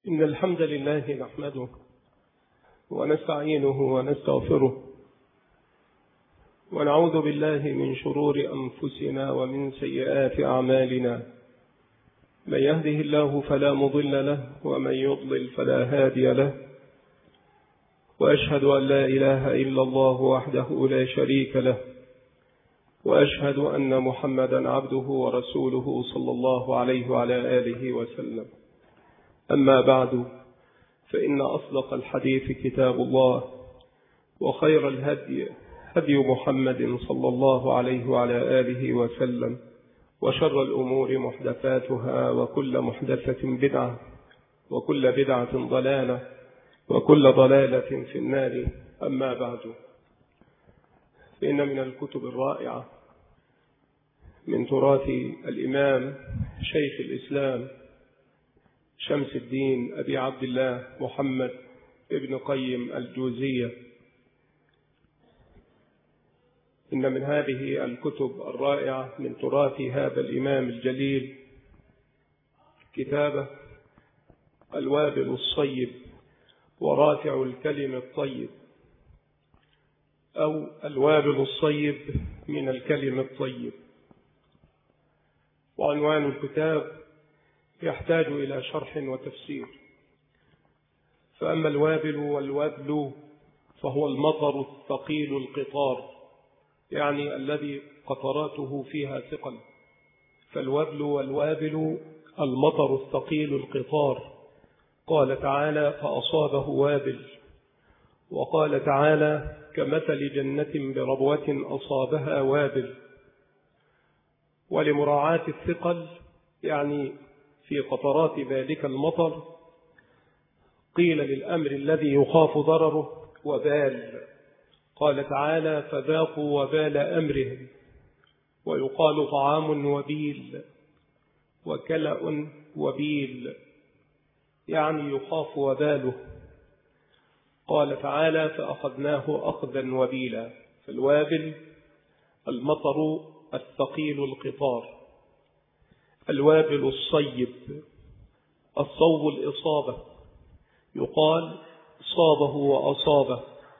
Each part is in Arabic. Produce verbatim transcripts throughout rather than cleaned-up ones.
إن الحمد لله نحمده ونستعينه ونستغفره ونعوذ بالله من شرور أنفسنا ومن سيئات أعمالنا. من يهده الله فلا مضل له ومن يضلل فلا هادي له، وأشهد أن لا إله إلا الله وحده لا شريك له، وأشهد أن محمدا عبده ورسوله صلى الله عليه وعلى آله وسلم. أما بعد، فإن أصدق الحديث كتاب الله، وخير الهدي هدي محمد صلى الله عليه وعلى آله وسلم، وشر الأمور محدثاتها، وكل محدثة بدعة، وكل بدعة ضلالة، وكل ضلالة في النار. أما بعد، فإن من الكتب الرائعة من تراث الإمام شيخ الإسلام شمس الدين أبي عبد الله محمد ابن قيم الجوزية، إن من هذه الكتب الرائعة من تراث هذا الإمام الجليل كتابه الوابل الصيب ورافع الكلم الطيب، أو الوابل الصيب من الكلم الطيب. وعنوان الكتاب يحتاج إلى شرح وتفسير. فأما الوابل والوبل فهو المطر الثقيل القطار، يعني الذي قطراته فيها ثقل. فالوبل والوابل المطر الثقيل القطار. قال تعالى: فأصابه وابل. وقال تعالى: كمثل جنة بربوة أصابها وابل. ولمراعاة الثقل، يعني في قطرات ذلك المطر، قيل للأمر الذي يخاف ضرره وبال. قال تعالى: فذاقوا وبال أمرهم. ويقال طعام وبيل وكلأ وبيل، يعني يخاف وباله. قال تعالى: فأخذناه أخذا وبيلا. فالوابل المطر الثقيل القطار. الوابل الصيب الصوب الإصابة، يقال صابه وأصابه.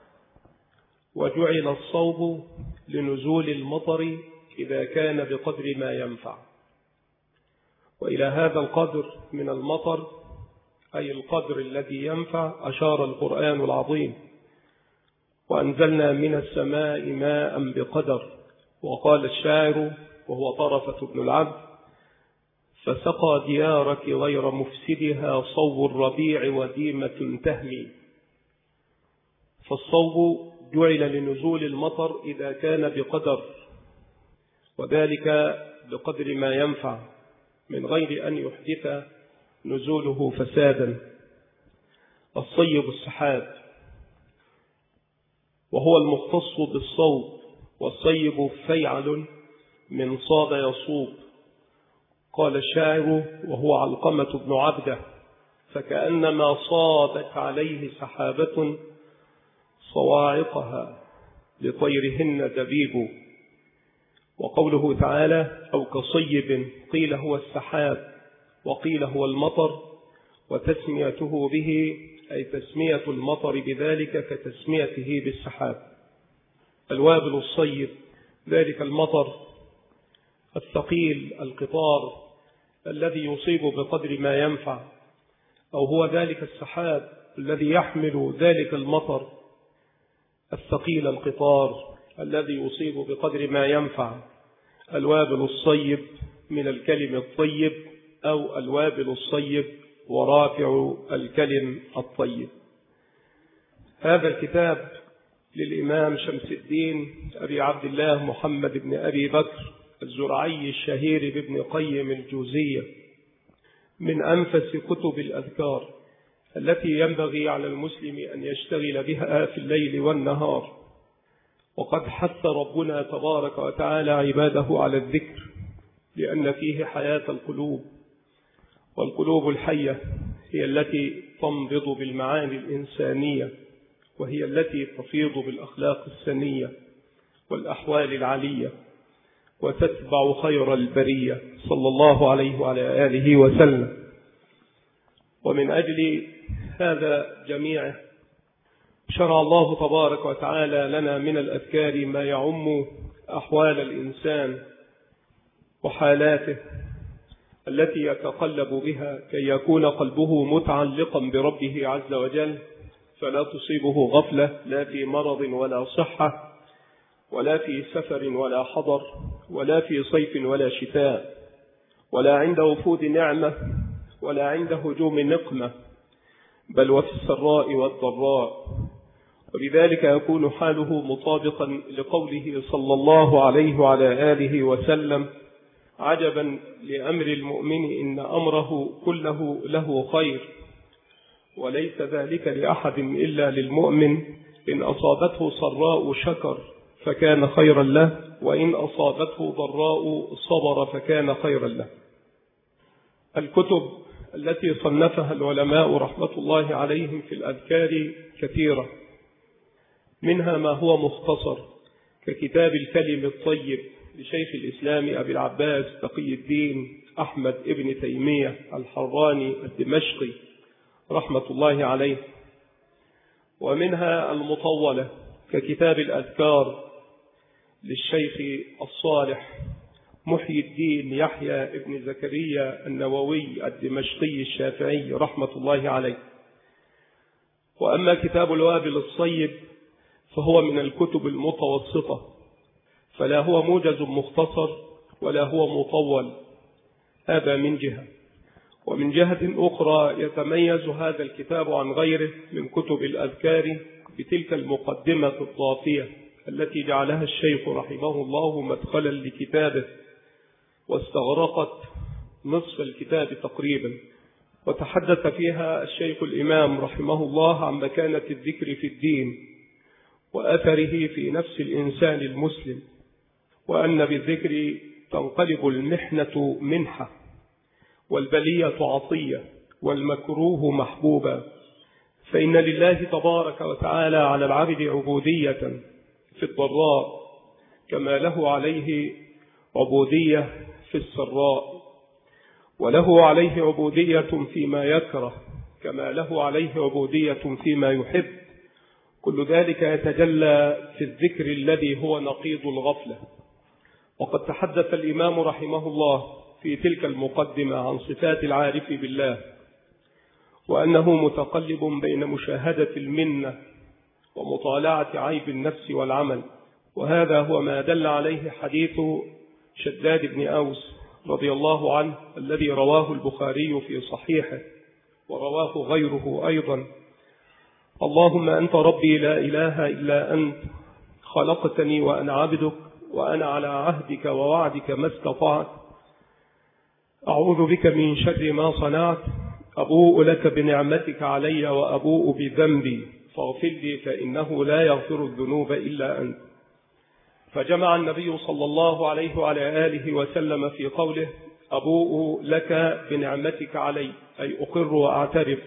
وجعل الصوب لنزول المطر إذا كان بقدر ما ينفع. وإلى هذا القدر من المطر، أي القدر الذي ينفع، أشار القرآن العظيم: وأنزلنا من السماء ماء بقدر. وقال الشاعر وهو طرفة بن العبد: فسقى ديارك غير مفسدها صوب الربيع وديمة تهمي. فالصوب جعل لنزول المطر إذا كان بقدر، وذلك بقدر ما ينفع من غير أن يحدث نزوله فسادا. الصيب السحاب، وهو المختص بالصوب. والصيب فيعل من صاب يصوب. قال الشاعر وهو علقمة بن عبده: فكأنما صابت عليه سحابة صواعقها لطيرهن دبيب. وقوله تعالى: أو كصيب، قيل هو السحاب وقيل هو المطر، وتسميته به أي تسمية المطر بذلك كتسميته بالسحاب. الوابل الصيب ذلك المطر الثقيل القطار الذي يصيب بقدر ما ينفع، أو هو ذلك السحاب الذي يحمل ذلك المطر الثقيل القطار الذي يصيب بقدر ما ينفع. الوابل الصيب من الكلم الطيب، أو الوابل الصيب ورافع الكلم الطيب. هذا الكتاب للإمام شمس الدين أبي عبد الله محمد بن أبي بكر الزرعي الشهير بابن قيم الجوزية، من أنفس كتب الأذكار التي ينبغي على المسلم أن يشتغل بها في الليل والنهار. وقد حث ربنا تبارك وتعالى عباده على الذكر، لأن فيه حياة القلوب، والقلوب الحية هي التي تنبض بالمعاني الإنسانية، وهي التي تفيض بالأخلاق السنية والأحوال العلية، وتتبع خير البرية صلى الله عليه وعلى آله وسلم. ومن أجل هذا جميعه شرع الله تبارك وتعالى لنا من الأذكار ما يعم أحوال الإنسان وحالاته التي يتقلب بها كي يكون قلبه متعلقا بربه عز وجل، فلا تصيبه غفلة لا في مرض ولا صحة ولا في سفر ولا حضر ولا في صيف ولا شتاء ولا عند وفود نعمة ولا عند هجوم نقمة، بل وفي السراء والضراء. ولذلك يكون حاله مطابقا لقوله صلى الله عليه وعلى آله وسلم: عجبا لأمر المؤمن إن أمره كله له خير، وليس ذلك لأحد إلا للمؤمن، إن أصابته سراء شكر فكان خيرا له، وإن أصابته ضراء صبر فكان خيرا له. الكتب التي صنفها العلماء رحمة الله عليهم في الأذكار كثيرة، منها ما هو مختصر ككتاب الكلم الطيب لشيخ الإسلام أبي العباس تقي الدين أحمد ابن تيمية الحراني الدمشقي رحمة الله عليه، ومنها المطولة ككتاب الأذكار للشيخ الصالح محي الدين يحيى ابن زكريا النووي الدمشقي الشافعي رحمة الله عليه. وأما كتاب الوابل الصيب فهو من الكتب المتوسطة، فلا هو موجز مختصر ولا هو مطول، هذا من جهة. ومن جهة أخرى يتميز هذا الكتاب عن غيره من كتب الأذكار بتلك المقدمة الضافية التي جعلها الشيخ رحمه الله مدخلا لكتابه، واستغرقت نصف الكتاب تقريبا، وتحدث فيها الشيخ الإمام رحمه الله عن مكانة الذكر في الدين وأثره في نفس الإنسان المسلم، وأن بالذكر تنقلب المحنة منحة والبلية عطية والمكروه محبوبا، فإن لله تبارك وتعالى على العبد عبودية في الضراء كما له عليه عبودية في السراء، وله عليه عبودية فيما يكره كما له عليه عبودية فيما يحب. كل ذلك يتجلى في الذكر الذي هو نقيض الغفلة. وقد تحدث الإمام رحمه الله في تلك المقدمة عن صفات العارف بالله، وأنه متقلب بين مشاهدة المنة ومطالعة عيب النفس والعمل، وهذا هو ما دل عليه حديث شداد بن أوس رضي الله عنه الذي رواه البخاري في صحيحه ورواه غيره أيضا: اللهم أنت ربي لا إله إلا أنت، خلقتني وأنا عبدك، وأنا على عهدك ووعدك ما استطعت، أعوذ بك من شر ما صنعت، أبوء لك بنعمتك علي وأبوء بذنبي فاغفر لي فإنه لا يغفر الذنوب إلا أنت. فجمع النبي صلى الله عليه وعلى آله وسلم في قوله: أبوء لك بنعمتك علي، أي أقر وأعترف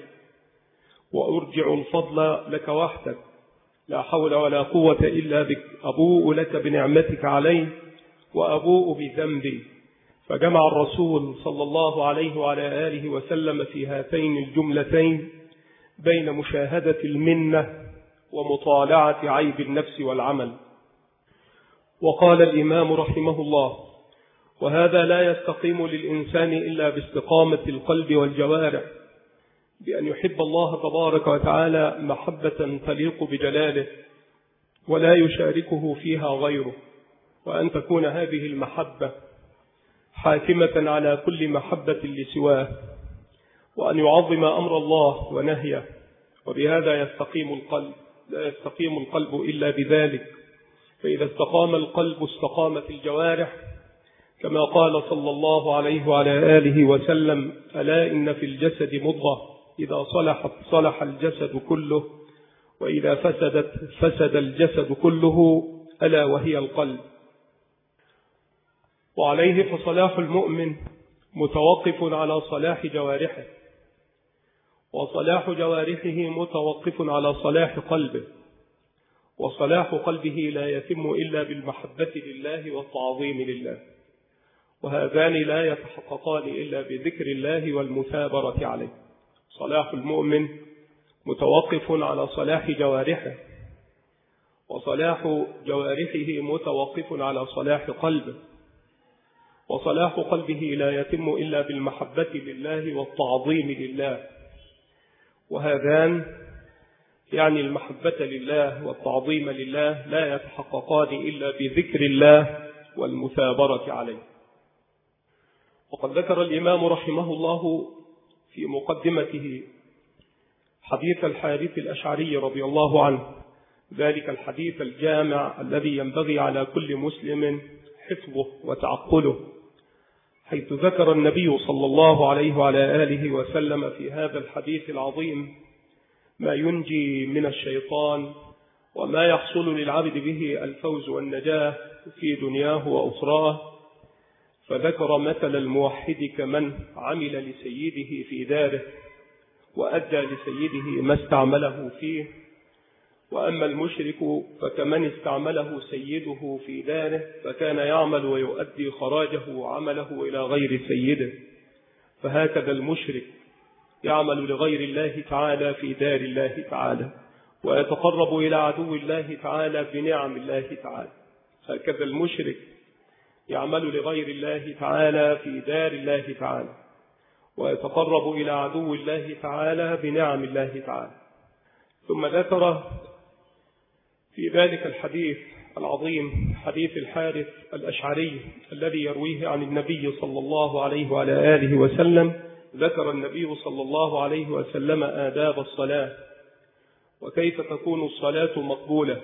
وأرجع الفضل لك وحدك، لا حول ولا قوة إلا بك، أبوء لك بنعمتك علي وأبوء بذنبي. فجمع الرسول صلى الله عليه وعلى آله وسلم في هاتين الجملتين بين مشاهدة المنة ومطالعة عيب النفس والعمل. وقال الإمام رحمه الله: وهذا لا يستقيم للإنسان إلا باستقامة القلب والجوارح، بأن يحب الله تبارك وتعالى محبة تليق بجلاله ولا يشاركه فيها غيره، وأن تكون هذه المحبة حاكمة على كل محبة لسواه، وأن يعظم أمر الله ونهيه، وبهذا يستقيم القلب. لا يستقيم القلب إلا بذلك، فإذا استقام القلب استقامت الجوارح، كما قال صلى الله عليه وعلى آله وسلم: ألا إن في الجسد مضغة إذا صلحت صلح الجسد كله، وإذا فسدت فسد الجسد كله، ألا وهي القلب. وعليه فصلاح المؤمن متوقف على صلاح جوارحه، وصلاح جوارحه متوقف على صلاح قلبه، وصلاح قلبه لا يتم إلا بالمحبة لله والتعظيم لله، وهذان لا يتحققان إلا بذكر الله والمثابرة عليه. صلاح المؤمن متوقف على صلاح جوارحه، وصلاح جوارحه متوقف على صلاح قلبه، وصلاح قلبه لا يتم إلا بالمحبة لله والتعظيم لله، وهذان يعني المحبة لله والتعظيم لله لا يتحققان إلا بذكر الله والمثابرة عليه. وقد ذكر الإمام رحمه الله في مقدمته حديث الحارث الأشعري رضي الله عنه، ذلك الحديث الجامع الذي ينبغي على كل مسلم حفظه وتعقله، حيث ذكر النبي صلى الله عليه وعلى آله وسلم في هذا الحديث العظيم ما ينجي من الشيطان وما يحصل للعبد به الفوز والنجاة في دنياه وأخراه. فذكر مثل الموحد كمن عمل لسيده في داره وأدى لسيده ما استعمله فيه، وأما المشرك فكمن استعمله سيده في داره فكان يعمل ويؤدي خراجه وعمله إلى غير سيده. فهكذا المشرك يعمل لغير الله تعالى في دار الله تعالى، ويتقرب إلى عدو الله تعالى بنعم الله تعالى. هكذا المشرك يعمل لغير الله تعالى في دار الله تعالى، ويتقرب إلى عدو الله تعالى بنعم الله تعالى. ثم ذكر في ذلك الحديث العظيم حديث الحارث الأشعري الذي يرويه عن النبي صلى الله عليه وعلى آله وسلم، ذكر النبي صلى الله عليه وسلم آداب الصلاة، وكيف تكون الصلاة مقبولة،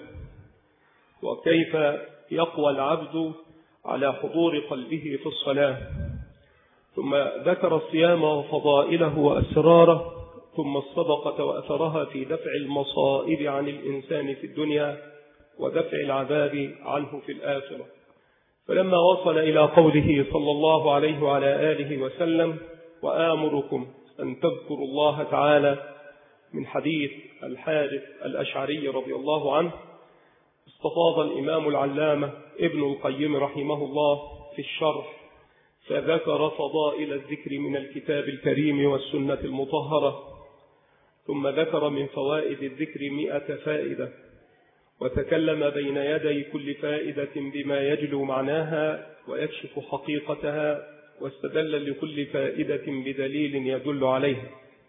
وكيف يقوى العبد على حضور قلبه في الصلاة. ثم ذكر الصيام وفضائله وأسراره، ثم الصدقة وأثرها في دفع المصائب عن الإنسان في الدنيا ودفع العذاب عنه في الآخرة. فلما وصل إلى قوله صلى الله عليه وعلى آله وسلم وآمركم أن تذكروا الله تعالى من حديث الحارث الأشعري رضي الله عنه، استفاض الإمام العلامة ابن القيم رحمه الله في الشرح فذكر فضائل الذكر من الكتاب الكريم والسنة المطهرة، ثم ذكر من فوائد الذكر مئة فائدة، وتكلم بين يدي كل فائدة بما يجلو معناها ويكشف حقيقتها، واستدل لكل فائدة بدليل يدل عليها.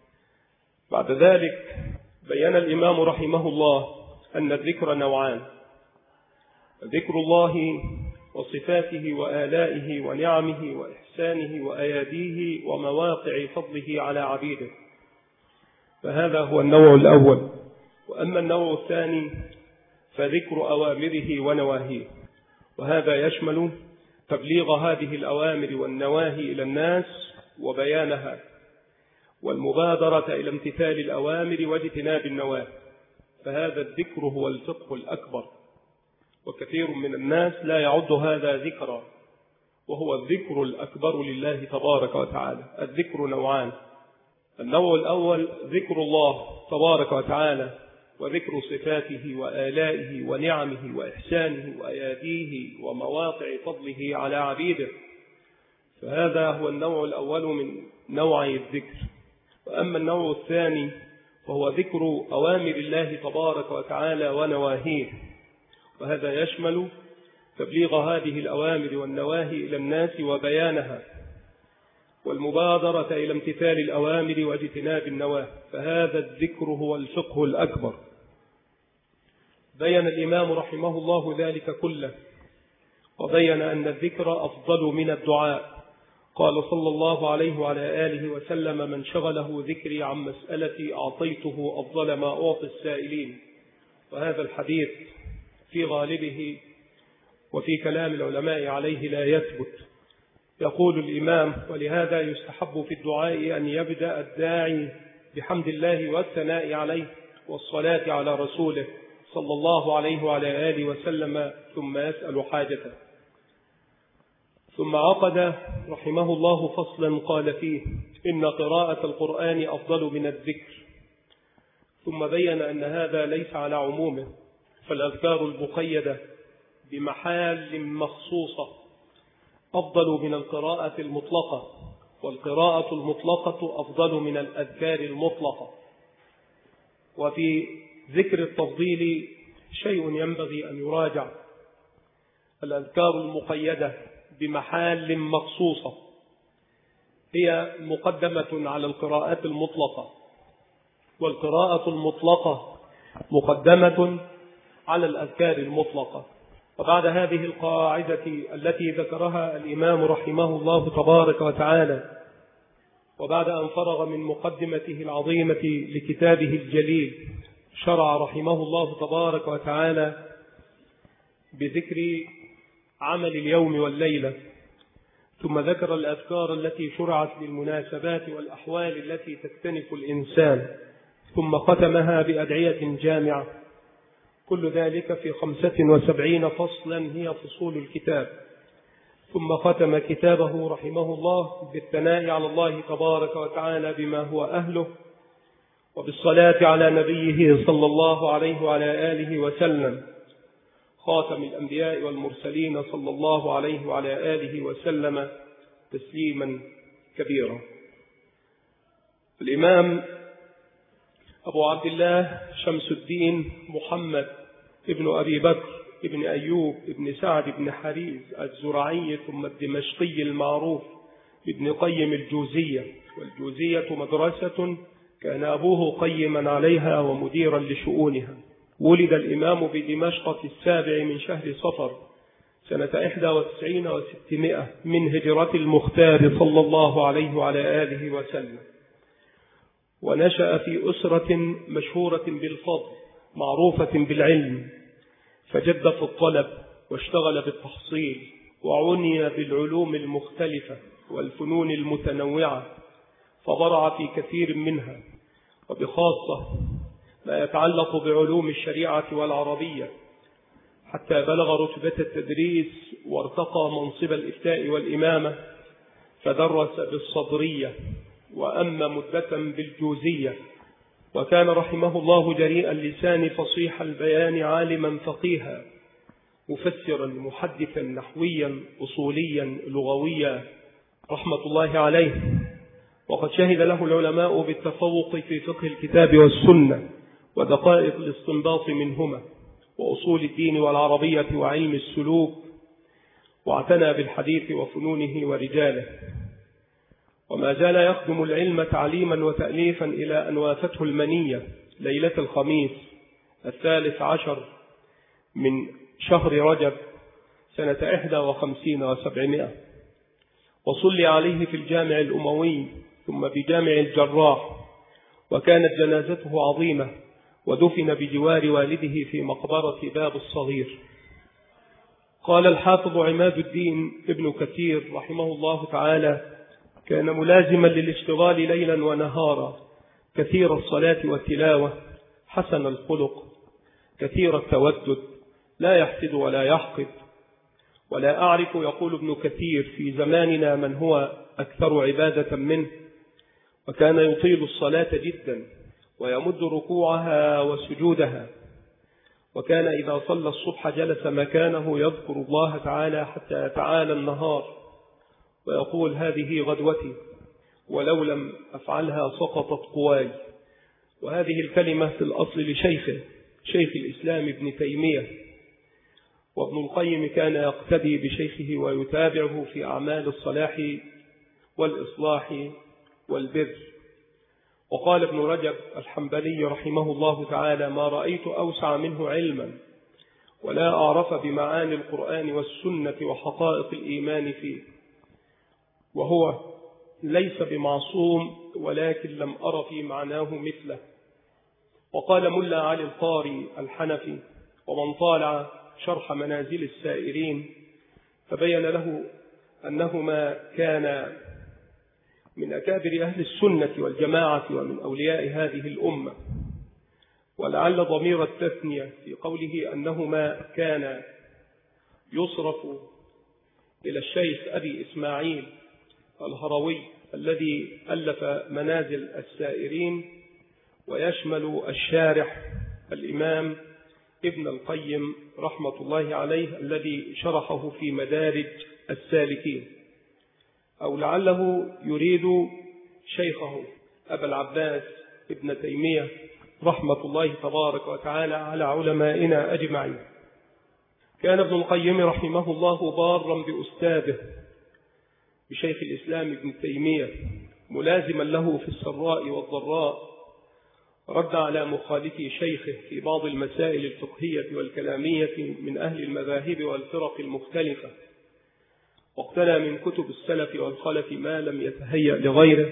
بعد ذلك بيّن الإمام رحمه الله أن الذكر نوعان: ذكر الله وصفاته وآلائه ونعمه وإحسانه وأياديه ومواقع فضله على عبيده، فهذا هو النوع الأول. وأما النوع الثاني فذكر أوامره ونواهيه، وهذا يشمل تبليغ هذه الأوامر والنواهي إلى الناس وبيانها، والمبادرة إلى امتثال الأوامر واجتناب النواهي، فهذا الذكر هو الفقه الأكبر، وكثير من الناس لا يعد هذا ذكرا، وهو الذكر الأكبر لله تبارك وتعالى. الذكر نوعان: النوع الأول ذكر الله تبارك وتعالى وذكر صفاته وآلائه ونعمه وإحسانه وأياديه ومواقع فضله على عبيده، فهذا هو النوع الأول من نوعي الذكر. وأما النوع الثاني فهو ذكر أوامر الله تبارك وتعالى ونواهيه، وهذا يشمل تبليغ هذه الأوامر والنواهي إلى الناس وبيانها، والمبادرة إلى امتثال الأوامر واجتناب النواهي، فهذا الذكر هو الفقه الأكبر. بيّن الإمام رحمه الله ذلك كله، وبيّن أن الذكر أفضل من الدعاء. قال صلى الله عليه وعلى آله وسلم: من شغله ذكري عن مسألتي أعطيته أفضل ما أعطي السائلين. وهذا الحديث في غالبه وفي كلام العلماء عليه لا يثبت. يقول الإمام: ولهذا يستحب في الدعاء أن يبدأ الداعي بحمد الله والثناء عليه والصلاة على رسوله صلى الله عليه وعلى آله وسلم، ثم يسأل حاجته. ثم عقد رحمه الله فصلا قال فيه: إن قراءة القرآن أفضل من الذكر. ثم بين أن هذا ليس على عمومه، فالأذكار المقيدة بمحال مخصوصة أفضل من القراءة المطلقة، والقراءة المطلقة أفضل من الأذكار المطلقة. وفي ذكر التفضيل شيء ينبغي أن يراجع: الأذكار المقيدة بمحال مخصوصة هي مقدمة على القراءات المطلقة، والقراءة المطلقة مقدمة على الأذكار المطلقة. وبعد هذه القاعدة التي ذكرها الإمام رحمه الله تبارك وتعالى، وبعد أن فرغ من مقدمته العظيمة لكتابه الجليل، شرع رحمه الله تبارك وتعالى بذكر عمل اليوم والليلة، ثم ذكر الأذكار التي شرعت للمناسبات والأحوال التي تكتنف الإنسان، ثم ختمها بأدعية جامعة، كل ذلك في خمسة وسبعين فصلا هي فصول الكتاب. ثم ختم كتابه رحمه الله بالثناء على الله تبارك وتعالى بما هو أهله، وبالصلاة على نبيه صلى الله عليه وعلى آله وسلم، خاتم الأنبياء والمرسلين صلى الله عليه وعلى آله وسلم تسليما كبيرا. الإمام أبو عبد الله شمس الدين محمد ابن أبي بكر ابن أيوب ابن سعد ابن حريز الزرعي ثم الدمشقي المعروف ابن قيم الجوزية، والجوزية مدرسة كان أبوه قيما عليها ومديرا لشؤونها. ولد الإمام بدمشق في السابع من شهر صفر سنة إحدى وتسعين وستمائة من هجرة المختار صلى الله عليه وعلى آله وسلم، ونشأ في أسرة مشهورة بالفضل معروفة بالعلم، فجد في الطلب واشتغل بالتحصيل، وعني بالعلوم المختلفة والفنون المتنوعة، فبرع في كثير منها، وبخاصة ما يتعلق بعلوم الشريعة والعربية، حتى بلغ رتبة التدريس وارتقى منصب الإفتاء والإمامة، فدرس بالصدرية وأما مدة بالجوزية. وكان رحمه الله جريء اللسان فصيح البيان عالما فقيها مفسرا محدثا نحويا أصوليا لغويا رحمة الله عليه. وقد شهد له العلماء بالتفوق في فقه الكتاب والسنة ودقائق الاستنباط منهما، وأصول الدين والعربية وعلم السلوك، واعتنى بالحديث وفنونه ورجاله، وما زال يخدم العلم تعليما وتأليفا إلى أن وافته المنية ليلة الخميس الثالث عشر من شهر رجب سنة إحدى وخمسين وسبعمائة، وصلي عليه في الجامع الأموي ثم بجامع الجراح، وكانت جنازته عظيمة، ودفن بجوار والده في مقبرة باب الصغير. قال الحافظ عماد الدين ابن كثير رحمه الله تعالى: كان ملازما للاشتغال ليلا ونهارا، كثير الصلاة والتلاوة، حسن الخلق، كثير التودد، لا يحسد ولا يحقد. ولا أعرف، يقول ابن كثير، في زماننا من هو أكثر عبادة منه، وكان يطيل الصلاة جدا ويمد ركوعها وسجودها، وكان إذا صلى الصبح جلس مكانه يذكر الله تعالى حتى يتعالى النهار، ويقول: هذه غدوتي، ولو لم أفعلها سقطت قواي. وهذه الكلمة في الأصل لشيخه شيخ الإسلام ابن تيمية، وابن القيم كان يقتدي بشيخه ويتابعه في أعمال الصلاح والإصلاح والبر. وقال ابن رجب الحنبلي رحمه الله تعالى: ما رأيت أوسع منه علما ولا أعرف بمعاني القرآن والسنة وحقائق الإيمان فيه، وهو ليس بمعصوم ولكن لم أر في معناه مثله. وقال ملا علي القاري الحنفي: ومن طالع شرح منازل السائرين فبين له أنه ما كان من أكابر أهل السنة والجماعة ومن أولياء هذه الأمة. ولعل ضمير التثنية في قوله أنه ما كان يصرف إلى الشيخ أبي إسماعيل الهروي الذي ألف منازل السائرين، ويشمل الشارح الإمام ابن القيم رحمة الله عليه الذي شرحه في مدارج السالكين. أو لعله يريد شيخه أبا العباس ابن تيمية رحمة الله تبارك وتعالى على علمائنا أجمعين. كان ابن القيم رحمه الله بارا بأستاذه بشيخ الإسلام ابن تيمية، ملازما له في السراء والضراء، رد على مخالفي شيخه في بعض المسائل الفقهية والكلامية من أهل المذاهب والفرق المختلفة، واقتنى من كتب السلف والخلف ما لم يتهيأ لغيره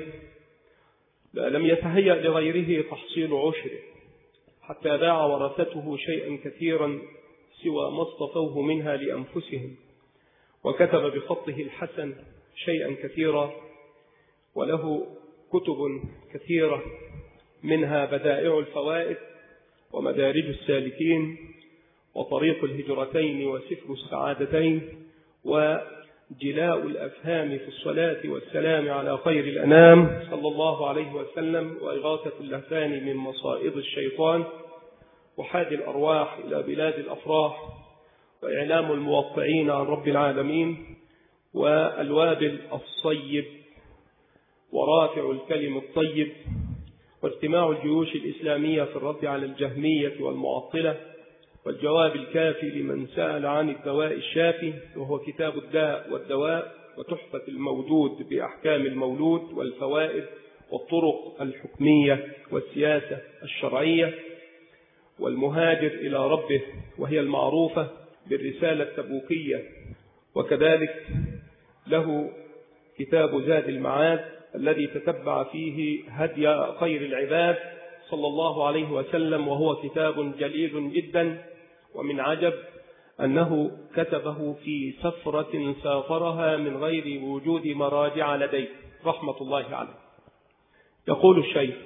لا لم يتهيأ لغيره تحصيل عشره، حتى باع ورثته شيئا كثيرا سوى ما اصطفوه منها لأنفسهم، وكتب بخطه الحسن شيئا كثيرا، وله كتب كثيرة منها بدائع الفوائد ومدارج السالكين وطريق الهجرتين وسفر السعادتين وجلاء الأفهام في الصلاة والسلام على خير الأنام صلى الله عليه وسلم، وإغاثة اللهفان من مصائد الشيطان، وحاد الأرواح إلى بلاد الأفراح، وإعلام الموقعين عن رب العالمين، والوابل الصيب، ورافع الكلم الطيب، واجتماع الجيوش الإسلامية في الرد على الجهمية والمعطلة، والجواب الكافي لمن سأل عن الدواء الشافي، وهو كتاب الداء والدواء، وتحفة المولود بأحكام المولود، والفوائد والطرق الحكمية والسياسة الشرعية، والمهاجر إلى ربه وهي المعروفة بالرسالة التبوكية، وكذلك له كتاب زاد المعاد الذي تتبع فيه هدي خير العباد صلى الله عليه وسلم، وهو كتاب جليل جدا، ومن عجب أنه كتبه في سفرة سافرها من غير وجود مراجع لديه رحمة الله عليه. يقول الشيخ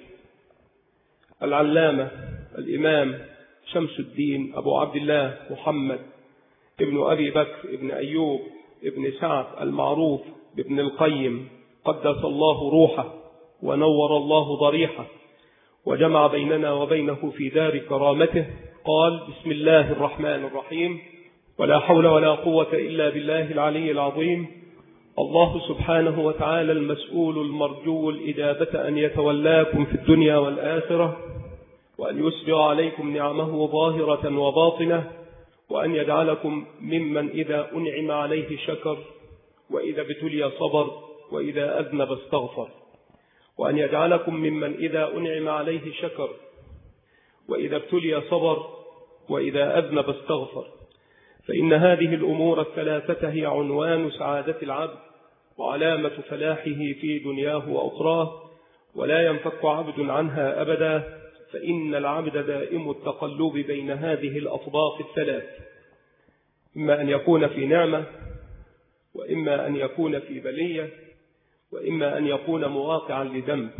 العلامة الإمام شمس الدين أبو عبد الله محمد ابن أبي بكر ابن أيوب ابن سعد المعروف بابن القيم قدس الله روحه ونور الله ضريحه وجمع بيننا وبينه في دار كرامته، قال: بسم الله الرحمن الرحيم، ولا حول ولا قوة إلا بالله العلي العظيم. الله سبحانه وتعالى المسؤول المرجو الإجابة أن يتولاكم في الدنيا والآخرة، وأن يسبغ عليكم نعمه ظاهرة وباطنة، وأن يجعلكم ممن إذا أنعم عليه شكر، وإذا ابتلي صبر، وإذا أذنب استغفر، وأن يجعلكم ممن إذا أنعم عليه شكر، وإذا ابتلي صبر، وإذا أذنب استغفر، فإن هذه الأمور الثلاثة هي عنوان سعادة العبد وعلامة فلاحه في دنياه وأخراه، ولا ينفك عبد عنها أبدا، فإن العبد دائم التقلب بين هذه الأطباق الثلاث، إما أن يكون في نعمة، وإما أن يكون في بلية، وإما أن يكون مواقعا لذنب.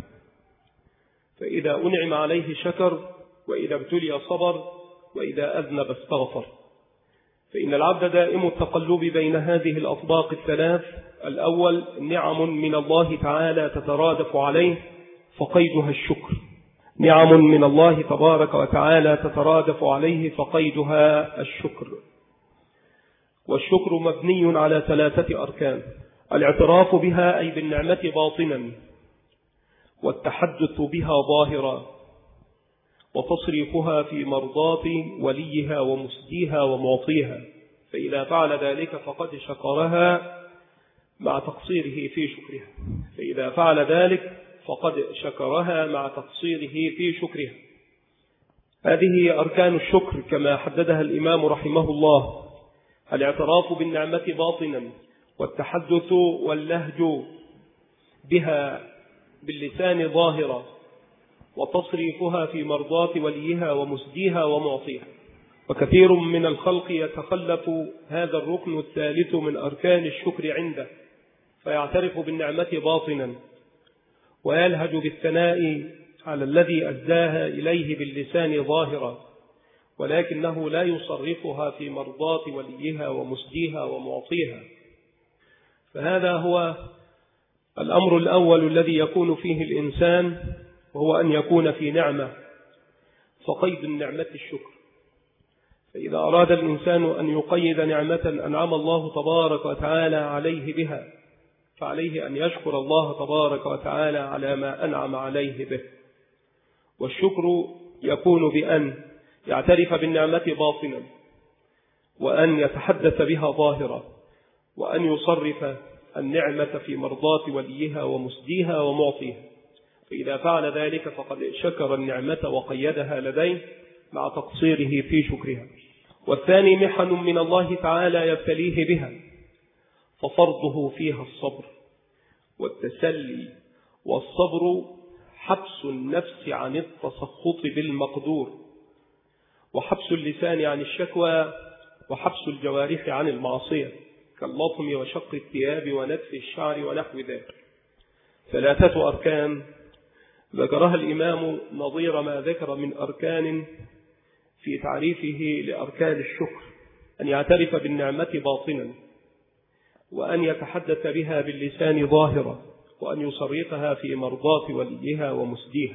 فإذا أنعم عليه شكر، وإذا ابتلي صبر، وإذا أذنب استغفر. فإن العبد دائم التقلب بين هذه الأطباق الثلاث. الأول نعم من الله تعالى تترادف عليه فقيدها الشكر، نعم من الله تبارك وتعالى تترادف عليه فقيدها الشكر. والشكر مبني على ثلاثة أركان: الاعتراف بها أي بالنعمة باطنا، والتحدث بها ظاهرا، وتصريفها في مرضاة وليها ومسديها ومعطيها. فإذا فعل ذلك فقد شكرها مع تقصيره في شكرها فإذا فعل ذلك فقد شكرها مع تقصيره في شكرها. هذه أركان الشكر كما حددها الإمام رحمه الله: الاعتراف بالنعمة باطنا، والتحدث واللهج بها باللسان ظاهرا، وتصريفها في مرضاة وليها ومسديها ومعطيها. وكثير من الخلق يتخلف هذا الركن الثالث من أركان الشكر عنده، فيعترف بالنعمة باطنا، ويلهج بالثناء على الذي أزداها إليه باللسان ظاهرا، ولكنه لا يصرفها في مرضاة وليها ومسديها ومعطيها. فهذا هو الأمر الأول الذي يكون فيه الإنسان، وهو أن يكون في نعمة، فقيد النعمة الشكر. فإذا أراد الإنسان أن يقيد نعمة أنعم الله تبارك وتعالى عليه بها، فعليه أن يشكر الله تبارك وتعالى على ما أنعم عليه به. والشكر يكون بأن يعترف بالنعمة باطنا، وأن يتحدث بها ظاهرا، وأن يصرف النعمة في مرضاة وليها ومسديها ومعطيها. فإذا فعل ذلك فقد شكر النعمة وقيدها لديه مع تقصيره في شكرها. والثاني محن من الله تعالى يبتليه بها، ففرضه فيها الصبر والتسلي. والصبر حبس النفس عن التسخط بالمقدور، وحبس اللسان عن الشكوى، وحبس الجوارح عن المعصية كاللطم وشق الثياب ونتف الشعر ونحو ذلك. ثلاثة أركان ذكرها الإمام نظير ما ذكر من أركان في تعريفه لأركان الشكر: أن يعترف بالنعمة باطنا، وأن يتحدث بها باللسان ظاهرا، وأن يصرفها في مرضاة وليها ومسديها.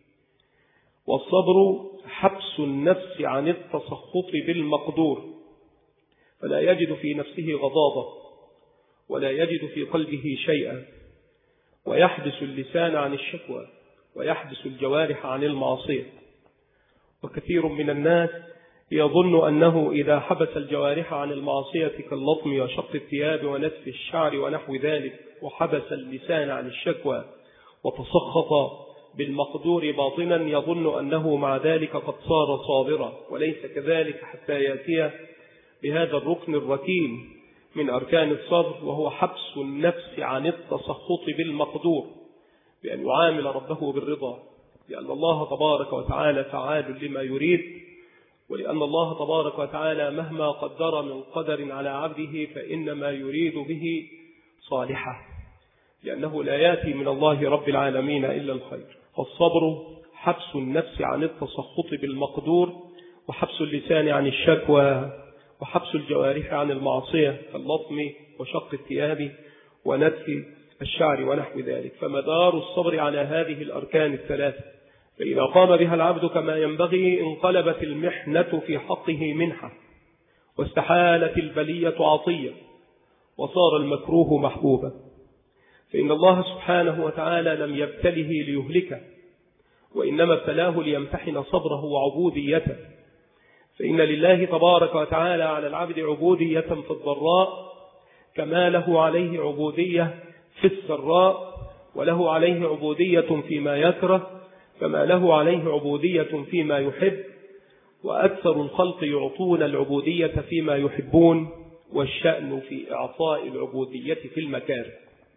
والصبر حبس النفس عن التسخط بالمقدور، فلا يجد في نفسه غضاضة ولا يجد في قلبه شيئا، ويحبس اللسان عن الشكوى، ويحبس الجوارح عن المعصية. وكثير من الناس يظن أنه إذا حبس الجوارح عن المعصية كاللطم وشق الثياب ونتف الشعر ونحو ذلك، وحبس اللسان عن الشكوى وتسخط بالمقدور باطنا، يظن أنه مع ذلك قد صار صابرا، وليس كذلك حتى يأتي بهذا الركن الركين من أركان الصبر، وهو حبس النفس عن التسخط بالمقدور، بأن يعامل ربه بالرضا، لأن الله تبارك وتعالى فعال لما يريد، ولأن الله تبارك وتعالى مهما قدر من قدر على عبده فإنما يريد به صالحة، لأنه لا يأتي من الله رب العالمين إلا الخير. فالصبر حبس النفس عن التسخط بالمقدور، وحبس اللسان عن الشكوى، وحبس الجوارح عن المعصية كاللطم وشق الثياب ونتف الشعر ونحو ذلك. فمدار الصبر على هذه الأركان الثلاثة، فإذا قام بها العبد كما ينبغي انقلبت المحنة في حقه منحة، واستحالت البلية عطية، وصار المكروه محبوبا. فإن الله سبحانه وتعالى لم يبتله ليهلكه، وإنما ابتلاه ليمتحن صبره وعبوديته. فإن لله تبارك وتعالى على العبد عبودية في الضراء كما له عليه عبودية في السراء، وله عليه عبودية فيما يكره كما له عليه عبودية فيما يحب. وأكثر الخلق يعطون العبودية فيما يحبون، والشأن في إعطاء العبودية في المكاره.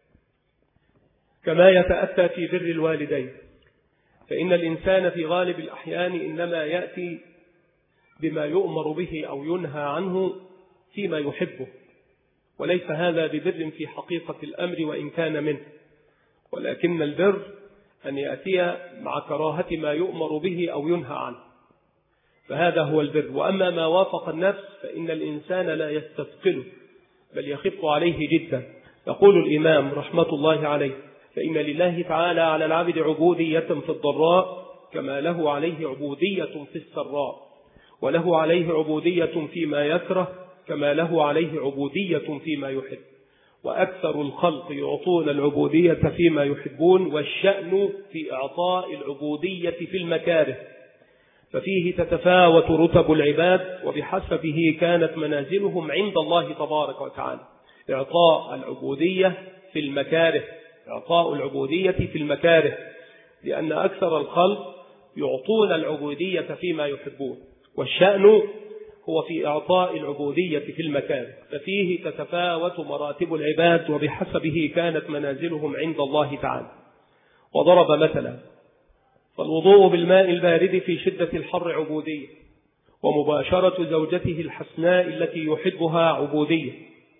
كما يتأتى في بر الوالدين، فإن الإنسان في غالب الأحيان إنما يأتي بما يؤمر به أو ينهى عنه فيما يحبه، وليس هذا ببر في حقيقة الأمر وإن كان منه، ولكن البر أن يأتي مع كراهة ما يؤمر به أو ينهى عنه، فهذا هو البر. وأما ما وافق النفس فإن الإنسان لا يستثقله بل يخف عليه جدا. يقول الإمام رحمة الله عليه: فإن لله تعالى على العبد عبودية في الضراء كما له عليه عبودية في السراء، وله عليه عبودية فيما يكره كما له عليه عبودية فيما يحب. وأكثر الخلق يعطون العبودية فيما يحبون، والشأن في إعطاء العبودية في المكاره، ففيه تتفاوت رتب العباد وبحسبه كانت منازلهم عند الله تبارك وتعالى. إعطاء العبودية في المكاره، إعطاء العبودية في المكاره، لأن أكثر الخلق يعطون العبودية فيما يحبون، والشأن هو في إعطاء العبودية في المكان، ففيه تتفاوت مراتب العباد وبحسبه كانت منازلهم عند الله تعالى. وضرب مثلا: فالوضوء بالماء البارد في شدة الحر عبودية، ومباشرة زوجته الحسناء التي يحبها عبودية،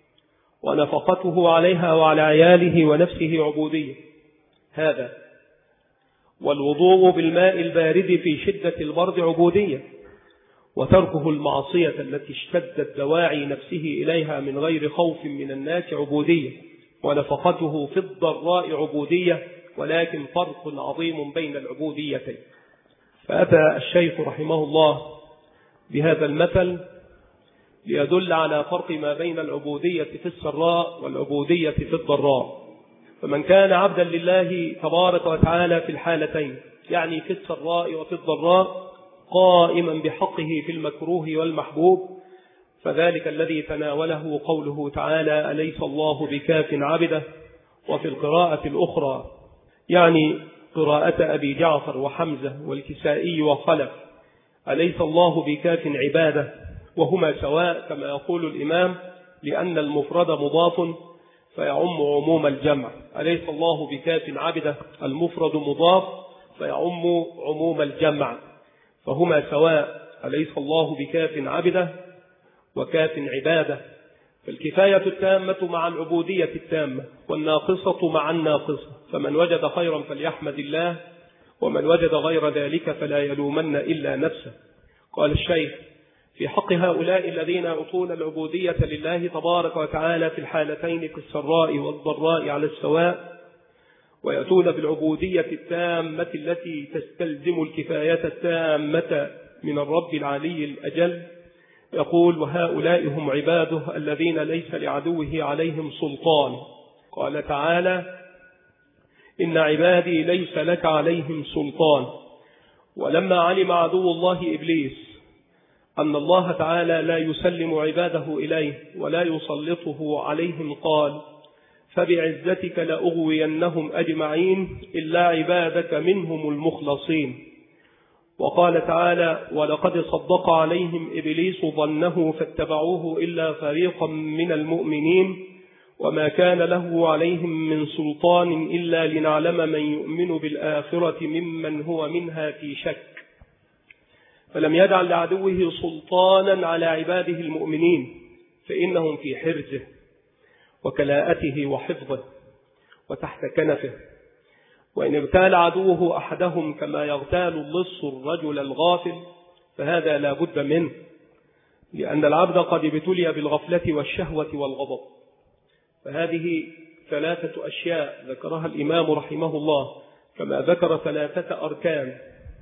ونفقته عليها وعلى عياله ونفسه عبودية. هذا. والوضوء بالماء البارد في شدة البرد عبودية، وتركه المعصية التي اشتدت دواعي نفسه إليها من غير خوف من الناس عبودية، ونفقته في الضراء عبودية، ولكن فرق عظيم بين العبوديتين. فأتى الشيخ رحمه الله بهذا المثل ليدل على فرق ما بين العبودية في السراء والعبودية في الضراء. فمن كان عبدا لله تبارك وتعالى في الحالتين، يعني في السراء وفي الضراء، قائما بحقه في المكروه والمحبوب، فذلك الذي تناوله قوله تعالى: أليس الله بكاف عبده. وفي القراءة الأخرى، يعني قراءة أبي جعفر وحمزة والكسائي وخلف: أليس الله بكاف عباده، وهما سواء كما يقول الإمام، لأن المفرد مضاف فيعم عموم الجمع. أليس الله بكاف عبده، المفرد مضاف فيعم عموم الجمع، فهما سواء. أليس الله بكاف عبده وكاف عباده. فالكفاية التامة مع العبودية التامة، والناقصة مع الناقصة، فمن وجد خيرا فليحمد الله، ومن وجد غير ذلك فلا يلومن إلا نفسه. قال الشيخ: في حق هؤلاء الذين يعطون العبودية لله تبارك وتعالى في الحالتين في السراء والضراء على السواء، ويأتون بالعبودية التامة التي تستلزم الكفاية التامة من الرب العلي الأجل، يقول: وهؤلاء هم عباده الذين ليس لعدوه عليهم سلطان. قال تعالى: إن عبادي ليس لك عليهم سلطان. ولما علم عدو الله إبليس أن الله تعالى لا يسلم عباده إليه ولا يسلطه عليهم، قال: فبعزتك لأغوينهم أجمعين إلا عبادك منهم المخلصين. وقال تعالى: ولقد صدق عليهم إبليس ظنه فاتبعوه إلا فريقا من المؤمنين وما كان له عليهم من سلطان إلا لنعلم من يؤمن بالآخرة ممن هو منها في شك. فلم يجعل لعدوه سلطانا على عباده المؤمنين، فإنهم في حرزه وكلاءته وحفظه وتحت كنفه. وإن اغتال عدوه أحدهم كما يغتال اللص الرجل الغافل فهذا لا بد منه، لأن العبد قد ابتلي بالغفلة والشهوة والغضب. فهذه ثلاثة أشياء ذكرها الإمام رحمه الله، كما ذكر ثلاثة أركان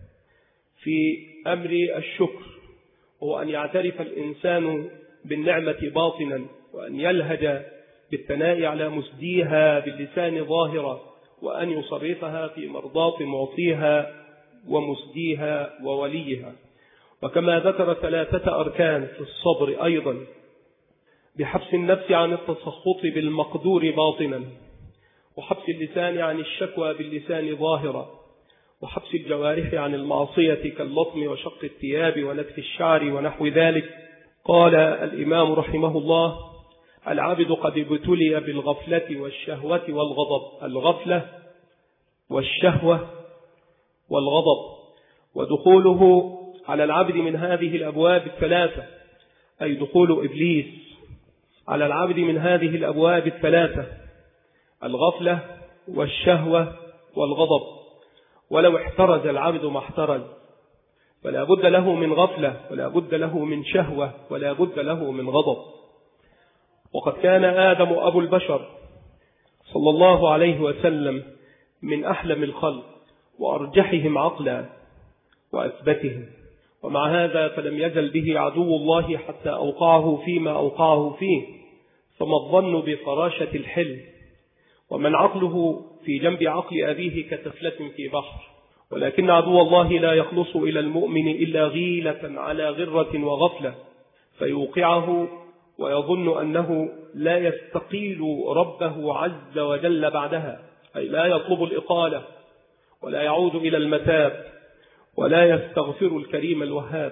في أمر الشكر، هو أن يعترف الإنسان بالنعمة باطنا، وأن يلهج بالثناء على مسديها باللسان ظاهرا، وأن يصرفها في مرضاة معطيها ومسديها ووليها. وكما ذكر ثلاثة أركان في الصبر أيضا، بحبس النفس عن التسخط بالمقدور باطنا، وحبس اللسان عن الشكوى باللسان ظاهرا، وحبس الجوارح عن المعصية كاللطم وشق الثياب ونتف الشعر ونحو ذلك. قال الإمام رحمه الله: العبد قد ابتلي بالغفلة والشهوة والغضب. الغفلة والشهوة والغضب، ودخوله على العبد من هذه الأبواب الثلاثة، أي دخول إبليس على العبد من هذه الأبواب الثلاثة: الغفلة والشهوة والغضب. ولو احترز العبد ما احترز، فلا بد له من غفلة، ولا بد له من شهوة، ولا بد له من غضب. وقد كان آدم أبو البشر صلى الله عليه وسلم من أحلم الخلق وأرجحهم عقلا وأثبتهم، ومع هذا فلم يزل به عدو الله حتى أوقعه فيما أوقعه فيه. فما الظن بفراشة الحلم، ومن عقله في جنب عقل أبيه كتفلة في بحر. ولكن عدو الله لا يخلص إلى المؤمن إلا غيلة على غرة وغفلة، فيوقعه ويظن أنه لا يستقيل ربه عز وجل بعدها، أي لا يطلب الإقالة ولا يعود إلى المتاب ولا يستغفر الكريم الوهاب.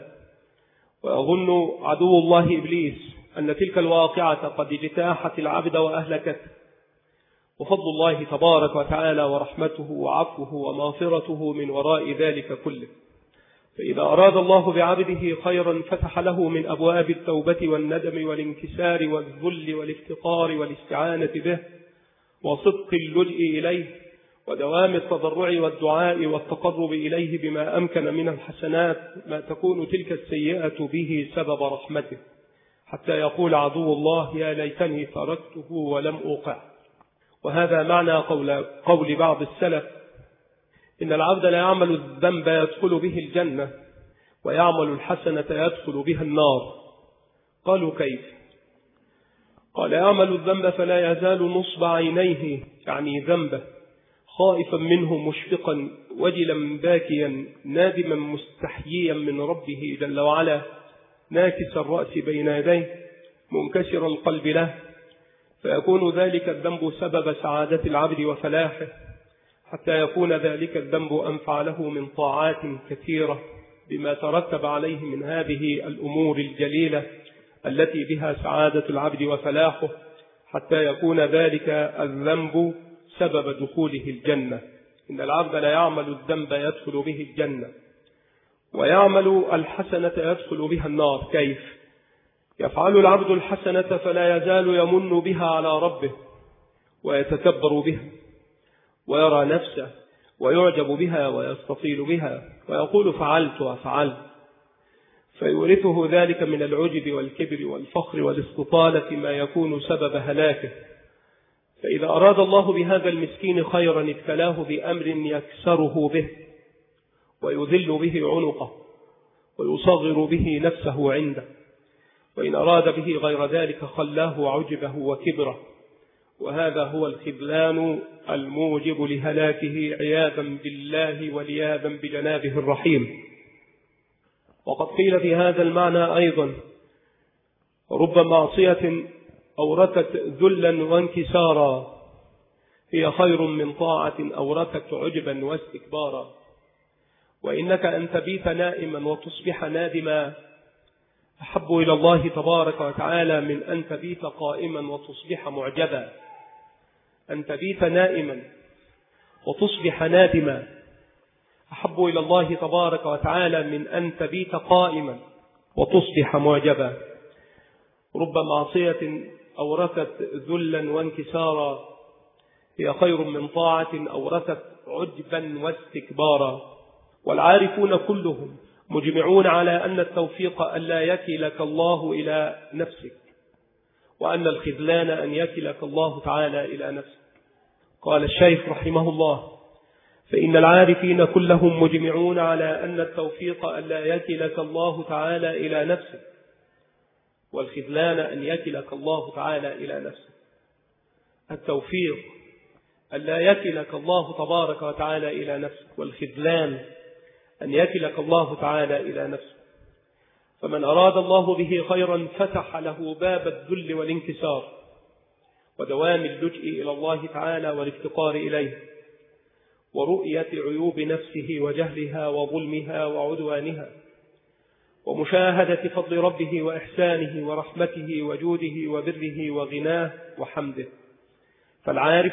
ويظن عدو الله إبليس أن تلك الواقعة قد اجتاحت العبد وأهلكته، وفضل الله تبارك وتعالى ورحمته وعفوه ومغفرته من وراء ذلك كله. فإذا أراد الله بعبده خيرا فتح له من أبواب التوبة والندم والانكسار والذل والافتقار والاستعانة به وصدق اللجئ إليه ودوام التضرع والدعاء والتقرب إليه بما أمكن من الحسنات ما تكون تلك السيئة به سبب رحمته، حتى يقول عدو الله: يا ليتني تركته ولم أوقع. وهذا معنى قول, قول بعض السلف: إن العبد لا يعمل الذنب يدخل به الجنة، ويعمل الحسنة يدخل بها النار. قالوا: كيف؟ قال يعمل الذنب فلا يزال نصب عينيه، يعني ذنبه، خائفا منه مشفقا وجلا باكيا نادما مستحييا من ربه جل وعلا، ناكس الرأس بين يديه منكسر القلب له، فيكون ذلك الذنب سبب سعادة العبد وفلاحه، حتى يكون ذلك الذنب أنفع له من طاعات كثيرة بما ترتب عليه من هذه الأمور الجليلة التي بها سعادة العبد وفلاحه، حتى يكون ذلك الذنب سبب دخوله الجنة. إن العبد لا يعمل الذنب يدخل به الجنة، ويعمل الحسنة يدخل بها النار. كيف؟ يفعل العبد الحسنة فلا يزال يمن بها على ربه ويتكبر بها ويرى نفسه ويعجب بها ويستطيل بها ويقول فعلت وفعلت، فيورثه ذلك من العجب والكبر والفخر والاستطالة ما يكون سبب هلاكه. فإذا أراد الله بهذا المسكين خيرا ابتلاه بأمر يكسره به ويذل به عنقه ويصغر به نفسه عنده، وإن أراد به غير ذلك خلاه عجبه وكبره، وهذا هو الخذلان الموجب لهلاكه عياذا بالله ولياذا بجنابه الرحيم. وقد قيل في هذا المعنى أيضا رب معصية أورثت ذلا وانكسارا هي خير من طاعة أورثت عجبا واستكبارا. وإنك أن تبيت نائما وتصبح نادما أحب إلى الله تبارك وتعالى من أن تبيت قائما وتصبح معجبا. أن تبيت نائما وتصبح نادما أحب إلى الله تبارك وتعالى من أن تبيت قائما وتصبح معجبا. رب معصية أورثت ذلا وانكسارا هي خير من طاعة أورثت عجبا واستكبارا. والعارفون كلهم مجمعون على أن التوفيق ألا يكلك الله إلى نفسك، وأن الخذلان أن يكلك الله تعالى إلى نفسك. قال الشيخ رحمه الله: فإن العارفين كلهم مجمعون على أن التوفيق ألا يكلك الله تعالى إلى نفسك، والخذلان أن يكلك الله تعالى إلى نفسك. التوفيق ألا يكلك الله تبارك وتعالى إلى نفسك، والخذلان أن يكلك الله تعالى إلى نفسك. فمن أراد الله به خيرا فتح له باب الذل والانكسار ودوام اللجئ إلى الله تعالى والافتقار إليه ورؤية عيوب نفسه وجهلها وظلمها وعدوانها ومشاهدة فضل ربه وإحسانه ورحمته وجوده وبره وغناه وحمده. فالعارف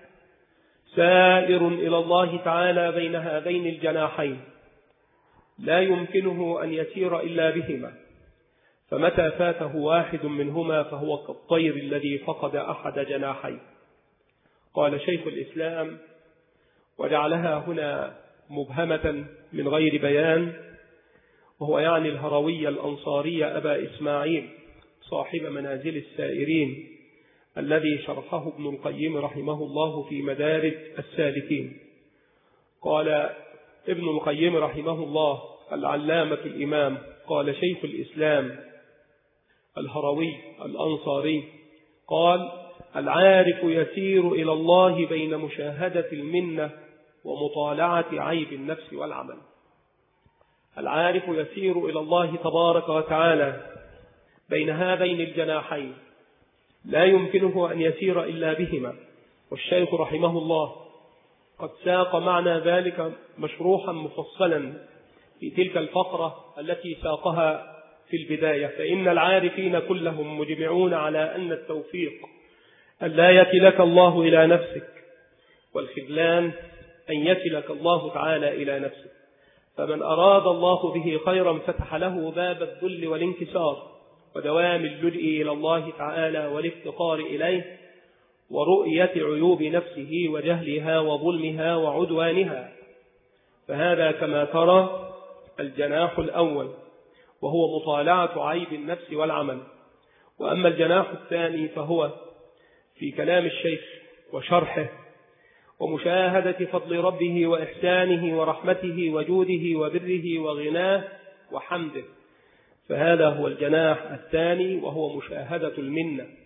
سائر إلى الله تعالى بين هذين الجناحين لا يمكنه أن يسير إلا بهما، فمتى فاته واحد منهما فهو كالطير الذي فقد أحد جناحيه. قال شيخ الإسلام وجعلها هنا مبهمة من غير بيان، وهو يعني الهروي الأنصاري أبا إسماعيل صاحب منازل السائرين الذي شرحه ابن القيم رحمه الله في مدارج السالكين. قال ابن القيم رحمه الله العلامة الإمام، قال شيخ الإسلام الهروي الأنصاري، قال: العارف يسير إلى الله بين مشاهدة المنة ومطالعة عيب النفس والعمل. العارف يسير إلى الله تبارك وتعالى بين هذين الجناحين لا يمكنه أن يسير إلا بهما. والشيخ رحمه الله قد ساق معنى ذلك مشروحا مفصلا في تلك الفقرة التي ساقها في البداية. فإن العارفين كلهم مجمعون على أن التوفيق أن لا يكلك الله إلى نفسك، والخذلان أن يكلك الله تعالى إلى نفسك. فمن أراد الله به خيرا فتح له باب الذل والانكسار ودوام اللجئ إلى الله تعالى والافتقار إليه ورؤية عيوب نفسه وجهلها وظلمها وعدوانها. فهذا كما ترى الجناح الأول، وهو مطالعة عيب النفس والعمل. وأما الجناح الثاني فهو في كلام الشيخ وشرحه ومشاهدة فضل ربه وإحسانه ورحمته وجوده وبره وغناه وحمده. فهذا هو الجناح الثاني، وهو مشاهدة المنة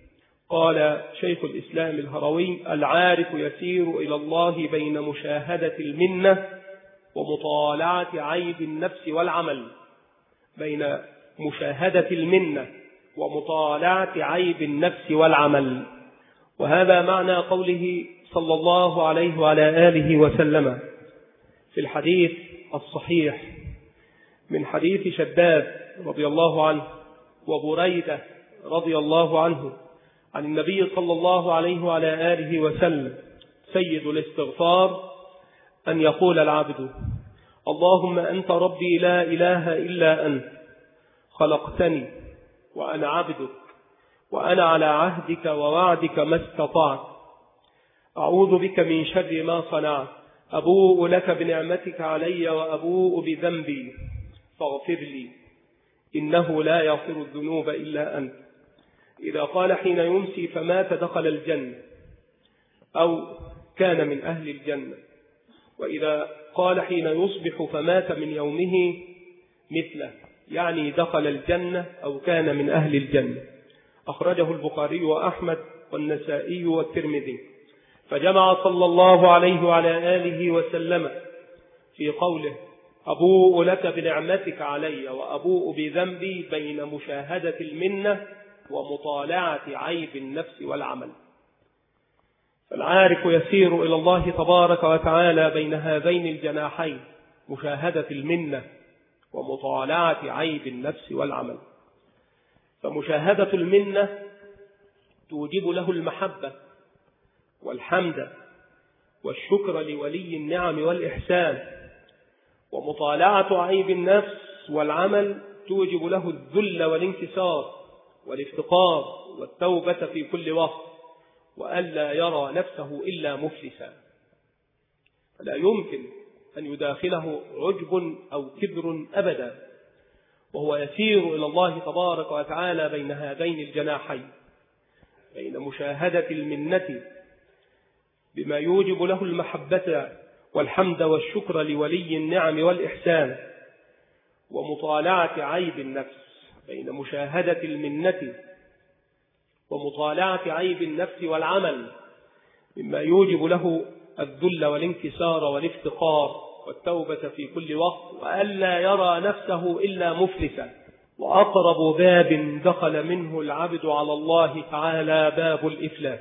قال شيخ الإسلام الهروي: العارف يسير إلى الله بين مشاهدة المنة ومطالعة عيب النفس والعمل. بين مشاهدة المنة ومطالعة عيب النفس والعمل. وهذا معنى قوله صلى الله عليه وعلى آله وسلم في الحديث الصحيح من حديث شداد رضي الله عنه وبريدة رضي الله عنه عن النبي صلى الله عليه وعلى آله وسلم: سيد الاستغفار أن يقول العبد: اللهم أنت ربي لا إله إلا أنت، خلقتني وأنا عبدك، وأنا على عهدك ووعدك ما استطعت، أعوذ بك من شر ما صنعت، أبوء لك بنعمتك علي وأبوء بذنبي فاغفر لي إنه لا يغفر الذنوب إلا أنت. إذا قال حين يمسي فمات دخل الجنة أو كان من أهل الجنة، وإذا قال حين يصبح فمات من يومه مثله، يعني دخل الجنة أو كان من أهل الجنة. أخرجه البخاري وأحمد والنسائي والترمذي. فجمع صلى الله عليه وعلى آله وسلم في قوله: أبوء لك بنعمتك علي وأبوء بذنبي بين مشاهدة المنة ومطالعة عيب النفس والعمل. فالعارف يسير إلى الله تبارك وتعالى بين هذين الجناحين، مشاهدة المنة ومطالعة عيب النفس والعمل. فمشاهدة المنة توجب له المحبة والحمد والشكر لولي النعم والإحسان، ومطالعة عيب النفس والعمل توجب له الذل والانكسار والافتقار والتوبة في كل وقت، وألا يرى نفسه إلا مفلسا. فلا يمكن أن يداخله عجب أو كبر أبدا، وهو يسير إلى الله تبارك وتعالى بين هذين الجناحين، بين مشاهدة المنة بما يوجب له المحبة والحمد والشكر لولي النعم والإحسان، ومطالعة عيب النفس، بين مشاهدة المنة ومطالعة عيب النفس والعمل مما يوجب له الذل والانكسار والافتقار والتوبة في كل وقت، وألا يرى نفسه إلا مفلسا. وأقرب باب دخل منه العبد على الله تعالى باب الإفلاس.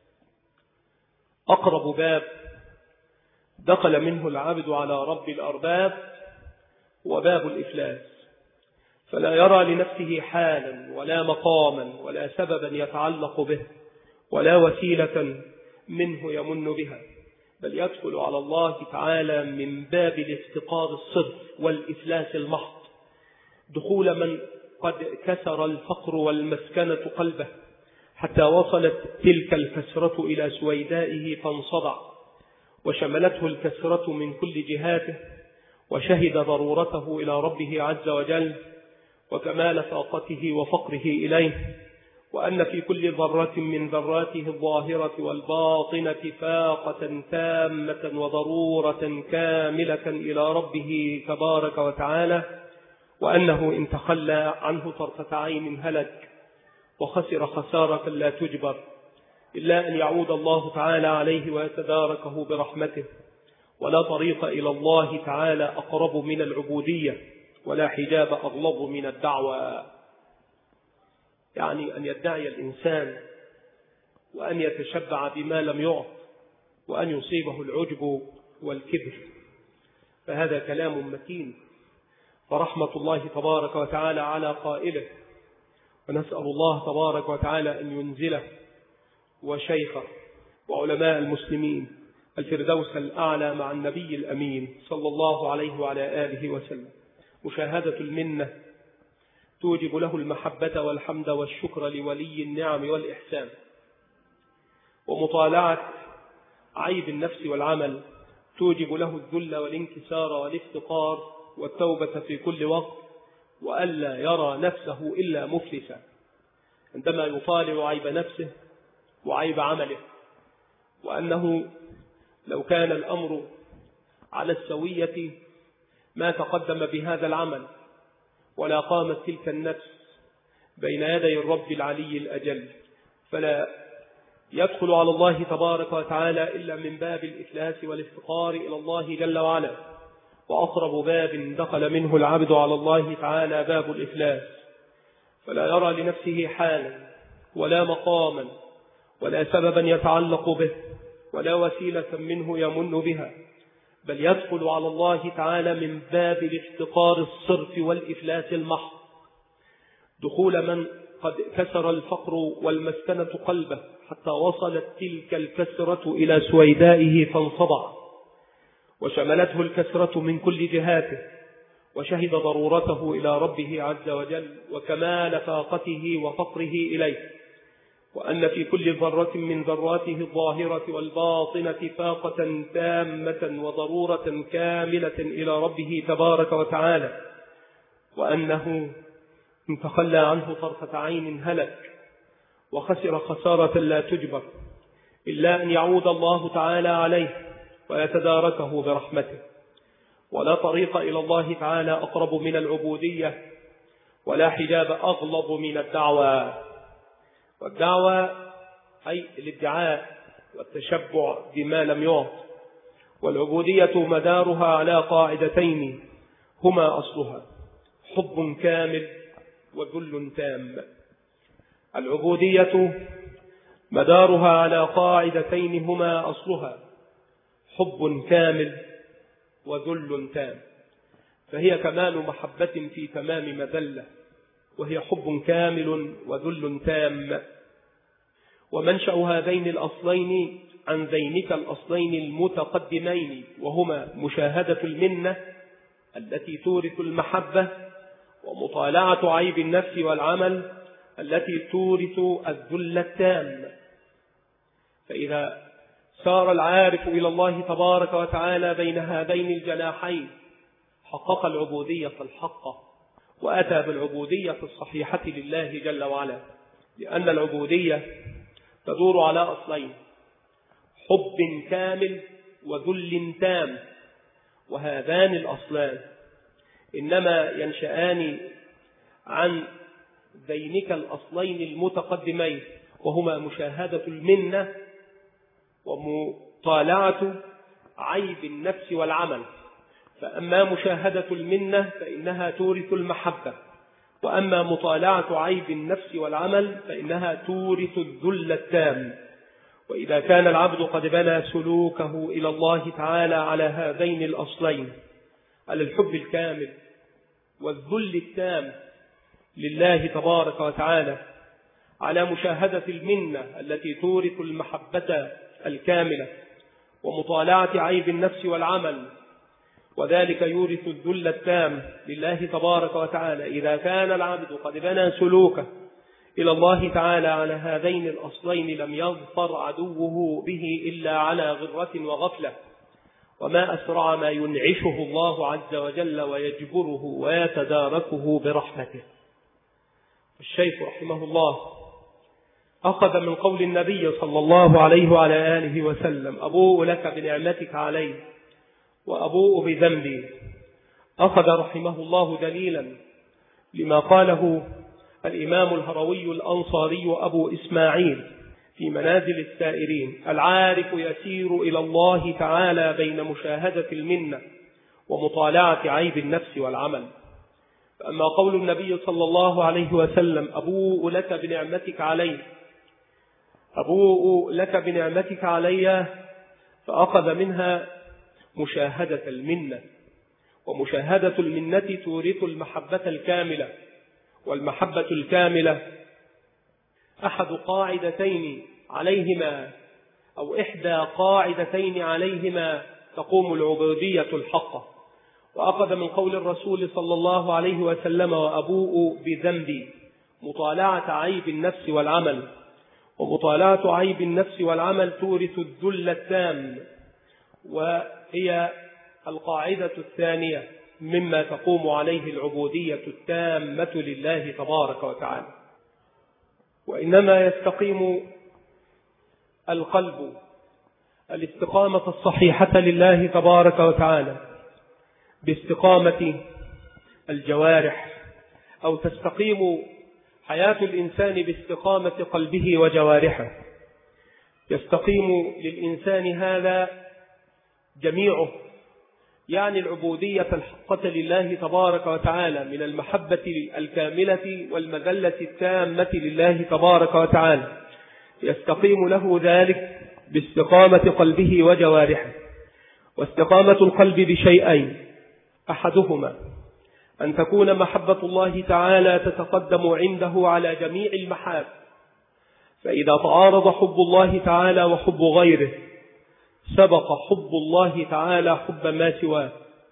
أقرب باب دخل منه العبد على رب الأرباب وباب الإفلاس، فلا يرى لنفسه حالا ولا مقاما ولا سببا يتعلق به ولا وسيلة منه يمن بها، بل يدخل على الله تعالى من باب الافتقار الصرف والإفلاس المحض، دخول من قد كسر الفقر والمسكنة قلبه حتى وصلت تلك الكسرة إلى سويدائه فانصدع، وشملته الكسرة من كل جهاته، وشهد ضرورته إلى ربه عز وجل وكمال طاقته وفقره إليه، وأن في كل ذرة من ذراته الظاهرة والباطنة فاقة تامة وضرورة كاملة إلى ربه تبارك وتعالى، وأنه إن تخلى عنه طرفة عين هلك وخسر خسارة لا تجبر، إلا أن يعود الله تعالى عليه ويتداركه برحمته. ولا طريق إلى الله تعالى أقرب من العبودية، ولا حجاب أغلظ من الدعوة. يعني أن يدعي الإنسان وأن يتشبع بما لم يعط وأن يصيبه العجب والكبر، فهذا كلام متين، فرحمة الله تبارك وتعالى على قائله، ونسأل الله تبارك وتعالى أن ينزله وشيخه وعلماء المسلمين الفردوس الأعلى مع النبي الأمين صلى الله عليه وعلى آله وسلم. مشاهدة المنة توجب له المحبة والحمد والشكر لولي النعم والإحسان، ومطالعة عيب النفس والعمل توجب له الذل والانكسار والافتقار والتوبة في كل وقت، وألا يرى نفسه إلا مفلسا عندما يطالع عيب نفسه وعيب عمله، وأنه لو كان الأمر على السوية ما تقدم بهذا العمل ولا قامت تلك النفس بين يدي الرب العلي الأجل، فلا يدخل على الله تبارك وتعالى إلا من باب الإفلاس والافتقار إلى الله جل وعلا، وأقرب باب دخل منه العبد على الله تعالى باب الإفلاس، فلا يرى لنفسه حالا ولا مقاما ولا سببا يتعلق به ولا وسيلة منه يمن بها، بل يدخل على الله تعالى من باب الافتقار الصرف والإفلاس المحض، دخول من قد كسر الفقر والمسكنة قلبه حتى وصلت تلك الكسرة إلى سويدائه فانصدع، وشملته الكسرة من كل جهاته، وشهد ضرورته إلى ربه عز وجل وكمال فاقته وفقره إليه، وأن في كل ذرة من ذراته الظاهرة والباطنة فاقة تامة وضرورة كاملة إلى ربه تبارك وتعالى، وأنه إن تخلى عنه طرفة عين هلك وخسر خسارة لا تجبر، إلا أن يعود الله تعالى عليه ويتداركه برحمته. ولا طريق إلى الله تعالى أقرب من العبودية، ولا حجاب أغلظ من الدعوة. والدعوة أي الادعاء والتشبع بما لم يعط، والعبودية مدارها على قاعدتين هما أصلها حب كامل وذل تام. العبودية مدارها على قاعدتين هما أصلها حب كامل وذل تام، فهي كمال محبة في تمام مذلة، وهي حب كامل وذل تام. ومنشأ هذين الأصلين عن ذينك الأصلين المتقدمين، وهما مشاهدة المنة التي تورث المحبة، ومطالعة عيب النفس والعمل التي تورث الذل التام. فإذا سار العارف إلى الله تبارك وتعالى بين هذين الجناحين حقق العبودية الحقة، وأتى بالعبودية الصحيحة لله جل وعلا، لأن العبودية تدور على أصلين حب كامل وذل تام، وهذان الأصلان إنما ينشآن عن ذينك الأصلين المتقدمين، وهما مشاهدة المنة ومطالعة عيب النفس والعمل. فأما مشاهدة المنة فإنها تورث المحبة، وأما مطالعة عيب النفس والعمل فإنها تورث الذل التام. وإذا كان العبد قد بنى سلوكه إلى الله تعالى على هذين الأصلين، على الحب الكامل والذل التام لله تبارك وتعالى، على مشاهدة المنة التي تورث المحبة الكاملة، ومطالعة عيب النفس والعمل، وذلك يورث الذل التام لله تبارك وتعالى. إذا كان العبد قد بنى سلوكه إلى الله تعالى على هذين الأصلين لم يظفر عدوه به إلا على غرة وغفلة، وما أسرع ما ينعشه الله عز وجل ويجبره ويتداركه برحمته. الشيخ رحمه الله أخذ من قول النبي صلى الله عليه وعلى آله وسلم: أبوء لك بنعمتك علي وأبوء بذنبي. أخذ رحمه الله دليلا لما قاله الإمام الهروي الأنصاري أبو إسماعيل في منازل السائرين: العارف يسير إلى الله تعالى بين مشاهدة المنة ومطالعة عيب النفس والعمل. فأما قول النبي صلى الله عليه وسلم: أبوء لك بنعمتك علي أبوء لك بنعمتك علي، فأخذ منها مشاهدة المنة، ومشاهدة المنة تورث المحبة الكاملة، والمحبة الكاملة أحد قاعدتين عليهما أو إحدى قاعدتين عليهما تقوم العبودية الحقة. وأخذ من قول الرسول صلى الله عليه وسلم: وأبوء بذنبي، مطالعة عيب النفس والعمل، ومطالعة عيب النفس والعمل تورث الذل التام، وهي القاعدة الثانية مما تقوم عليه العبودية التامة لله تبارك وتعالى. وإنما يستقيم القلب الاستقامة الصحيحة لله تبارك وتعالى باستقامة الجوارح، أو تستقيم حياة الإنسان باستقامة قلبه وجوارحه. يستقيم للإنسان هذا جميعه، يعني العبودية الحقة لله تبارك وتعالى من المحبة الكاملة والمذلة التامة لله تبارك وتعالى، يستقيم له ذلك باستقامة قلبه وجوارحه. واستقامة القلب بشيئين: أحدهما أن تكون محبة الله تعالى تتقدم عنده على جميع المحاب، فإذا تعارض حب الله تعالى وحب غيره سبق حب الله تعالى حب ما سواه،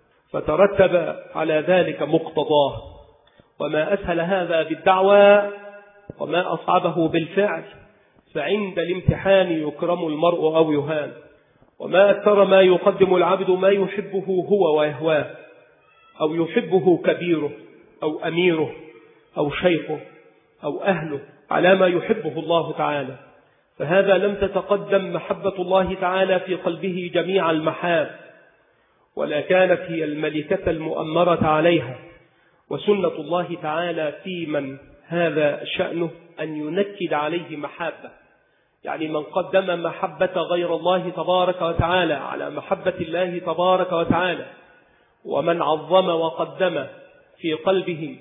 فترتب على ذلك مقتضاه. وما أسهل هذا بالدعوى وما أصعبه بالفعل، فعند الامتحان يكرم المرء أو يهان. وما أكثر ما يقدم العبد ما يحبه هو ويهواه، أو يحبه كبيره أو أميره أو شيخه أو أهله على ما يحبه الله تعالى، فهذا لم تتقدم محبة الله تعالى في قلبه جميع المحاب، ولا كانت هي الملكة المؤمرة عليها. وسنة الله تعالى في من هذا شأنه أن ينكد عليه محبة، يعني من قدم محبة غير الله تبارك وتعالى على محبة الله تبارك وتعالى، ومن عظم وقدم في قلبه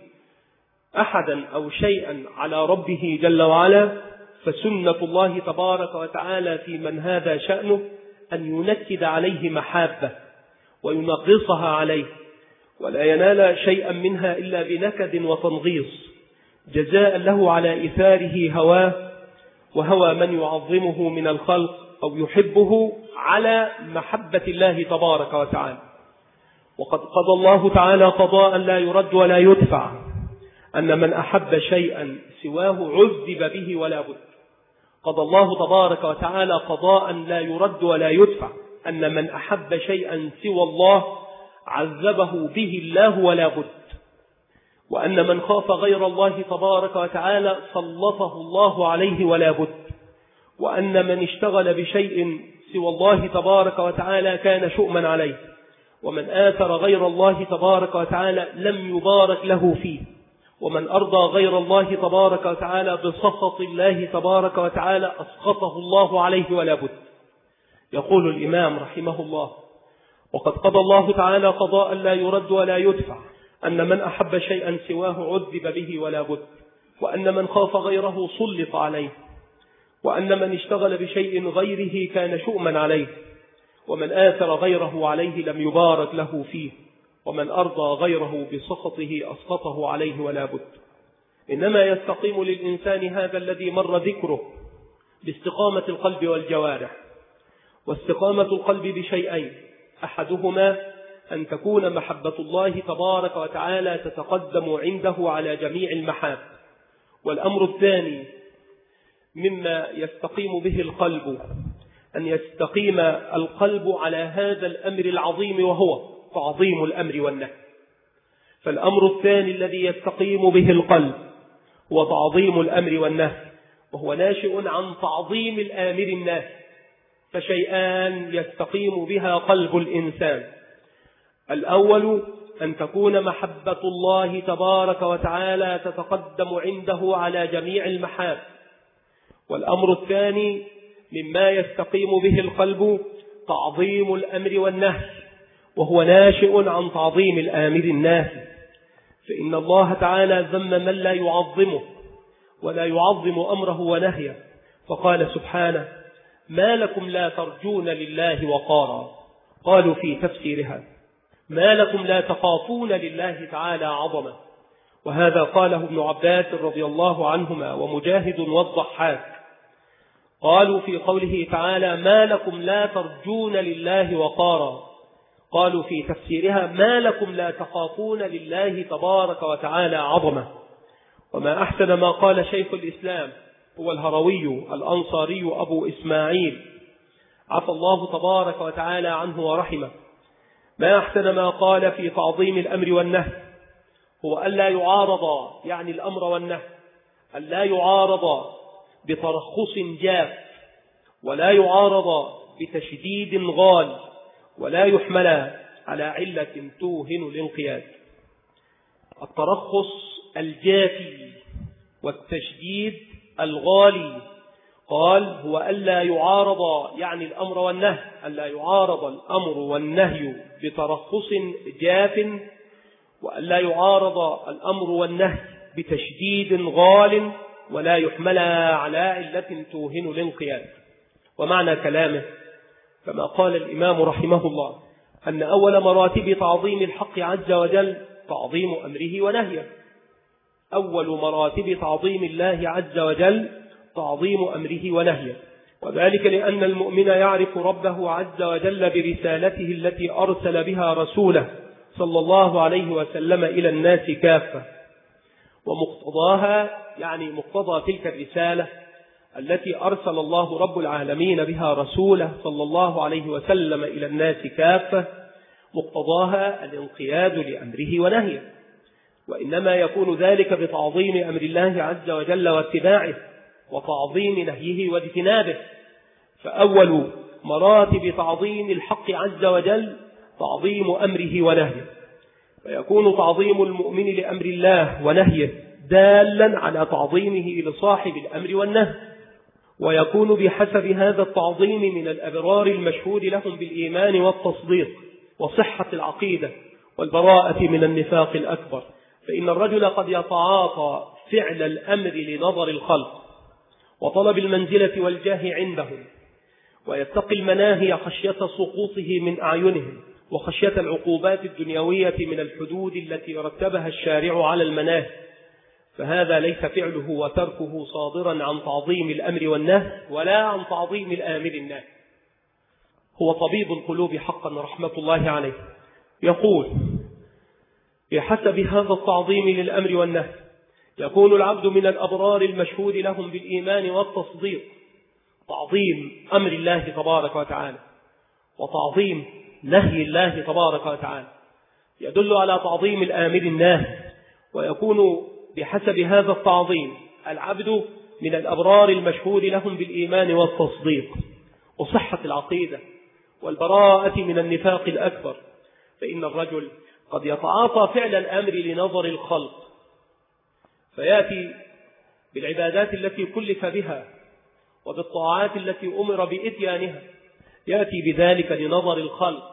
أحدا أو شيئا على ربه جل وعلا، فسنة الله تبارك وتعالى في من هذا شأنه أن ينكد عليه محبة وينغصها عليه، ولا ينال شيئا منها إلا بنكد وتنغيص، جزاء له على إثاره هواه وهوى من يعظمه من الخلق أو يحبه على محبة الله تبارك وتعالى. وقد قضى الله تعالى قضاء لا يرد ولا يدفع، أن من أحب شيئا سواه عذب به ولا بد. قضى الله تبارك وتعالى قضاء لا يرد ولا يدفع، أن من أحب شيئا سوى الله عذبه به الله ولا بد. وأن من خاف غير الله تبارك وتعالى سلطه الله عليه ولا بد. وأن من اشتغل بشيء سوى الله تبارك وتعالى كان شؤما عليه. ومن آثر غير الله تبارك وتعالى لم يبارك له فيه. ومن أرضى غير الله تبارك وتعالى بسخط الله تبارك وتعالى أسخطه الله عليه ولا بد. يقول الإمام رحمه الله: وقد قضى الله تعالى قضاء لا يرد ولا يدفع، أن من أحب شيئا سواه عذب به ولا بد. وأن من خاف غيره سلط عليه. وأن من اشتغل بشيء غيره كان شؤما عليه. ومن آثر غيره عليه لم يبارك له فيه. ومن أرضى غيره بسخطه أسقطه عليه ولا بد. إنما يستقيم للإنسان هذا الذي مر ذكره باستقامة القلب والجوارح. واستقامة القلب بشيئين: أحدهما أن تكون محبة الله تبارك وتعالى تتقدم عنده على جميع المحاب. والأمر الثاني مما يستقيم به القلب أن يستقيم القلب على هذا الأمر العظيم، وهو تعظيم الأمر والنهي. فالأمر الثاني الذي يستقيم به القلب هو تعظيم الأمر والنهي، وهو ناشئ عن تعظيم الآمر الناهي. فشيئان يستقيم بها قلب الإنسان: الأول أن تكون محبة الله تبارك وتعالى تتقدم عنده على جميع المحاب. والأمر الثاني مما يستقيم به القلب تعظيم الأمر والنهي، وهو ناشئ عن تعظيم الآمر الناهي. فإن الله تعالى ذم من لا يعظمه ولا يعظم أمره ونهيه، فقال سبحانه: ما لكم لا ترجون لله وقارا. قالوا في تفسيرها: ما لكم لا تخافون لله تعالى عظمة. وهذا قاله ابن عباس رضي الله عنهما ومجاهد والضحاك. قالوا في قوله تعالى: ما لكم لا ترجون لله وقارا. قالوا في تفسيرها: ما لكم لا تخافون لله تبارك وتعالى عظمة. وما أحسن ما قال شيخ الإسلام هو الهروي الأنصاري أبو إسماعيل عفى الله تبارك وتعالى عنه ورحمه، ما أحسن ما قال في تعظيم الأمر والنهي هو ألا يعارض، يعني الأمر والنهي ألا يعارض بترخص جاف، ولا يعارض بتشديد غال، ولا يحمل على علة توهن الانقياد. الترخص الجافي والتشديد الغالي. قال هو ألا يعارض، يعني الأمر والنهي، ألا يعارض الأمر والنهي بترخص جاف، وألا يعارض الأمر والنهي بتشديد غال، ولا يحمل على علة توهن الانقياد. ومعنى كلامه كما قال الإمام رحمه الله أن أول مراتب تعظيم الحق عز وجل تعظيم أمره ونهيه. أول مراتب تعظيم الله عز وجل تعظيم أمره ونهيه، وذلك لأن المؤمن يعرف ربه عز وجل برسالته التي أرسل بها رسوله صلى الله عليه وسلم إلى الناس كافة، ومقتضاها يعني مقتضى تلك الرسالة التي أرسل الله رب العالمين بها رسوله صلى الله عليه وسلم إلى الناس كافة، مقتضاها الانقياد لأمره ونهيه، وإنما يكون ذلك بتعظيم أمر الله عز وجل واتباعه، وتعظيم نهيه واجتنابه. فأول مراتب تعظيم الحق عز وجل تعظيم أمره ونهيه، فيكون تعظيم المؤمن لأمر الله ونهيه دالا على تعظيمه لصاحب الأمر والنهي، ويكون بحسب هذا التعظيم من الأبرار المشهود لهم بالإيمان والتصديق وصحة العقيدة والبراءة من النفاق الأكبر. فإن الرجل قد يتعاطى فعل الأمر لنظر الخلق وطلب المنزلة والجاه عندهم، ويتقي المناهي خشية سقوطه من أعينهم، وخشية العقوبات الدنيوية من الحدود التي رتبها الشارع على المناهي، فهذا ليس فعله وتركه صادرا عن تعظيم الأمر والنهي ولا عن تعظيم الآمر الناهي. هو طبيب القلوب حقا رحمة الله عليه يقول بحسب هذا التعظيم للأمر والنهي يكون العبد من الأبرار المشهود لهم بالإيمان والتصديق، تعظيم أمر الله تبارك وتعالى وتعظيم نهي الله تبارك وتعالى يدل على تعظيم الآمر الناهي، ويكون بحسب هذا التعظيم العبد من الأبرار المشهود لهم بالإيمان والتصديق وصحة العقيدة والبراءة من النفاق الأكبر. فإن الرجل قد يتعاطى فعل الأمر لنظر الخلق، فيأتي بالعبادات التي كلف بها وبالطاعات التي أمر بإتيانها، يأتي بذلك لنظر الخلق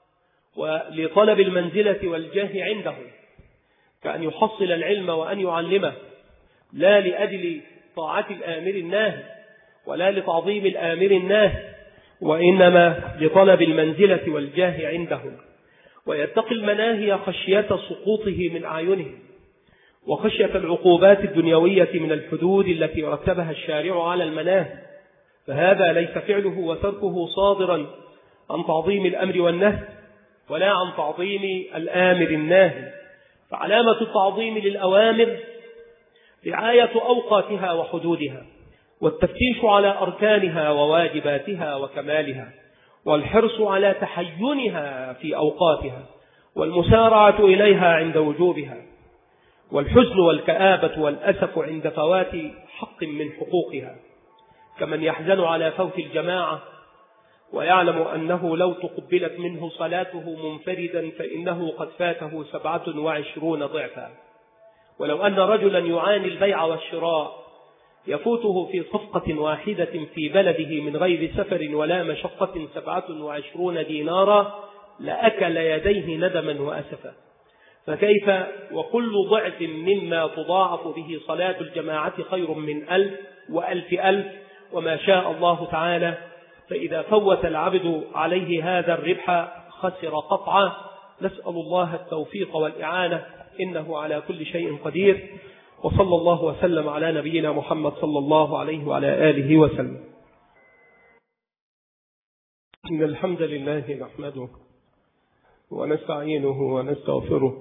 ولطلب المنزلة والجاه عنده، كأن يحصل العلم وأن يعلمه، لا لأجل طاعة الآمر الناهي ولا لتعظيم الآمر الناهي، وإنما لطلب المنزلة والجاه عندهم. ويتقي المناهي خشية سقوطه من أعينهم، وخشية العقوبات الدنيوية من الحدود التي رتبها الشارع على المناهي، فهذا ليس فعله وتركه صادرا عن تعظيم الأمر والنهي ولا عن تعظيم الآمر الناهي. فعلامة التعظيم للأوامر رعاية أوقاتها وحدودها، والتفتيش على أركانها وواجباتها وكمالها، والحرص على تحينها في أوقاتها، والمسارعة إليها عند وجوبها، والحزن والكآبة والأسف عند فوات حق من حقوقها، كمن يحزن على فوت الجماعة ويعلم أنه لو تقبلت منه صلاته منفردا فإنه قد فاته سبعة وعشرون ضعفا. ولو أن رجلا يعاني البيع والشراء يفوته في صفقة واحدة في بلده من غير سفر ولا مشقة سبعة وعشرون دينارا لأكل يديه ندما وأسفا، فكيف وكل ضعف مما تضاعف به صلاة الجماعة خير من ألف وألف ألف وما شاء الله تعالى. فإذا فوت العبد عليه هذا الربح خسر قطعا. نسأل الله التوفيق والإعانة إنه على كل شيء قدير، وصلى الله وسلم على نبينا محمد صلى الله عليه وعلى آله وسلم. إن الحمد لله نحمده ونستعينه ونستغفره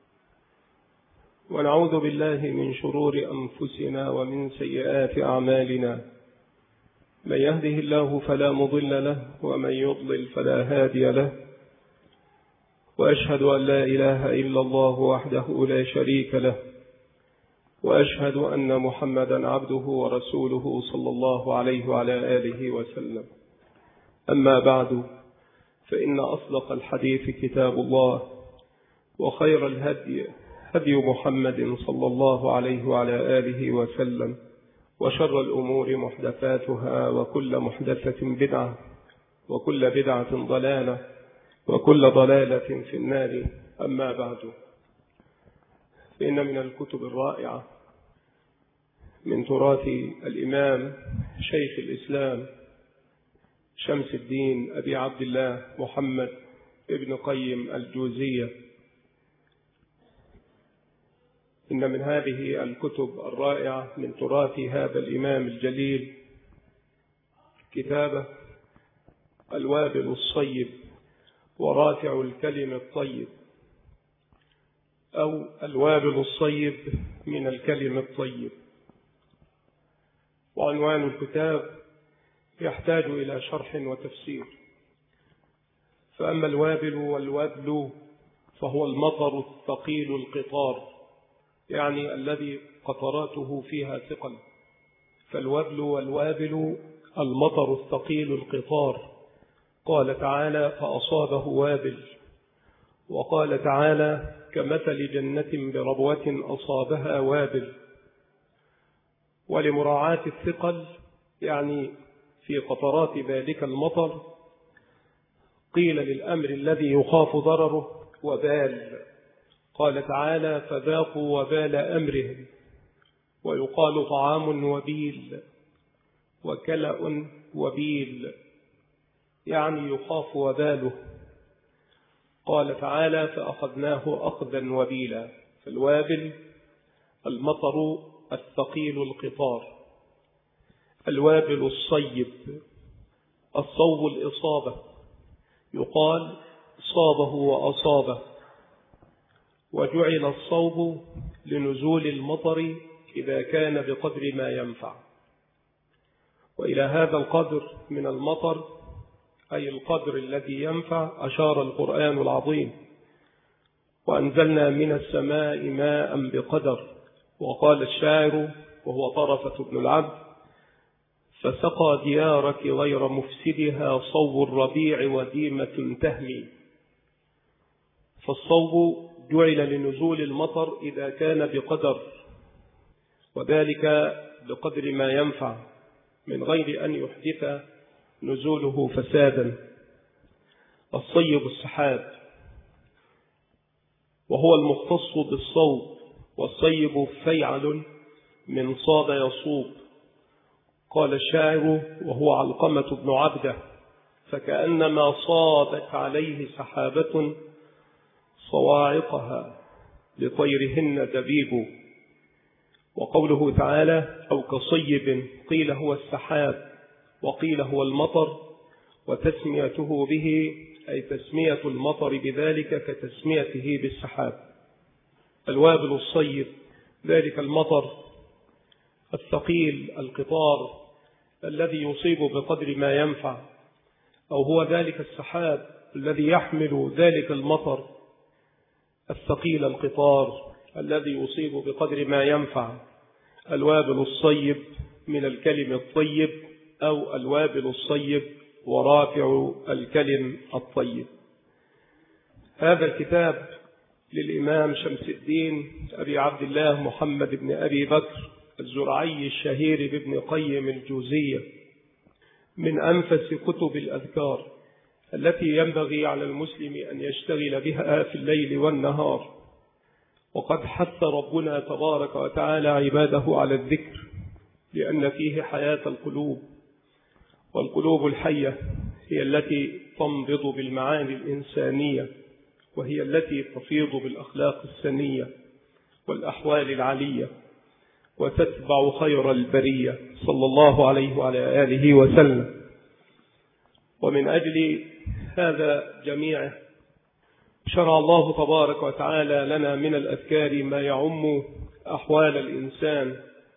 ونعوذ بالله من شرور أنفسنا ومن سيئات أعمالنا، من يهده الله فلا مضل له ومن يضلل فلا هادي له، وأشهد أن لا إله إلا الله وحده لا شريك له، وأشهد أن محمدا عبده ورسوله صلى الله عليه وعلى آله وسلم. أما بعد، فإن أصدق الحديث كتاب الله، وخير الهدي هدي محمد صلى الله عليه وعلى آله وسلم، وشر الأمور محدثاتها، وكل محدثة بدعة، وكل بدعة ضلالة، وكل ضلالة في النار. أما بعد، فإن من الكتب الرائعة من تراث الإمام شيخ الإسلام شمس الدين أبي عبد الله محمد ابن قيم الجوزية، إن من هذه الكتب الرائعة من تراث هذا الإمام الجليل كتابه الوابل الصيب ورافع الكلم الطيب، أو الوابل الصيب من الكلم الطيب. وعنوان الكتاب يحتاج إلى شرح وتفسير. فأما الوابل والوبل فهو المطر الثقيل القطار، يعني الذي قطراته فيها ثقل. فالوبل والوابل المطر الثقيل القطار. قال تعالى: فأصابه وابل. وقال تعالى: كمثل جنة بربوة أصابها وابل. ولمراعاة الثقل، يعني في قطرات ذلك المطر، قيل للأمر الذي يخاف ضرره وبال. قال تعالى: فذاقوا وبال أمرهم. ويقال طعام وبيل وكلأ وبيل، يعني يخاف وباله. قال تعالى: فأخذناه أخذا وبيلا. فالوابل المطر الثقيل القطار. الوابل الصيب، الصوب الإصابة، يقال صابه وأصابه. وجعل الصوب لنزول المطر إذا كان بقدر ما ينفع. وإلى هذا القدر من المطر، أي القدر الذي ينفع، أشار القرآن العظيم: وأنزلنا من السماء ماء بقدر. وقال الشاعر وهو طرفة بن العبد: فسقى ديارك غير مفسدها صوب الربيع وديمة تهمي. فالصوب جعل لنزول المطر إذا كان بقدر، وذلك بقدر ما ينفع من غير أن يحدث نزوله فسادا. الصيب السحاب، وهو المختص بالصوب. والصيب فيعل من صاد يصوب. قال الشاعر وهو علقمة بن عبده: فكأنما صادت عليه سحابة صواعقها لطيرهن دبيب. وقوله تعالى: أو كصيب، قيل هو السحاب وقيل هو المطر، وتسميته به أي تسمية المطر بذلك كتسميته بالسحاب. الوابل الصيب ذلك المطر الثقيل القطار الذي يصيب بقدر ما ينفع، أو هو ذلك السحاب الذي يحمل ذلك المطر الثقيل القطار الذي يصيب بقدر ما ينفع. الوابل الصيب من الكلم الطيب، أو الوابل الصيب ورافع الكلم الطيب. هذا الكتاب للإمام شمس الدين أبي عبد الله محمد بن أبي بكر الزرعي الشهير بابن قيم الجوزية، من أنفس كتب الأذكار التي ينبغي على المسلم أن يشتغل بها في الليل والنهار. وقد حث ربنا تبارك وتعالى عباده على الذكر، لأن فيه حياة القلوب، والقلوب الحية هي التي تنبض بالمعاني الإنسانية، وهي التي تفيض بالأخلاق السنية والأحوال العلية، وتتبع خير البرية صلى الله عليه وعلى آله وسلم. ومن أجل هذا جميعه شرع الله تبارك وتعالى لنا من الأذكار ما يعم أحوال الإنسان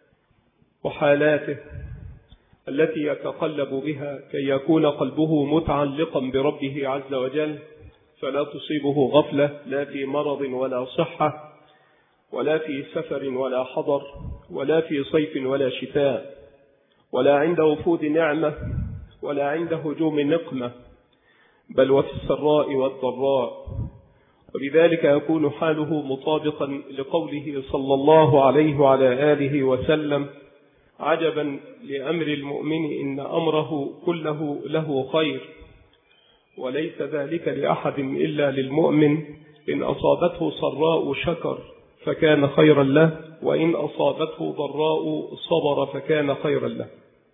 وحالاته التي يتقلب بها كي يكون قلبه متعلقا بربه عز وجل، فلا تصيبه غفلة، لا في مرض ولا صحة، ولا في سفر ولا حضر، ولا في صيف ولا شتاء، ولا عند وفود نعمة، ولا عند هجوم نقمة، بل وفي السراء والضراء. وبذلك يكون حاله مطابقا لقوله صلى الله عليه وعلى آله وسلم: عجبا لأمر المؤمن إن أمره كله له خير، وليس ذلك لأحد إلا للمؤمن، إن أصابته صراء شكر فكان خيرا له، وإن أصابته ضراء صبر فكان خيرا له.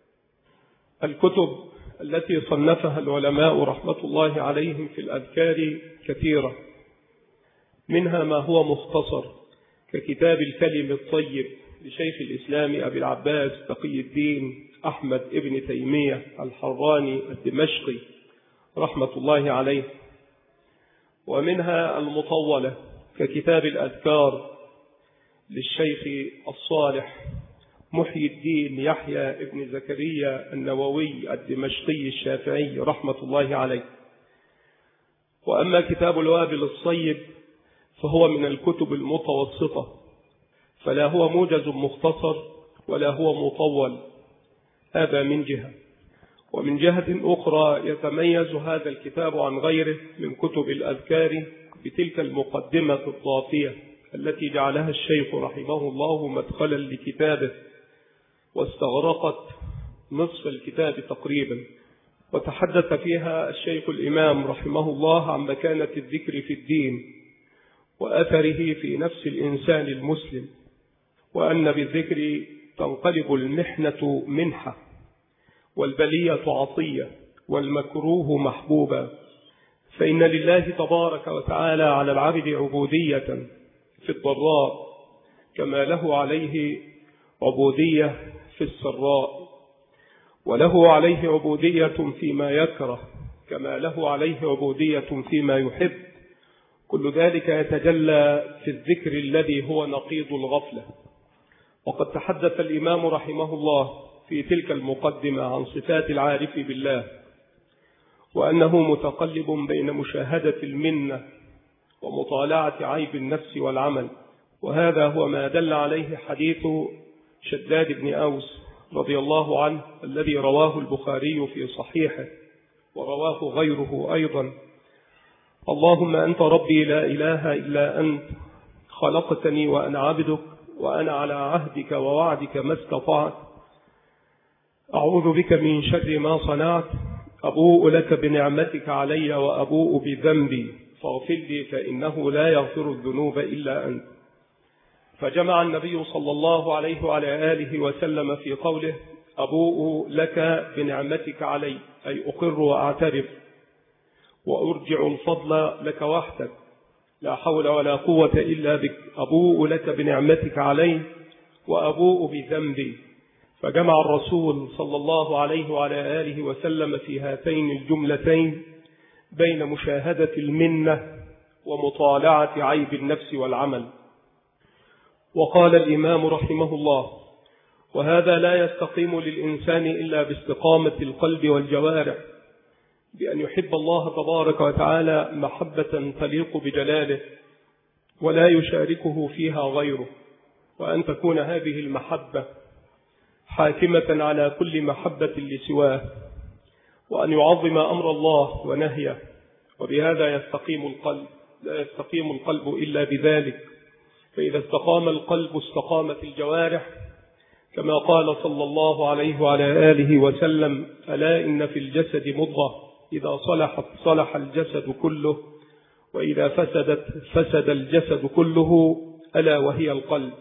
الكتب التي صنفها العلماء رحمة الله عليهم في الأذكار كثيرة، منها ما هو مختصر ككتاب الكلم الطيب لشيخ الإسلام أبي العباس تقي الدين أحمد ابن تيمية الحراني الدمشقي رحمة الله عليه، ومنها المطولة ككتاب الأذكار للشيخ الصالح محي الدين يحيى ابن زكريا النووي الدمشقي الشافعي رحمة الله عليه. وأما كتاب الوابل الصيب فهو من الكتب المتوسطة، فلا هو موجز مختصر ولا هو مطول، هذا من جهة. ومن جهة أخرى يتميز هذا الكتاب عن غيره من كتب الأذكار بتلك المقدمة الضافية التي جعلها الشيخ رحمه الله مدخلا لكتابه، واستغرقت نصف الكتاب تقريبا، وتحدث فيها الشيخ الإمام رحمه الله عن مكانة الذكر في الدين وأثره في نفس الإنسان المسلم، وأن بالذكر تنقلب المحنة منحة، والبلية عطية، والمكروه محبوبا، فإن لله تبارك وتعالى على العبد عبودية في الضراء كما له عليه عبودية في السراء، وله عليه عبودية فيما يكره كما له عليه عبودية فيما يحب. كل ذلك يتجلى في الذكر الذي هو نقيض الغفلة. وقد تحدث الإمام رحمه الله في تلك المقدمة عن صفات العارف بالله، وأنه متقلب بين مشاهدة المنة ومطالعة عيب النفس والعمل، وهذا هو ما دل عليه حديث شداد بن أوس رضي الله عنه الذي رواه البخاري في صحيحه ورواه غيره أيضا: اللهم أنت ربي لا إله إلا أنت، خلقتني وأنا عبدك، وأنا على عهدك ووعدك ما استطعت، أعوذ بك من شر ما صنعت، أبوء لك بنعمتك علي وأبوء بذنبي فاغفر لي فإنه لا يغفر الذنوب إلا أنت. فجمع النبي صلى الله عليه وعلى آله وسلم في قوله أبوء لك بنعمتك علي، أي أقر وأعترف وأرجع الفضل لك وحدك، لا حول ولا قوة إلا بك، أبوء لك بنعمتك علي وأبوء بذنبي. فجمع الرسول صلى الله عليه وعلى آله وسلم في هاتين الجملتين بين مشاهدة المنة ومطالعة عيب النفس والعمل. وقال الإمام رحمه الله: وهذا لا يستقيم للإنسان إلا باستقامة القلب والجوارح، بأن يحب الله تبارك وتعالى محبة تليق بجلاله ولا يشاركه فيها غيره، وأن تكون هذه المحبة حاكمة على كل محبة لسواه، وأن يعظم أمر الله ونهيه، وبهذا يستقيم القلب. لا يستقيم القلب إلا بذلك، فإذا استقام القلب استقامت الجوارح، كما قال صلى الله عليه وعلى آله وسلم: ألا إن في الجسد مضغة إذا صلحت صلح الجسد كله، وإذا فسدت فسد الجسد كله، ألا وهي القلب.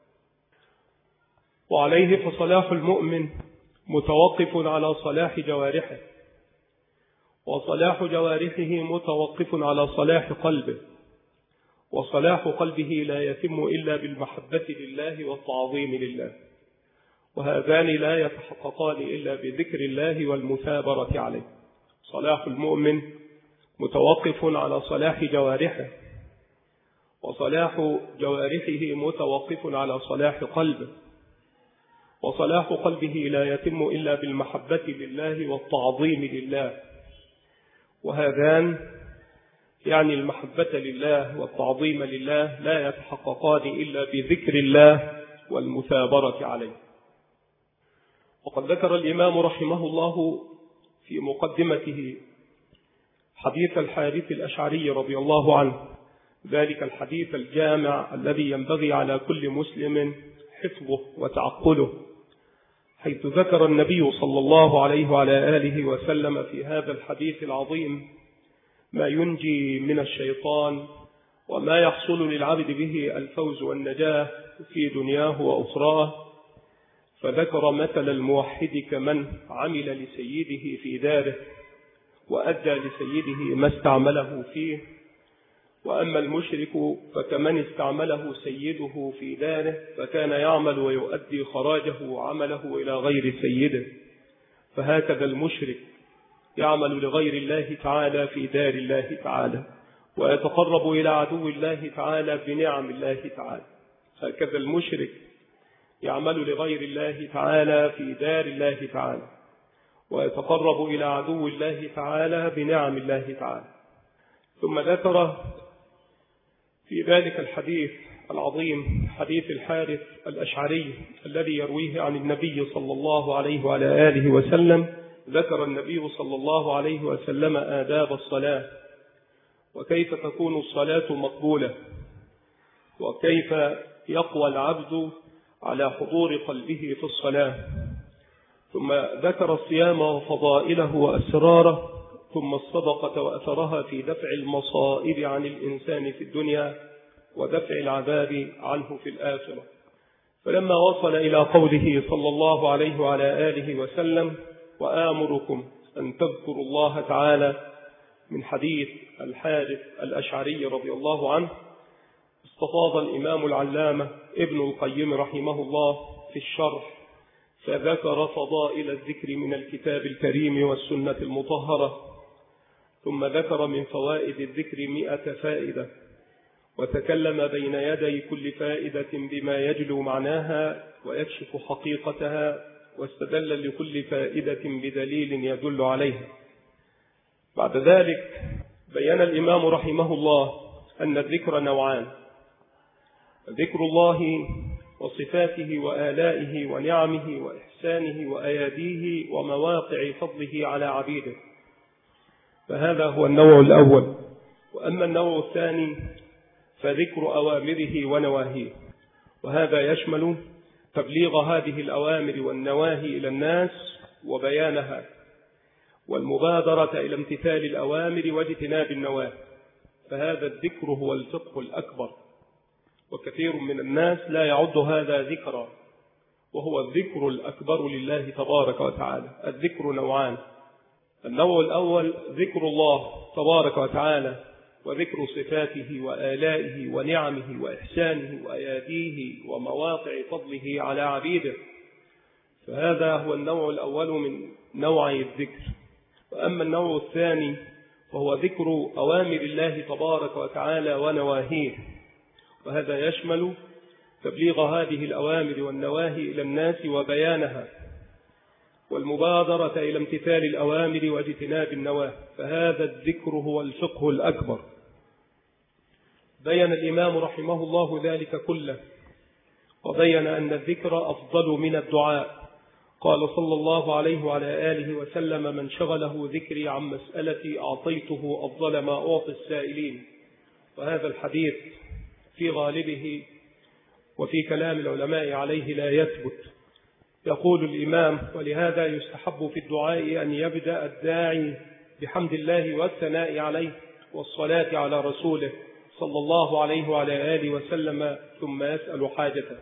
وعليه فصلاح المؤمن متوقف على صلاح جوارحه، وصلاح جوارحه متوقف على صلاح قلبه، وصلاح قلبه لا يتم إلا بالمحبة لله والتعظيم لله، وهذان لا يتحققان إلا بذكر الله والمثابرة عليه. صلاح المؤمن متوقف على صلاح جوارحه، وصلاح جوارحه متوقف على صلاح قلبه، وصلاح قلبه لا يتم إلا بالمحبة لله والتعظيم لله، وهذان يعني المحبة لله والتعظيم لله لا يتحققان إلا بذكر الله والمثابرة عليه. وقد ذكر الإمام رحمه الله في مقدمته حديث الحارث الأشعري رضي الله عنه ذلك الحديث الجامع الذي ينبغي على كل مسلم حفظه وتعقله، حيث ذكر النبي صلى الله عليه وعلى آله وسلم في هذا الحديث العظيم ما ينجي من الشيطان وما يحصل للعبد به الفوز والنجاة في دنياه وأخراه. فذكر مثل الموحد كمن عمل لسيده في داره وأدى لسيده ما استعمله فيه، وأما المشرك فكمن استعمله سيده في داره فكان يعمل ويؤدي خراجه وعمله إلى غير سيده. فهكذا المشرك يعمل لغير الله تعالى في دار الله تعالى ويتقرب إلى عدو الله تعالى بنعم الله تعالى. هكذا المشرك يعمل لغير الله تعالى في دار الله تعالى ويتقرب إلى عدو الله تعالى بنعم الله تعالى. ثم ذكر في ذلك الحديث العظيم حديث الحارث الأشعري الذي يرويه عن النبي صلى الله عليه وعلى آله وسلم. ذكر النبي صلى الله عليه وسلم آداب الصلاة وكيف تكون الصلاة مقبولة وكيف يقوى العبد على حضور قلبه في الصلاة. ثم ذكر الصيام وفضائله وأسراره، ثم الصدقة وأثرها في دفع المصائب عن الإنسان في الدنيا ودفع العذاب عنه في الآخرة. فلما وصل إلى قوله صلى الله عليه وعلى آله وسلم وآمركم أن تذكروا الله تعالى من حديث الحارث الأشعري رضي الله عنه، استفاض الإمام العلامة ابن القيم رحمه الله في الشرح فذكر فضائل الذكر من الكتاب الكريم والسنة المطهرة، ثم ذكر من فوائد الذكر مئة فائدة، وتكلم بين يدي كل فائدة بما يجلو معناها ويكشف حقيقتها، واستدل لكل فائدة بدليل يدل عليها. بعد ذلك بيّن الإمام رحمه الله أن الذكر نوعان: ذكر الله وصفاته وآلائه ونعمه وإحسانه وأياديه ومواقع فضله على عبيده، فهذا هو النوع الأول. وأما النوع الثاني فذكر أوامره ونواهيه، وهذا يشمل تبليغ هذه الأوامر والنواهي إلى الناس وبيانها، والمبادرة إلى امتثال الأوامر واجتناب النواهي، فهذا الذكر هو الفقه الأكبر، وكثير من الناس لا يعد هذا ذكرا، وهو الذكر الأكبر لله تبارك وتعالى. الذكر نوعان: النوع الأول ذكر الله تبارك وتعالى وذكر صفاته وآلائه ونعمه وإحسانه وأياديه ومواقع فضله على عبيده، فهذا هو النوع الأول من نوعي الذكر. وأما النوع الثاني وهو ذكر أوامر الله تبارك وتعالى ونواهيه، وهذا يشمل تبليغ هذه الأوامر والنواهي إلى الناس وبيانها، والمبادرة إلى امتثال الأوامر واجتناب النواهي، فهذا الذكر هو الفقه الأكبر. بين الإمام رحمه الله ذلك كله، وبين أن الذكر أفضل من الدعاء. قال صلى الله عليه وعلى آله وسلم: من شغله ذكري عن مسألتي أعطيته أفضل ما أعطي السائلين. وهذا الحديث في غالبه وفي كلام العلماء عليه لا يثبت. يقول الإمام: ولهذا يستحب في الدعاء أن يبدأ الداعي بحمد الله والثناء عليه والصلاة على رسوله صلى الله عليه وعلى آله وسلم، ثم يسأل حاجته.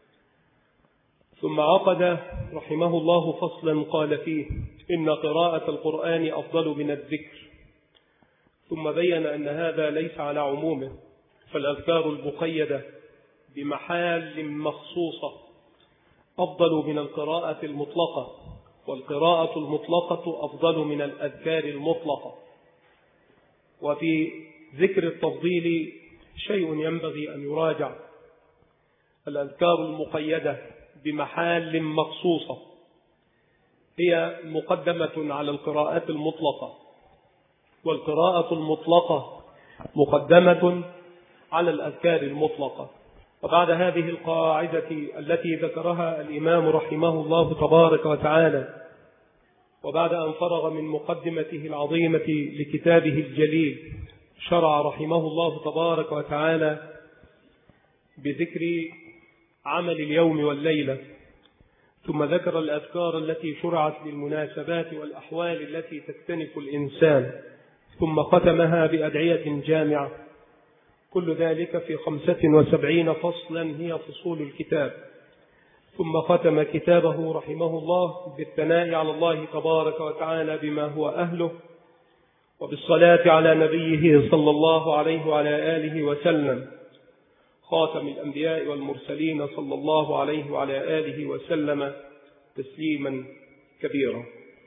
ثم عقد رحمه الله فصلا قال فيه: إن قراءة القرآن أفضل من الذكر. ثم بين أن هذا ليس على عمومه، فالأذكار المقيدة بمحال مخصوصة أفضل من القراءة المطلقة، والقراءة المطلقة أفضل من الأذكار المطلقة. وفي ذكر التفضيل شيء ينبغي أن يراجع: الأذكار المقيدة بمحال مخصوصة هي مقدمة على القراءات المطلقة، والقراءة المطلقة مقدمة على الأذكار المطلقة. وبعد هذه القاعدة التي ذكرها الإمام رحمه الله تبارك وتعالى، وبعد أن فرغ من مقدمته العظيمة لكتابه الجليل شرع رحمه الله تبارك وتعالى بذكر عمل اليوم والليلة، ثم ذكر الأذكار التي شرعت للمناسبات والأحوال التي تكتنف الإنسان، ثم ختمها بأدعية جامعة، كل ذلك في خمسة وسبعين فصلا هي فصول الكتاب. ثم ختم كتابه رحمه الله بالثناء على الله تبارك وتعالى بما هو أهله، وبالصلاة على نبيه صلى الله عليه وعلى آله وسلم، خاتم الأنبياء والمرسلين صلى الله عليه وعلى آله وسلم تسليما كبيرا.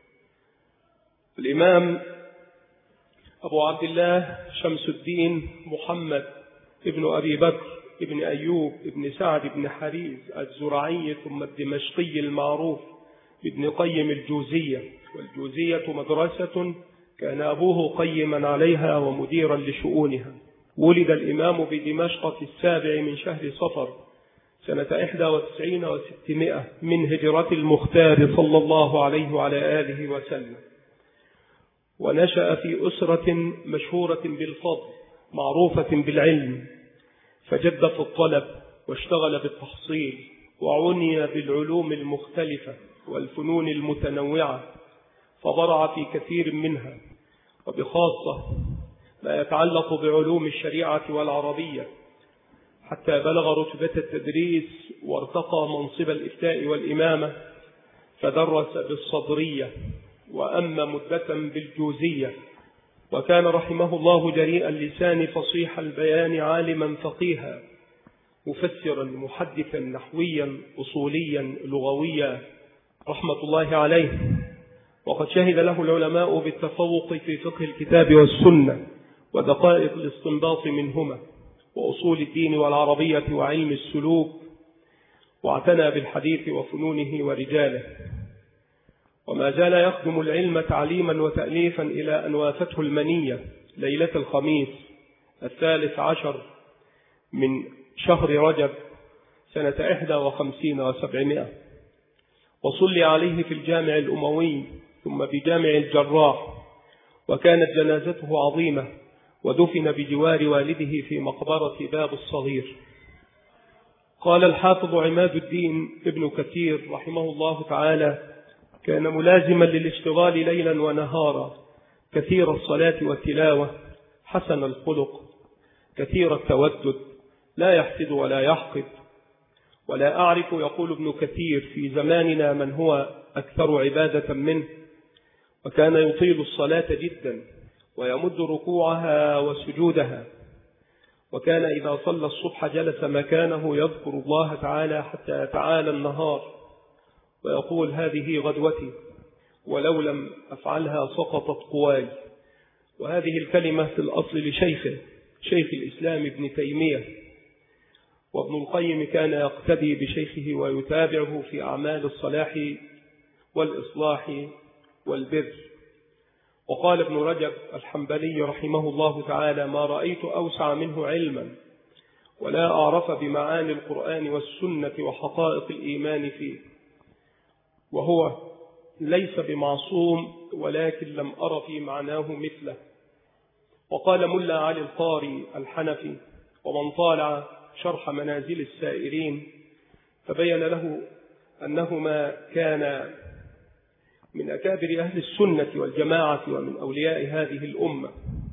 الإمام أبو عبد الله شمس الدين محمد ابن أبي بكر ابن أيوب ابن سعد ابن حريز الزرعي ثم الدمشقي المعروف ابن قيم الجوزية، والجوزية مدرسة كان أبوه قيما عليها ومديرا لشؤونها. ولد الإمام بدمشق في السابع من شهر صفر سنة إحدى وتسعين وستمائة من هجرة المختار صلى الله عليه وعلى آله وسلم، ونشأ في أسرة مشهورة بالفضل معروفة بالعلم، فجد في الطلب واشتغل بالتحصيل، وعني بالعلوم المختلفة والفنون المتنوعة، فبرع في كثير منها، وبخاصة ما يتعلق بعلوم الشريعة والعربية، حتى بلغ رتبة التدريس وارتقى منصب الإفتاء والإمامة، فدرس بالصدرية وأما مدة بالجوزية. وكان رحمه الله جريء اللسان فصيح البيان عالما فقيها مفسرا محدثا نحويا أصوليا لغويا رحمة الله عليه. وقد شهد له العلماء بالتفوق في فقه الكتاب والسنة ودقائق الاستنباط منهما، وأصول الدين والعربية وعلم السلوك، واعتنى بالحديث وفنونه ورجاله، وما زال يخدم العلم تعليما وتأليفا إلى أن وافته المنية ليلة الخميس الثالث عشر من شهر رجب سنة إحدى وخمسين وسبعمائة، وصلي عليه في الجامع الأموي ثم بجامع الجراح، وكانت جنازته عظيمة، ودفن بجوار والده في مقبرة باب الصغير. قال الحافظ عماد الدين ابن كثير رحمه الله تعالى: كان ملازما للاشتغال ليلا ونهارا، كثير الصلاة والتلاوة، حسن الخلق، كثير التودد، لا يحسد ولا يحقد. ولا أعرف، يقول ابن كثير، في زماننا من هو أكثر عبادة منه، وكان يطيل الصلاة جدا ويمد ركوعها وسجودها، وكان إذا صلى الصبح جلس مكانه يذكر الله تعالى حتى يتعالى النهار، ويقول: هذه غدوتي، ولو لم أفعلها سقطت قواي. وهذه الكلمة في الأصل لشيخه شيخ الإسلام ابن تيمية، وابن القيم كان يقتدي بشيخه ويتابعه في أعمال الصلاح والإصلاح والبر. وقال ابن رجب الحنبلي رحمه الله تعالى: ما رأيت أوسع منه علما ولا أعرف بمعاني القرآن والسنة وحقائق الإيمان فيه، وهو ليس بمعصوم ولكن لم أر في معناه مثله. وقال ملا علي القاري الحنفي: ومن طالع شرح منازل السائرين فبين له أنهما كان من أكابر أهل السنة والجماعة ومن أولياء هذه الأمة،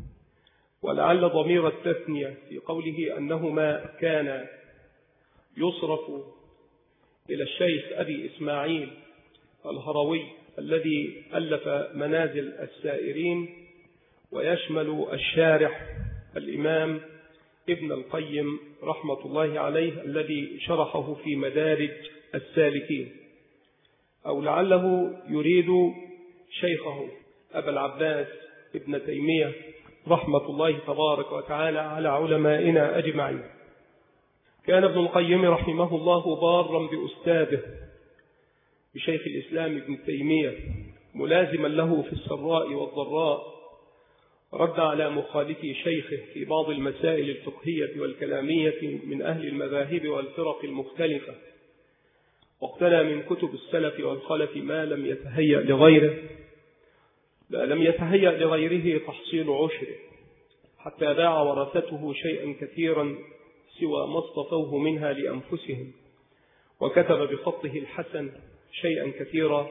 ولعل ضمير التثنية في قوله أنهما كان يصرف إلى الشيخ أبي إسماعيل الهروي الذي ألف منازل السائرين، ويشمل الشارح الإمام ابن القيم رحمة الله عليه الذي شرحه في مدارج السالكين، أو لعله يريد شيخه أبا العباس ابن تيمية رحمة الله تبارك وتعالى على علمائنا أجمعين. كان ابن القيم رحمه الله بارا بأستاذه بشيخ الإسلام ابن تيمية، ملازما له في السراء والضراء، رد على مخالفي شيخه في بعض المسائل الفقهية والكلامية من أهل المذاهب والفرق المختلفة، واقتنى من كتب السلف والخلف ما لم يتهيأ لغيره لا لم يتهيأ لغيره تحصيل عشره، حتى باع ورثته شيئا كثيرا سوى ما اصطفوه منها لأنفسهم، وكتب بخطه الحسن شيئا كثيرا،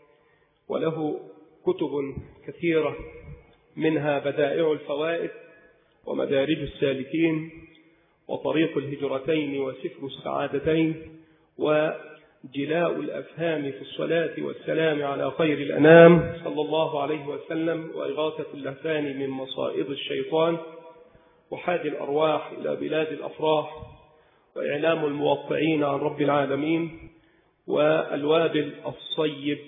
وله كتب كثيرة منها بدائع الفوائد ومدارج السالكين وطريق الهجرتين وسفر السعادتين وجلاء الأفهام في الصلاة والسلام على خير الأنام صلى الله عليه وسلم، وإغاثة اللهفان من مصائد الشيطان، وحاد الأرواح إلى بلاد الأفراح، وإعلام الموقعين عن رب العالمين، والوابل الصيب،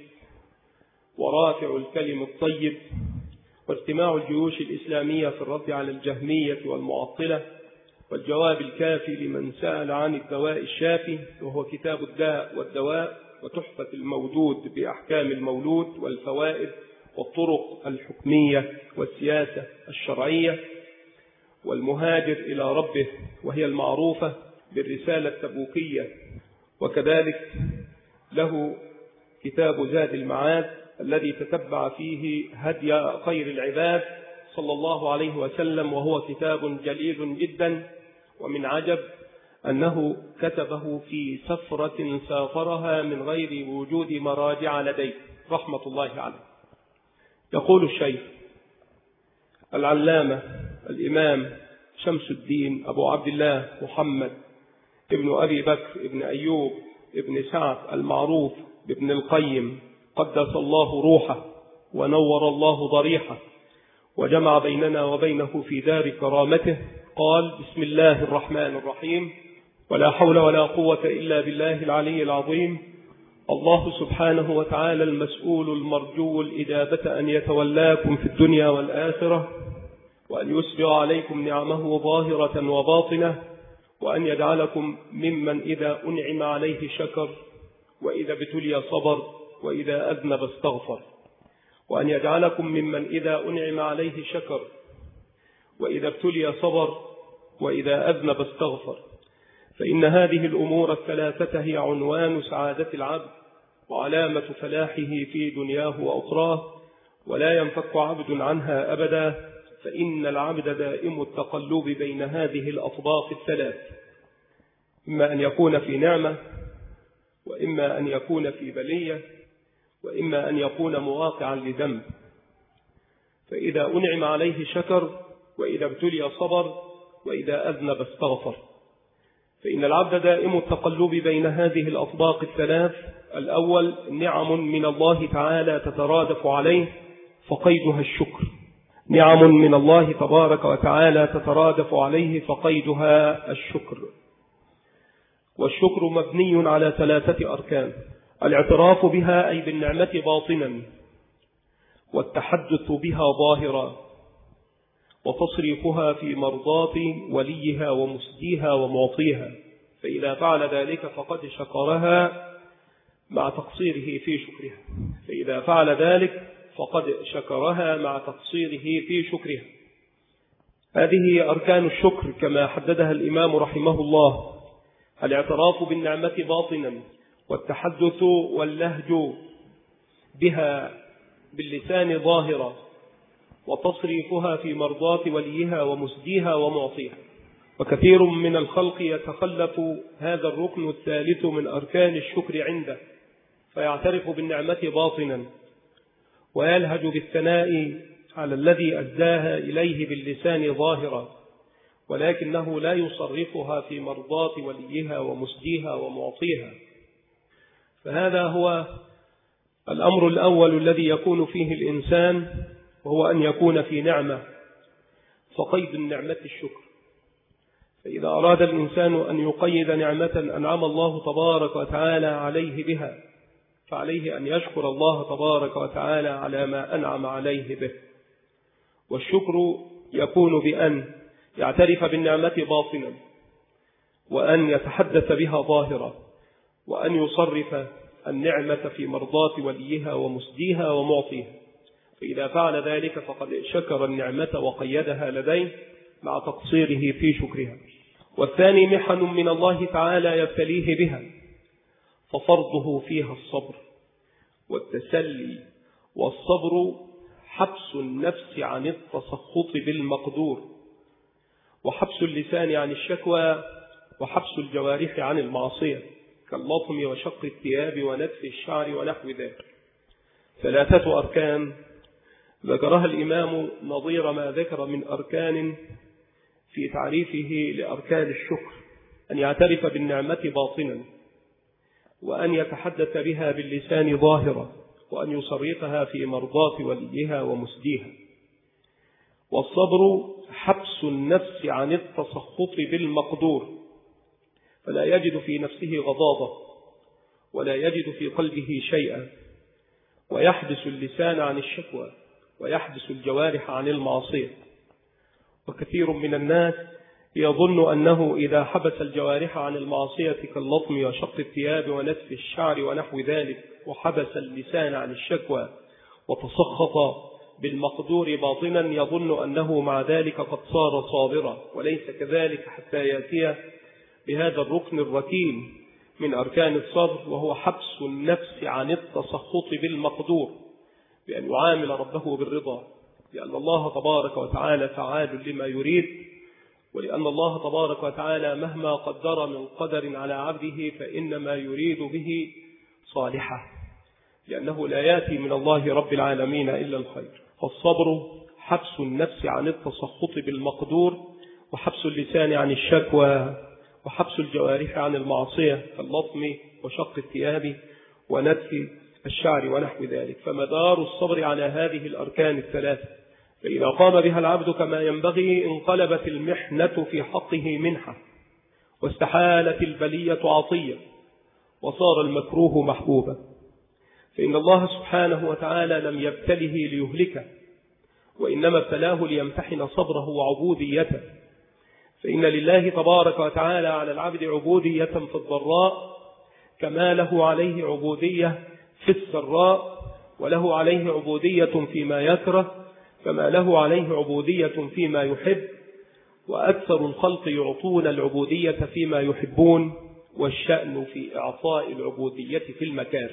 ورافع الكلم الطيب، واجتماع الجيوش الإسلامية في الرد على الجهمية والمعطلة، والجواب الكافي لمن سأل عن الدواء الشافي، وهو كتاب الداء والدواء، وتحفة المولود بأحكام المولود، والفوائد والطرق الحكمية والسياسة الشرعية، والمهاجر إلى ربه وهي المعروفة بالرسالة التبوكية، وكذلك له كتاب زاد المعاد الذي تتبع فيه هدي خير العباد صلى الله عليه وسلم، وهو كتاب جليل جدا، ومن عجب أنه كتبه في سفرة سافرها من غير وجود مراجع لديه رحمة الله عليه. يقول الشيخ العلامة الإمام شمس الدين أبو عبد الله محمد ابن أبي بكر ابن أيوب ابن سعد المعروف بابن القيم قدس الله روحه ونور الله ضريحه وجمع بيننا وبينه في دار كرامته، قال: بسم الله الرحمن الرحيم، ولا حول ولا قوة إلا بالله العلي العظيم. الله سبحانه وتعالى المسؤول المرجو الإجابة أن يتولاكم في الدنيا والآخرة، وأن يسبغ عليكم نعمه ظاهرة وباطنة، وأن يجعلكم ممن إذا أنعم عليه شكر، وإذا ابتلي صبر، وإذا أذنب استغفر، وأن يجعلكم ممن إذا أنعم عليه شكر، وإذا ابتلي صبر، وإذا أذنب استغفر، فإن هذه الأمور الثلاثة هي عنوان سعادة العبد وعلامة فلاحه في دنياه وأخراه، ولا ينفك عبد عنها أبدا، فإن العبد دائم التقلب بين هذه الأطباق الثلاث، إما أن يكون في نعمة، وإما أن يكون في بلية، وإما أن يكون مواقعا لذنب. فإذا أنعم عليه شكر، وإذا ابتلي صبر، وإذا أذنب استغفر. فإن العبد دائم التقلب بين هذه الأطباق الثلاث. الأول نعم من الله تعالى تترادف عليه فقيدها الشكر، نعم من الله تبارك وتعالى تترادف عليه فقيدها الشكر. والشكر مبني على ثلاثة أركان: الاعتراف بها أي بالنعمة باطنا، والتحدث بها ظاهرا، وتصريفها في مرضاة وليها ومسديها ومعطيها. فإذا فعل ذلك فقد شكرها مع تقصيره في شكرها فإذا فعل ذلك فقد شكرها مع تقصيره في شكرها. هذه أركان الشكر كما حددها الإمام رحمه الله: الاعتراف بالنعمة باطنا، والتحدث واللهج بها باللسان ظاهرا، وتصريفها في مرضاة وليها ومسديها ومعطيها. وكثير من الخلق يتخلف هذا الركن الثالث من أركان الشكر عنده، فيعترف بالنعمة باطنا، ويلهج بالثناء على الذي أداها إليه باللسان ظاهرا، ولكنه لا يصرفها في مرضاة وليها ومسديها ومعطيها. فهذا هو الأمر الأول الذي يكون فيه الإنسان، وهو أن يكون في نعمة، فقيد النعمة الشكر. فإذا أراد الإنسان أن يقيد نعمة أنعم الله تبارك وتعالى عليه بها، فعليه أن يشكر الله تبارك وتعالى على ما أنعم عليه به. والشكر يكون بأن يعترف بالنعمة باطنا، وأن يتحدث بها ظاهرا، وأن يصرف النعمة في مرضاة وليها ومسديها ومعطيها. فإذا فعل ذلك فقد شكر النعمة وقيدها لديه مع تقصيره في شكرها. والثاني محن من الله تعالى يبتليه بها، ففرضه فيها الصبر والتسلي. والصبر حبس النفس عن التسخط بالمقدور، وحبس اللسان عن الشكوى، وحبس الجوارح عن المعصية كاللطم وشق الثياب ونتف الشعر ونحو ذلك. ثلاثة أركان ذكرها الإمام نظير ما ذكر من أركان في تعريفه لأركان الشكر: أن يعترف بالنعمة باطنا، وأن يتحدث بها باللسان ظاهرا، وأن يصرفها في مرضاة وليها ومسديها. والصبر حبس النفس عن التسخط بالمقدور، فلا يجد في نفسه غضاضة ولا يجد في قلبه شيئا، ويحبس اللسان عن الشكوى، ويحبس الجوارح عن المعصية. وكثير من الناس يظن أنه إذا حبس الجوارح عن المعصية كاللطم وشق الثياب ونتف الشعر ونحو ذلك، وحبس اللسان عن الشكوى وتسخط بالمقدور باطنا، يظن أنه مع ذلك قد صار صابرا، وليس كذلك حتى يأتي بهذا الركن الركين من أركان الصبر، وهو حبس النفس عن التسخط بالمقدور، بأن يعامل ربه بالرضا، لأن الله تبارك وتعالى فعال لما يريد، ولأن الله تبارك وتعالى مهما قدر من قدر على عبده فإنما يريد به صالحة، لأنه لا يأتي من الله رب العالمين إلا الخير. فالصبر حبس النفس عن التسخط بالمقدور، وحبس اللسان عن الشكوى، وحبس الجوارح عن المعصية كاللطم وشق الثياب ونتف الشعر ونحو ذلك. فمدار الصبر على هذه الأركان الثلاثة، فإذا قام بها العبد كما ينبغي انقلبت المحنة في حقه منحة، واستحالت البلية عطية، وصار المكروه محبوبا. فإن الله سبحانه وتعالى لم يبتله ليهلكه، وإنما ابتلاه ليمتحن صبره وعبوديته. فإن لله تبارك وتعالى على العبد عبودية في الضراء كما له عليه عبودية في السراء، وله عليه عبودية فيما يكره كما له عليه عبودية فيما يحب. وأكثر الخلق يعطون العبودية فيما يحبون، والشأن في إعطاء العبودية في المكاره.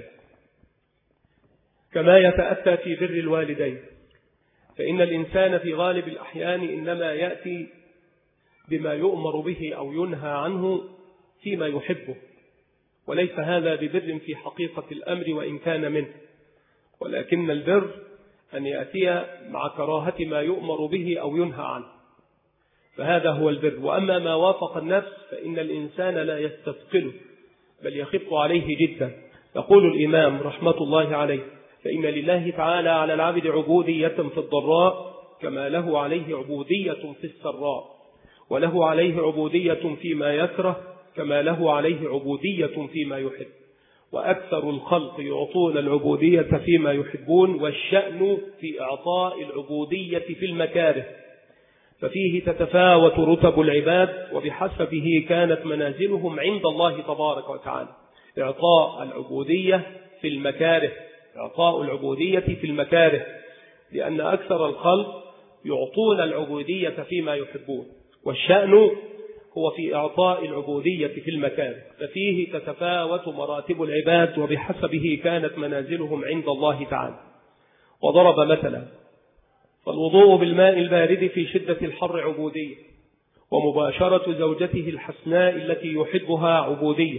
كما يتأتى في بر الوالدين، فإن الإنسان في غالب الأحيان إنما يأتي بما يؤمر به أو ينهى عنه فيما يحبه، وليس هذا ببر في حقيقة الأمر وإن كان منه، ولكن البر أن يأتي مع كراهة ما يؤمر به أو ينهى عنه، فهذا هو البر. وأما ما وافق النفس فإن الإنسان لا يستثقله بل يخف عليه جدا. يقول الإمام رحمة الله عليه: فإن لله تعالى على العبد عبودية في الضراء كما له عليه عبودية في السراء، وله عليه عبودية فيما يكره كما له عليه عبودية فيما يحب. وأكثر الخلق يعطون العبودية فيما يحبون، والشأن في إعطاء العبودية في المكاره، ففيه تتفاوت رتب العباد وبحسبه كانت منازلهم عند الله تبارك وتعالى. إعطاء العبودية في المكاره، إعطاء العبودية في المكاره، لأن أكثر الخلق يعطون العبودية فيما يحبون، والشأن هو في إعطاء العبودية في المكان، ففيه تتفاوت مراتب العباد وبحسبه كانت منازلهم عند الله تعالى. وضرب مثلا: فالوضوء بالماء البارد في شدة الحر عبودية، ومباشرة زوجته الحسناء التي يحبها عبودية،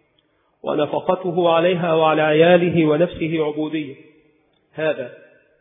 ونفقته عليها وعلى عياله ونفسه عبودية. هذا.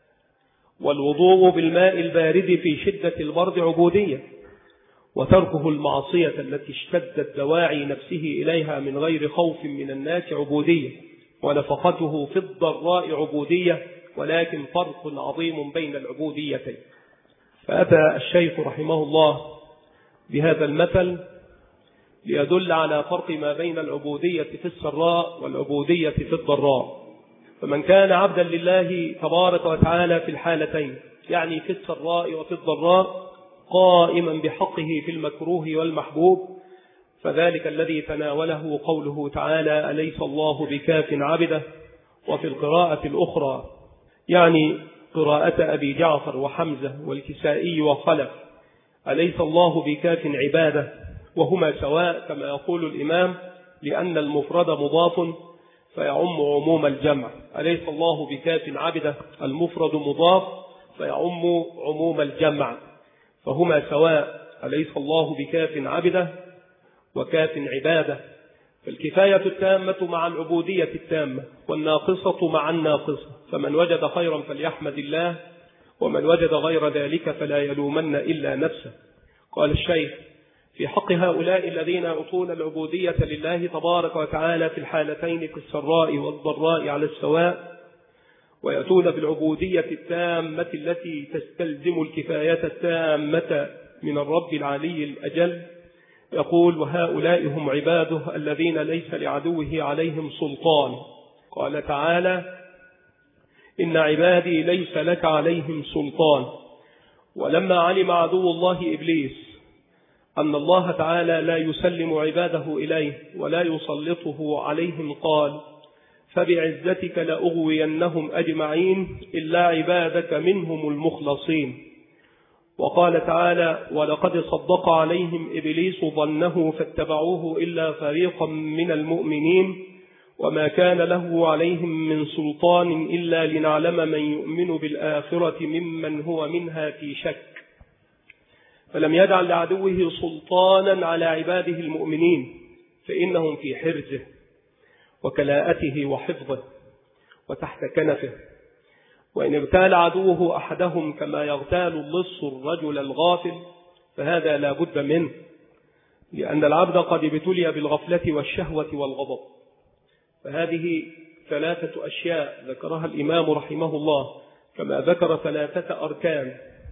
والوضوء بالماء البارد في شدة البرد عبودية، وتركه المعصية التي اشتدت دواعي نفسه إليها من غير خوف من الناس عبودية، ونفقته في الضراء عبودية، ولكن فرق عظيم بين العبوديتين. فأتى الشيخ رحمه الله بهذا المثل ليدل على فرق ما بين العبودية في السراء والعبودية في الضراء. فمن كان عبدا لله تبارك وتعالى في الحالتين، يعني في السراء وفي الضراء، قائما بحقه في المكروه والمحبوب، فذلك الذي تناوله قوله تعالى: أليس الله بكاف عبده. وفي القراءة الأخرى، يعني قراءة أبي جعفر وحمزة والكسائي وخلف: أليس الله بكاف عباده، وهما سواء كما يقول الإمام، لأن المفرد مضاف فيعم عموم الجمع. أليس الله بكاف عبده، المفرد مضاف فيعم عموم الجمع، فهما سواء. أليس الله بكاف عبده وكاف عباده؟ فالكفاية التامة مع العبودية التامة، والناقصة مع الناقصة، فمن وجد خيرا فليحمد الله، ومن وجد غير ذلك فلا يلومن إلا نفسه. قال الشيخ في حق هؤلاء الذين يعطون العبودية لله تبارك وتعالى في الحالتين في السراء والضراء على السواء، ويأتون بالعبودية التامة التي تستلزم الكفاية التامة من الرب العلي الأجل، يقول: وهؤلاء هم عباده الذين ليس لعدوه عليهم سلطان. قال تعالى: إن عبادي ليس لك عليهم سلطان. ولما علم عدو الله إبليس أن الله تعالى لا يسلم عباده إليه ولا يسلطه عليهم، قال: فبعزتك لأغوينهم أجمعين إلا عبادك منهم المخلصين. وقال تعالى: ولقد صدق عليهم إبليس ظنه فاتبعوه إلا فريقا من المؤمنين وما كان له عليهم من سلطان إلا لنعلم من يؤمن بالآخرة ممن هو منها في شك. فلم يجعل لعدوه سلطانا على عباده المؤمنين، فإنهم في حرزه وكلاءته وحفظه وتحت كنفه. وإن اغتال عدوه أحدهم كما يغتال اللص الرجل الغافل فهذا لا بد منه، لأن العبد قد ابتلي بالغفلة والشهوة والغضب. فهذه ثلاثة أشياء ذكرها الإمام رحمه الله، كما ذكر ثلاثة أركان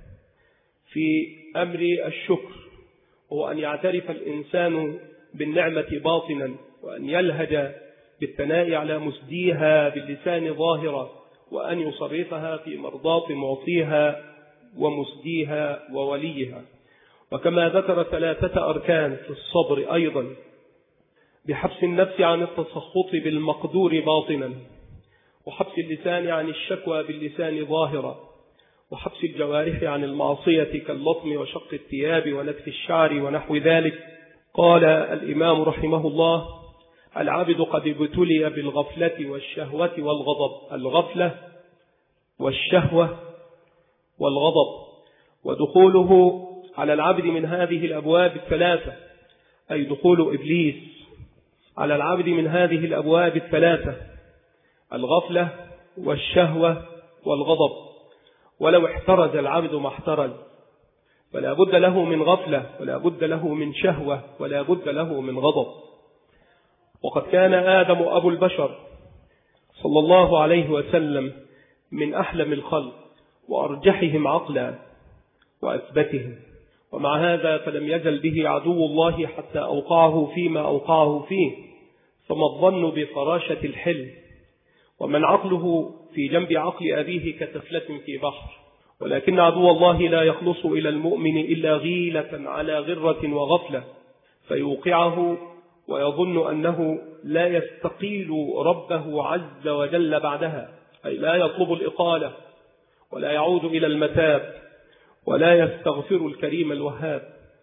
في أمر الشكر، وهو أن يعترف الإنسان بالنعمة باطنا، وأن يلهج بالثناء على مسديها باللسان ظاهرا، وأن يصرفها في مرضاة معطيها ومسديها ووليها. وكما ذكر ثلاثة أركان في الصبر أيضا، بحبس النفس عن التسخط بالمقدور باطنا، وحبس اللسان عن الشكوى باللسان ظاهرا، وحبس الجوارح عن المعصية كاللطم وشق الثياب ونتف الشعر ونحو ذلك. قال الإمام رحمه الله: العبد قد ابتلي بالغفلة والشهوة والغضب. الغفلة والشهوة والغضب، ودخوله على العبد من هذه الأبواب الثلاثة، أي دخول إبليس على العبد من هذه الأبواب الثلاثة: الغفلة والشهوة والغضب. ولو احترز العبد ما احترز، فلا بد له من غفلة، ولا بد له من شهوة، ولا بد له من غضب. وقد كان آدم أبو البشر صلى الله عليه وسلم من أحلم الخلق وأرجحهم عقلا وأثبتهم، ومع هذا فلم يزل به عدو الله حتى أوقعه فيما أوقعه فيه. فما الظن بفراشة الحلم، ومن عقله في جنب عقل أبيه كتفلة في بحر. ولكن عدو الله لا يخلص إلى المؤمن إلا غيلة على غرة وغفلة، فيوقعه ويظن أنه لا يستقيل ربه عز وجل بعدها، أي لا يطلب الإقالة ولا يعود إلى المتاب ولا يستغفر الكريم الوهاب.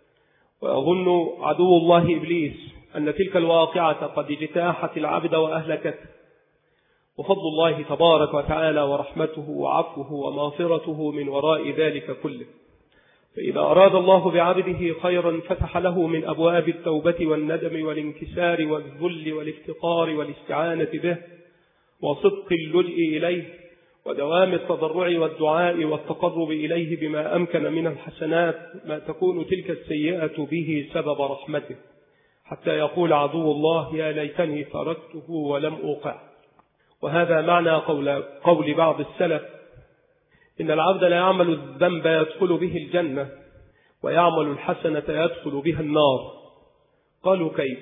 ويظن عدو الله إبليس أن تلك الواقعة قد اجتاحت العبد وأهلكته، وفضل الله تبارك وتعالى ورحمته وعفوه ومغفرته من وراء ذلك كله. فإذا أراد الله بعبده خيرا فتح له من أبواب التوبة والندم والانكسار والذل والافتقار والاستعانة به وصدق اللجئ إليه ودوام التضرع والدعاء والتقرب إليه بما أمكن من الحسنات ما تكون تلك السيئة به سبب رحمته، حتى يقول عدو الله: يا ليتني تركته ولم أوقع. وهذا معنى قول, قول بعض السلف: إن العبد لا يعمل الذنب يدخل به الجنة، ويعمل الحسنة يدخل بها النار. قالوا: كيف؟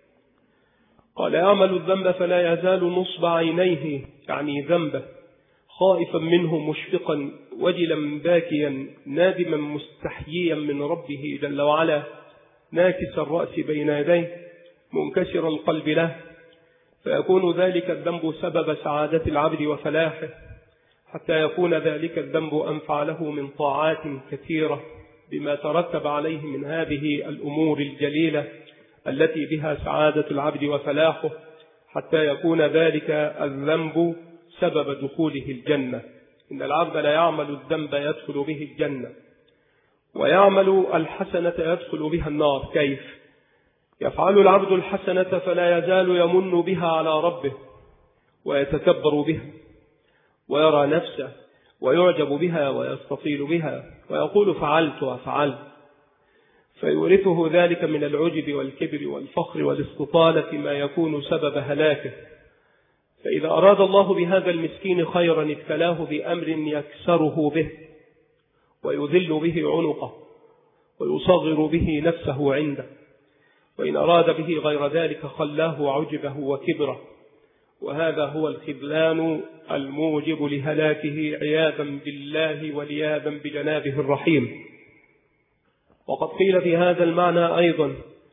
قال: يعمل الذنب فلا يزال نصب عينيه، يعني ذنبه، خائفا منه مشفقا وجلا باكيا نادما مستحييا من ربه جل وعلا، ناكس الرأس بين يديه منكسر القلب له، فيكون ذلك الذنب سبب سعادة العبد وفلاحه، حتى يكون ذلك الذنب أنفع له من طاعات كثيرة بما ترتب عليه من هذه الأمور الجليلة التي بها سعادة العبد وفلاحه، حتى يكون ذلك الذنب سبب دخوله الجنة. إن العبد لا يعمل الذنب يدخل به الجنة، ويعمل الحسنة يدخل بها النار. كيف؟ يفعل العبد الحسنة فلا يزال يمن بها على ربه ويتكبر بها ويرى نفسه ويعجب بها ويستطيل بها ويقول فعلت وفعلت، فيورثه ذلك من العجب والكبر والفخر والاستطالة ما يكون سبب هلاكه. فإذا أراد الله بهذا المسكين خيرا ابتلاه بأمر يكسره به ويذل به عنقه ويصغر به نفسه عنده، وإن أراد به غير ذلك خلاه عجبه وكبره، وهذا هو الخذلان الموجب لهلاكه عياذا بالله ولياذا بجنابه الرحيم. وقد قيل في هذا المعنى أيضا: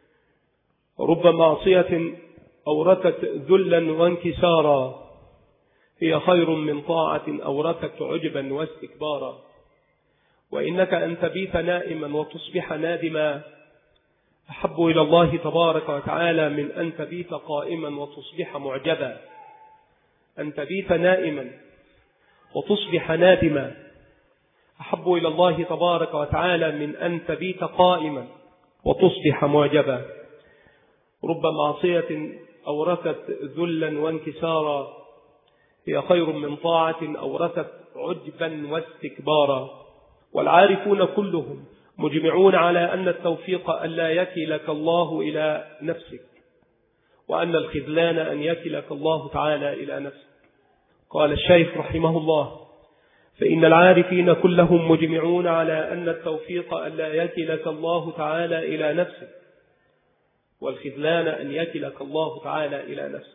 رب معصية أورثت ذلا وانكسارا هي خير من طاعة أورثت عجبا واستكبارا. وإنك أن تبيت نائما وتصبح نادما أحب إلى الله تبارك وتعالى من أن تبيت قائما وتصبح معجبا. أن تبيت نائما وتصبح نادما أحب إلى الله تبارك وتعالى من أن تبيت قائما وتصبح معجبا. رب معصية أورثت ذلا وانكسارا هي خير من طاعة أورثت عجبا واستكبارا. والعارفون كلهم مجمعون على أن التوفيق أن لا يكلك الله إلى نفسك، وأن الخذلان أن يكلك الله تعالى إلى نفسك. قال الشيخ رحمه الله: فإن العارفين كلهم مجمعون على أن التوفيق أن لا يكلك الله تعالى إلى نفسك، والخذلان أن يكلك الله تعالى إلى نفسك.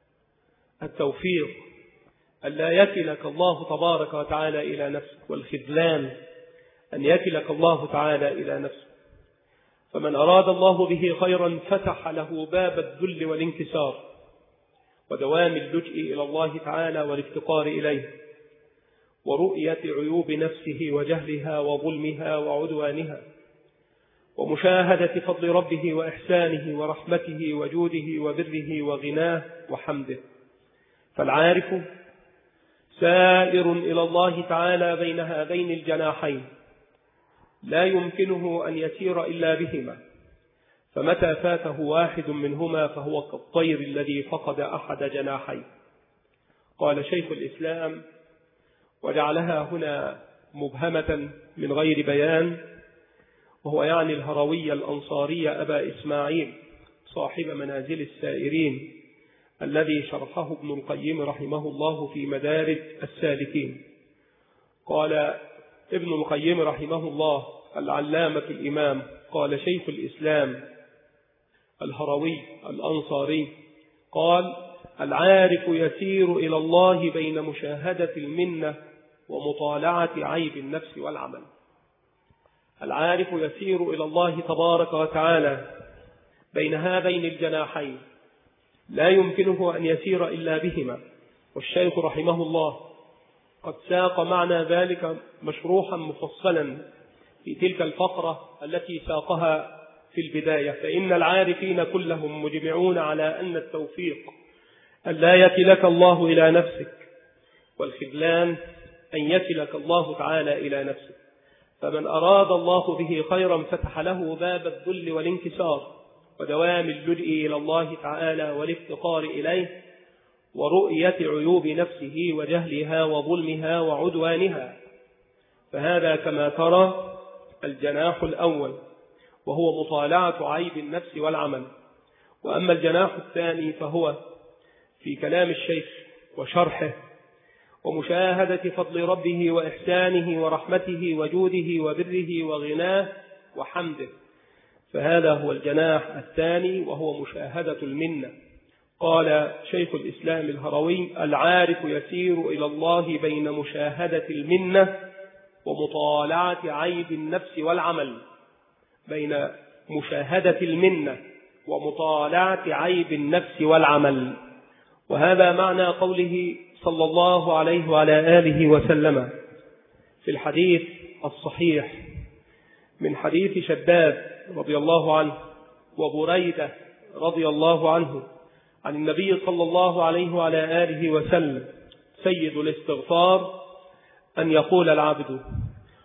التوفيق أن لا يكلك الله تبارك وتعالى إلى نفسك، والخذلان أن يكلك الله تعالى إلى نفسك. فمن أراد الله به خيرا فتح له باب الذل والانكسار ودوام اللجئ إلى الله تعالى والافتقار إليه ورؤية عيوب نفسه وجهلها وظلمها وعدوانها ومشاهدة فضل ربه وإحسانه ورحمته وجوده وبره وغناه وحمده. فالعارف سائر إلى الله تعالى بين هذين الجناحين لا يمكنه أن يسير إلا بهما، فمتى فاته واحد منهما فهو كالطير الذي فقد أحد جناحيه. قال شيخ الإسلام وجعلها هنا مبهمة من غير بيان، وهو يعني الهروي الأنصاري أبا إسماعيل صاحب منازل السائرين الذي شرحه ابن القيم رحمه الله في مدارج السالكين. قال ابن القيم رحمه الله العلامة الإمام، قال شيخ الإسلام الهروي الأنصاري قال: العارف يسير إلى الله بين مشاهدة المنة ومطالعة عيب النفس والعمل. العارف يسير إلى الله تبارك وتعالى بين هذين الجناحين لا يمكنه أن يسير إلا بهما. والشيخ رحمه الله قد ساق معنى ذلك مشروحا مفصلا في تلك الفقرة التي ساقها في البداية. فإن العارفين كلهم مجمعون على أن التوفيق أن لا يكلك الله إلى نفسك، والخذلان أن يكلك الله تعالى إلى نفسك. فمن أراد الله به خيرا فتح له باب الذل والانكسار ودوام اللجئ إلى الله تعالى والافتقار إليه ورؤية عيوب نفسه وجهلها وظلمها وعدوانها. فهذا كما ترى الجناح الأول، وهو مطالعة عيب النفس والعمل. وأما الجناح الثاني فهو في كلام الشيخ وشرحه ومشاهدة فضل ربه وإحسانه ورحمته وجوده وبره وغناه وحمده. فهذا هو الجناح الثاني، وهو مشاهدة المنة. قال شيخ الإسلام الهروي: العارف يسير إلى الله بين مشاهدة المنة ومطالعة عيب النفس والعمل. بين مشاهدة المنة ومطالعة عيب النفس والعمل. وهذا معنى قوله صلى الله عليه وعلى آله وسلم في الحديث الصحيح من حديث شداد رضي الله عنه وبريدة رضي الله عنه عن النبي صلى الله عليه وعلى آله وسلم: سيد الاستغفار أن يقول العبد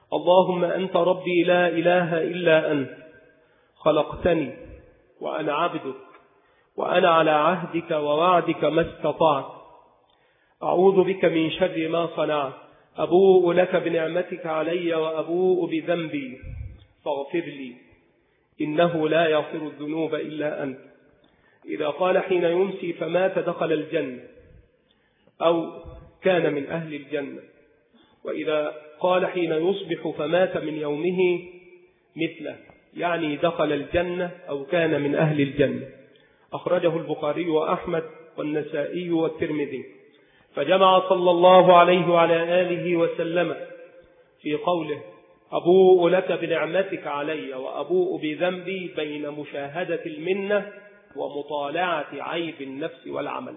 اللهم أنت ربي لا إله إلا أنت، خلقتني وأنا عبدك، وأنا على عهدك ووعدك ما استطعت، أعوذ بك من شر ما صنعت، أبوء لك بنعمتك علي وأبوء بذنبي فاغفر لي إنه لا يغفر الذنوب إلا أنت. إذا قال حين يمسي فمات دخل الجنة أو كان من أهل الجنة، وإذا قال حين يصبح فمات من يومه مثله، يعني دخل الجنة أو كان من أهل الجنة. أخرجه البخاري وأحمد والنسائي والترمذي. فجمع صلى الله عليه وعلى آله وسلم في قوله أبوء لك بنعمتك علي وأبوء بذنبي بين مشاهدة المنة ومطالعة عيب النفس والعمل.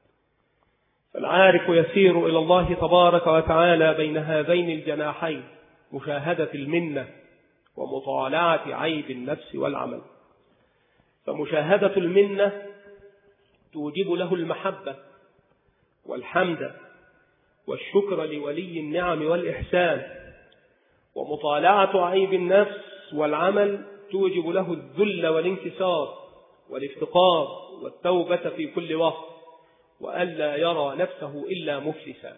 فالعارف يسير إلى الله تبارك وتعالى بين هذين الجناحين، مشاهدة المنة ومطالعة عيب النفس والعمل. فمشاهدة المنة توجب له المحبة والحمد والشكر لولي النعم والإحسان، ومطالعة عيب النفس والعمل توجب له الذل والانكسار والافتقار والتوبة في كل وقت، وألا يرى نفسه إلا مفلسا.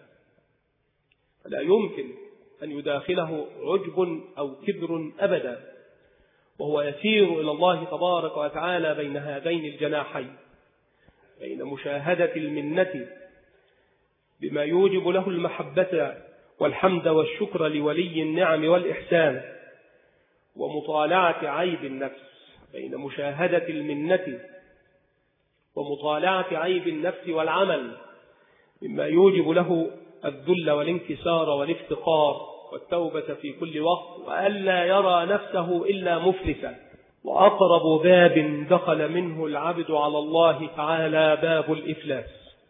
فلا يمكن أن يداخله عجب أو كبر أبدا، وهو يسير إلى الله تبارك وتعالى بين هذين الجناحين، بين مشاهدة المنة بما يوجب له المحبة والحمد والشكر لولي النعم والإحسان، ومطالعة عيب النفس، بين مشاهدة المنة ومطالعة عيب النفس والعمل مما يوجب له الذل والانكسار والافتقار والتوبة في كل وقت، وألا يرى نفسه إلا مفلسا. وأقرب باب دخل منه العبد على الله تعالى باب الإفلاس.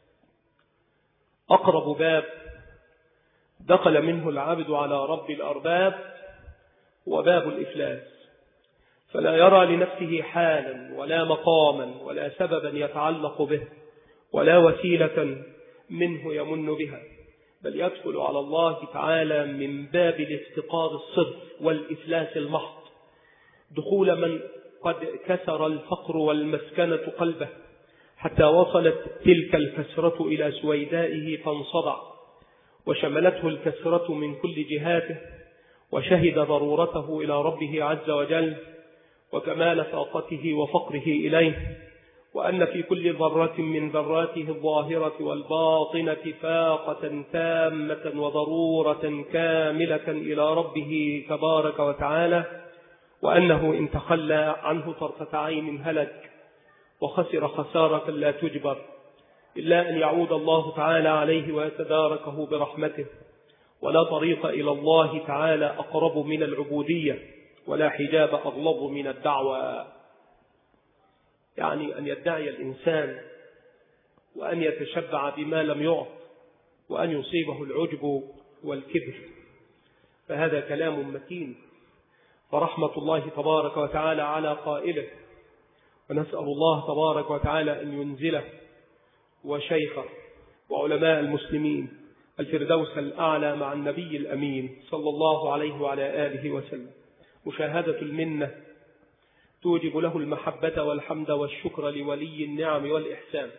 أقرب باب دخل منه العبد على رب الأرباب وباب الإفلاس، فلا يرى لنفسه حالا ولا مقاما ولا سببا يتعلق به ولا وسيلة منه يمن بها، بل يدخل على الله تعالى من باب الافتقار الصرف والإفلاس المحض، دخول من قد كسر الفقر والمسكنة قلبه حتى وصلت تلك الكسرة إلى سويدائه فانصدع، وشملته الكسرة من كل جهاته، وشهد ضرورته إلى ربه عز وجل وكمال طاقته وفقره إليه، وأن في كل ذرة من ذراته الظاهرة والباطنة فاقة تامة وضرورة كاملة إلى ربه تبارك وتعالى، وأنه إن تخلى عنه طرفة عين هلك وخسر خسارة لا تجبر، إلا أن يعود الله تعالى عليه ويتداركه برحمته. ولا طريق إلى الله تعالى أقرب من العبودية، ولا حجاب أغلظ من الدعوة. يعني أن يدعي الإنسان وأن يتشبع بما لم يعط، وأن يصيبه العجب والكبر، فهذا كلام متين، فرحمة الله تبارك وتعالى على قائله، ونسأل الله تبارك وتعالى أن ينزله وشيخه وعلماء المسلمين الفردوس الأعلى مع النبي الأمين صلى الله عليه وعلى آله وسلم. مشاهدة المنة توجب له المحبة والحمد والشكر لولي النعم والإحسان،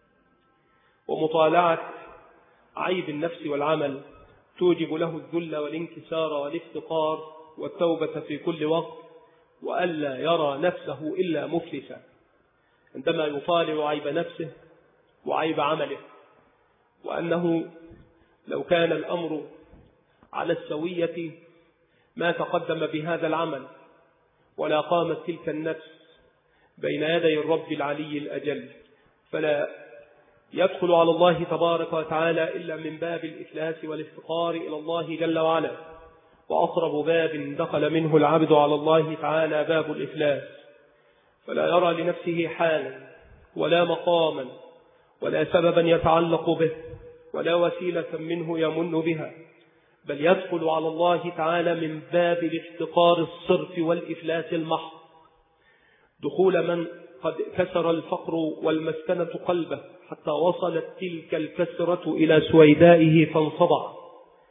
ومطالعة عيب النفس والعمل توجب له الذل والانكسار والافتقار والتوبة في كل وقت، وألا يرى نفسه إلا مفلسا عندما يطالع عيب نفسه وعيب عمله، وأنه لو كان الأمر على السوية ما تقدم بهذا العمل ولا قامت تلك النفس بين يدي الرب العلي الأجل، فلا يدخل على الله تبارك وتعالى إلا من باب الإفلاس والافتقار إلى الله جل وعلا. وأقرب باب دخل منه العبد على الله تعالى باب الإفلاس، فلا يرى لنفسه حالا ولا مقاما ولا سببا يتعلق به ولا وسيلة منه يمن بها، بل يدخل على الله تعالى من باب الافتقار الصرف والإفلاس المحض، دخول من قد كسر الفقر والمسكنة قلبه حتى وصلت تلك الكسرة إلى سويدائه فانصدع،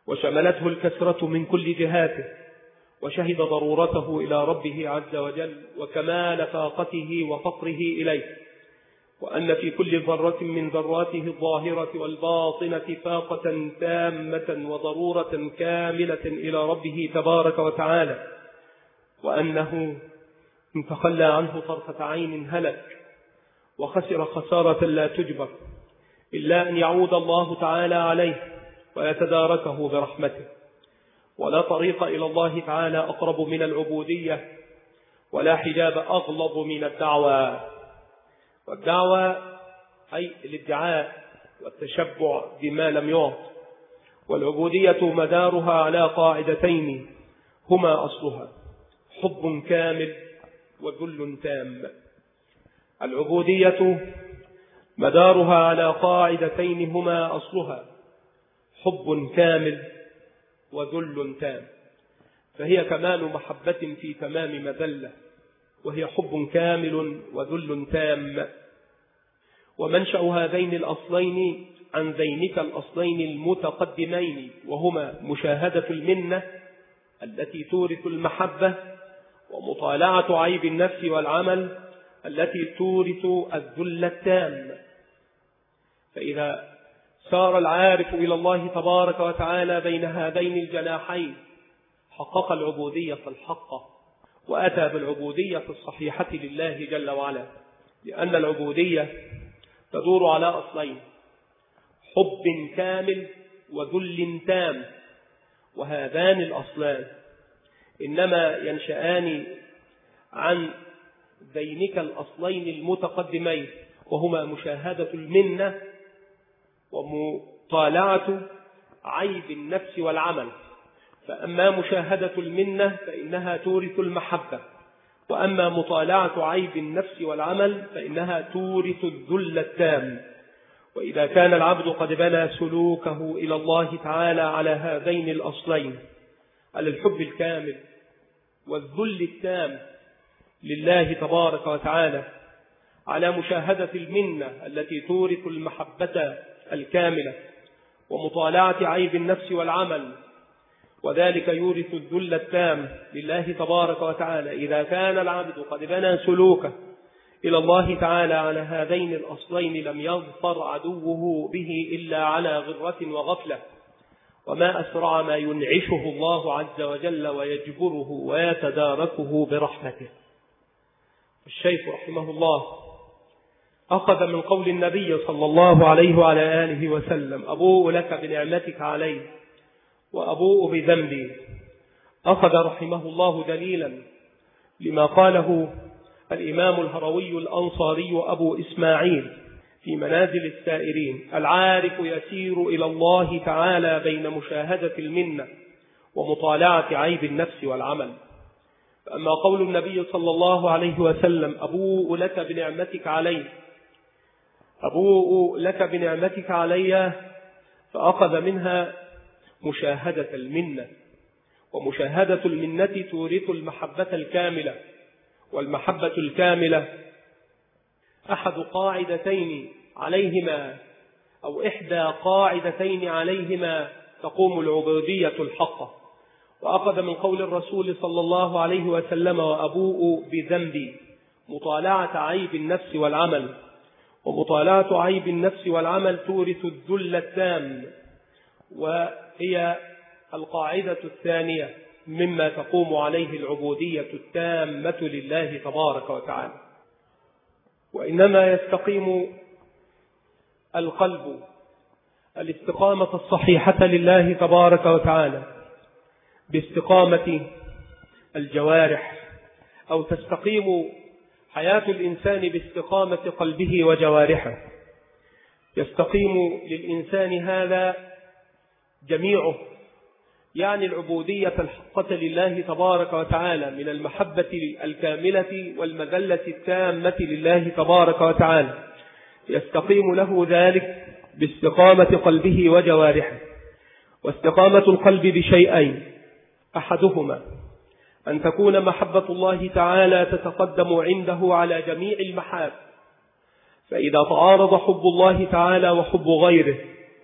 وشملته الكثرة من كل جهاته، وشهد ضرورته إلى ربه عز وجل وكمال طاقته وفقره إليه، وأن في كل ذرة من ذراته الظاهرة والباطنة طاقة تامة وضرورة كاملة إلى ربه تبارك وتعالى، وأنه إن تخلى عنه طرفة عين هلك وخسر خسارة لا تجبر، إلا أن يعود الله تعالى عليه ويتداركه برحمته. ولا طريق إلى الله تعالى أقرب من العبودية، ولا حجاب أغلظ من الدعوة. والدعوة أي الادعاء والتشبع بما لم يعط، والعبودية مدارها على قاعدتين هما أصلها حب كامل وذل تام. العبودية مدارها على قاعدتين هما أصلها حب كامل وذل تام، فهي كمال محبة في تمام مذلة، وهي حب كامل وذل تام. ومنشأ هذين الأصلين عن ذينك الأصلين المتقدمين، وهما مشاهدة المنة التي تورث المحبة، ومطالعة عيب النفس والعمل التي تورث الذل التام. فإذا سار العارف إلى الله تبارك وتعالى بين هذين الجناحين حقق العبودية الحقة، وأتى بالعبودية الصحيحة لله جل وعلا، لأن العبودية تدور على أصلين حب كامل وذل تام، وهذان الأصلان إنما ينشآن عن ذينك الأصلين المتقدمين، وهما مشاهدة المنة ومطالعة عيب النفس والعمل. فأما مشاهدة المنة فإنها تورث المحبة، وأما مطالعة عيب النفس والعمل فإنها تورث الذل التام. وإذا كان العبد قد بنى سلوكه إلى الله تعالى على هذين الأصلين، على الحب الكامل والذل التام لله تبارك وتعالى، على مشاهدة المنة التي تورث المحبة الكاملة، ومطالعة عيب النفس والعمل، وذلك يورث الذل التام لله تبارك وتعالى. إذا كان العبد قد بنى سلوكه إلى الله تعالى على هذين الأصلين لم يظفر عدوه به إلا على غرة وغفلة، وما أسرع ما ينعشه الله عز وجل ويجبره ويتداركه برحمته. الشيخ رحمه الله أخذ من قول النبي صلى الله عليه وعلى آله وسلم: أبوء لك بنعمتك علي وأبوء بذنبي. أخذ رحمه الله دليلا لما قاله الإمام الهروي الأنصاري أبو إسماعيل في منازل السائرين: العارف يسير إلى الله تعالى بين مشاهدة المنة ومطالعة عيب النفس والعمل. فأما قول النبي صلى الله عليه وسلم: أبوء لك بنعمتك علي أبوء لك بنعمتك علي، فأخذ منها مشاهدة المنة، ومشاهدة المنة تورث المحبة الكاملة، والمحبة الكاملة أحد قاعدتين عليهما أو إحدى قاعدتين عليهما تقوم العبودية الحقة. وأخذ من قول الرسول صلى الله عليه وسلم: وأبوء بذنبي، مطالعة عيب النفس والعمل، ومطالعة عيب النفس والعمل تورث الذل التام، وهي القاعدة الثانية مما تقوم عليه العبودية التامة لله تبارك وتعالى. وإنما يستقيم القلب الاستقامة الصحيحة لله تبارك وتعالى باستقامة الجوارح، أو تستقيم حياة الإنسان باستقامة قلبه وجوارحه. يستقيم للإنسان هذا جميعه، يعني العبودية الحقة لله تبارك وتعالى من المحبة الكاملة والمذلة التامة لله تبارك وتعالى، يستقيم له ذلك باستقامة قلبه وجوارحه. واستقامة القلب بشيئين: أحدهما أن تكون محبة الله تعالى تتقدم عنده على جميع المحاب، فإذا تعارض حب الله تعالى وحب غيره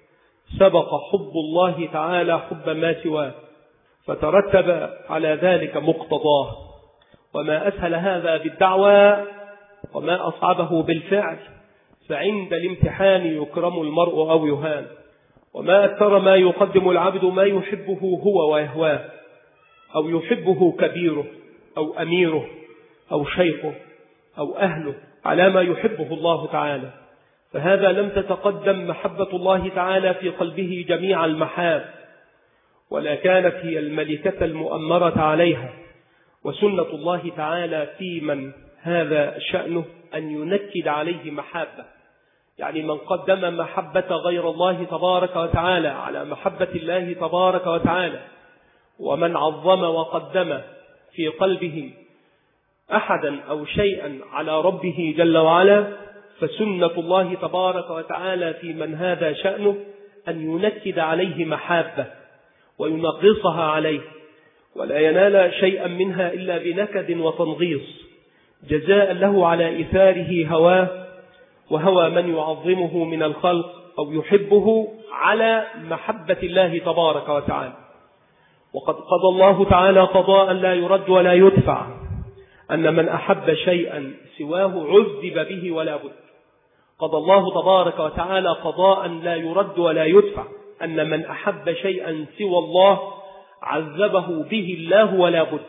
سبق حب الله تعالى حب ما سواه، فترتب على ذلك مقتضاه. وما أسهل هذا بالدعوى وما أصعبه بالفعل، فعند الامتحان يكرم المرء أو يهان. وما أكثر ما يقدم العبد ما يحبه هو ويهواه، أو يحبه كبيره أو أميره أو شيخه أو أهله على ما يحبه الله تعالى. فهذا لم تتقدم محبة الله تعالى في قلبه جميع المحاب، ولا كانت هي الملكة المؤمرة عليها. وسنة الله تعالى في من هذا شأنه أن ينكد عليه محبة، يعني من قدم محبة غير الله تبارك وتعالى على محبة الله تبارك وتعالى، ومن عظم وقدم في قلبه أحدا أو شيئا على ربه جل وعلا، فسنة الله تبارك وتعالى في من هذا شأنه أن ينكد عليه محبة وينغصها عليه، ولا ينال شيئا منها إلا بنكد وتنغيص، جزاء له على إثاره هواه وهوى من يعظمه من الخلق أو يحبه على محبة الله تبارك وتعالى. وقد قضى الله تعالى قضاء لا يرد ولا يدفع، أن من أحب شيئا سواه عذب به ولا بد. قضى الله تبارك وتعالى قضاء لا يرد ولا يدفع، أن من أحب شيئا سوى الله عذبه به الله ولا بد.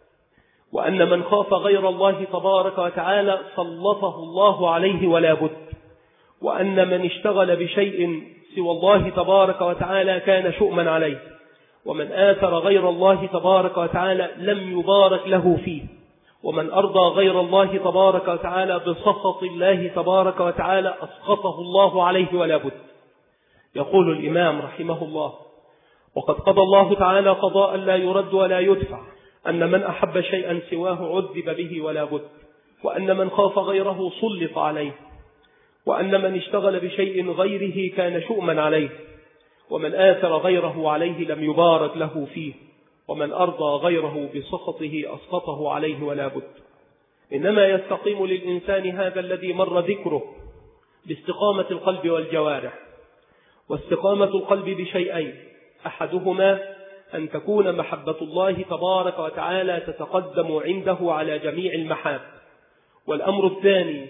وأن من خاف غير الله تبارك وتعالى سلطه الله عليه ولا بد. وأن من اشتغل بشيء سوى الله تبارك وتعالى كان شؤما عليه. ومن آثر غير الله تبارك وتعالى لم يبارك له فيه. ومن أرضى غير الله تبارك وتعالى بسخط الله تبارك وتعالى أسخطه الله عليه ولا بد. يقول الإمام رحمه الله: وقد قضى الله تعالى قضاء لا يرد ولا يدفع، أن من أحب شيئا سواه عذب به ولا بد. وأن من خاف غيره سلط عليه. وأن من اشتغل بشيء غيره كان شؤما عليه. ومن آثر غيره عليه لم يبارك له فيه. ومن أرضى غيره بسخطه أسقطه عليه ولا بد. إنما يستقيم للإنسان هذا الذي مر ذكره باستقامة القلب والجوارح. واستقامة القلب بشيئين: أحدهما أن تكون محبة الله تبارك وتعالى تتقدم عنده على جميع المحاب. والأمر الثاني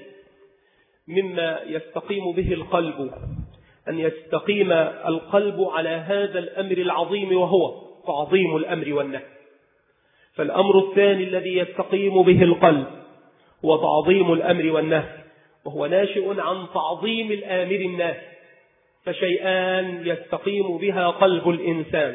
مما يستقيم به القلب أن يستقيم القلب على هذا الأمر العظيم، وهو تعظيم الأمر والنهي. فالأمر الثاني الذي يستقيم به القلب هو تعظيم الأمر والنهي، وهو ناشئ عن تعظيم الآمر الناهي. فشيئان يستقيم بها قلب الإنسان: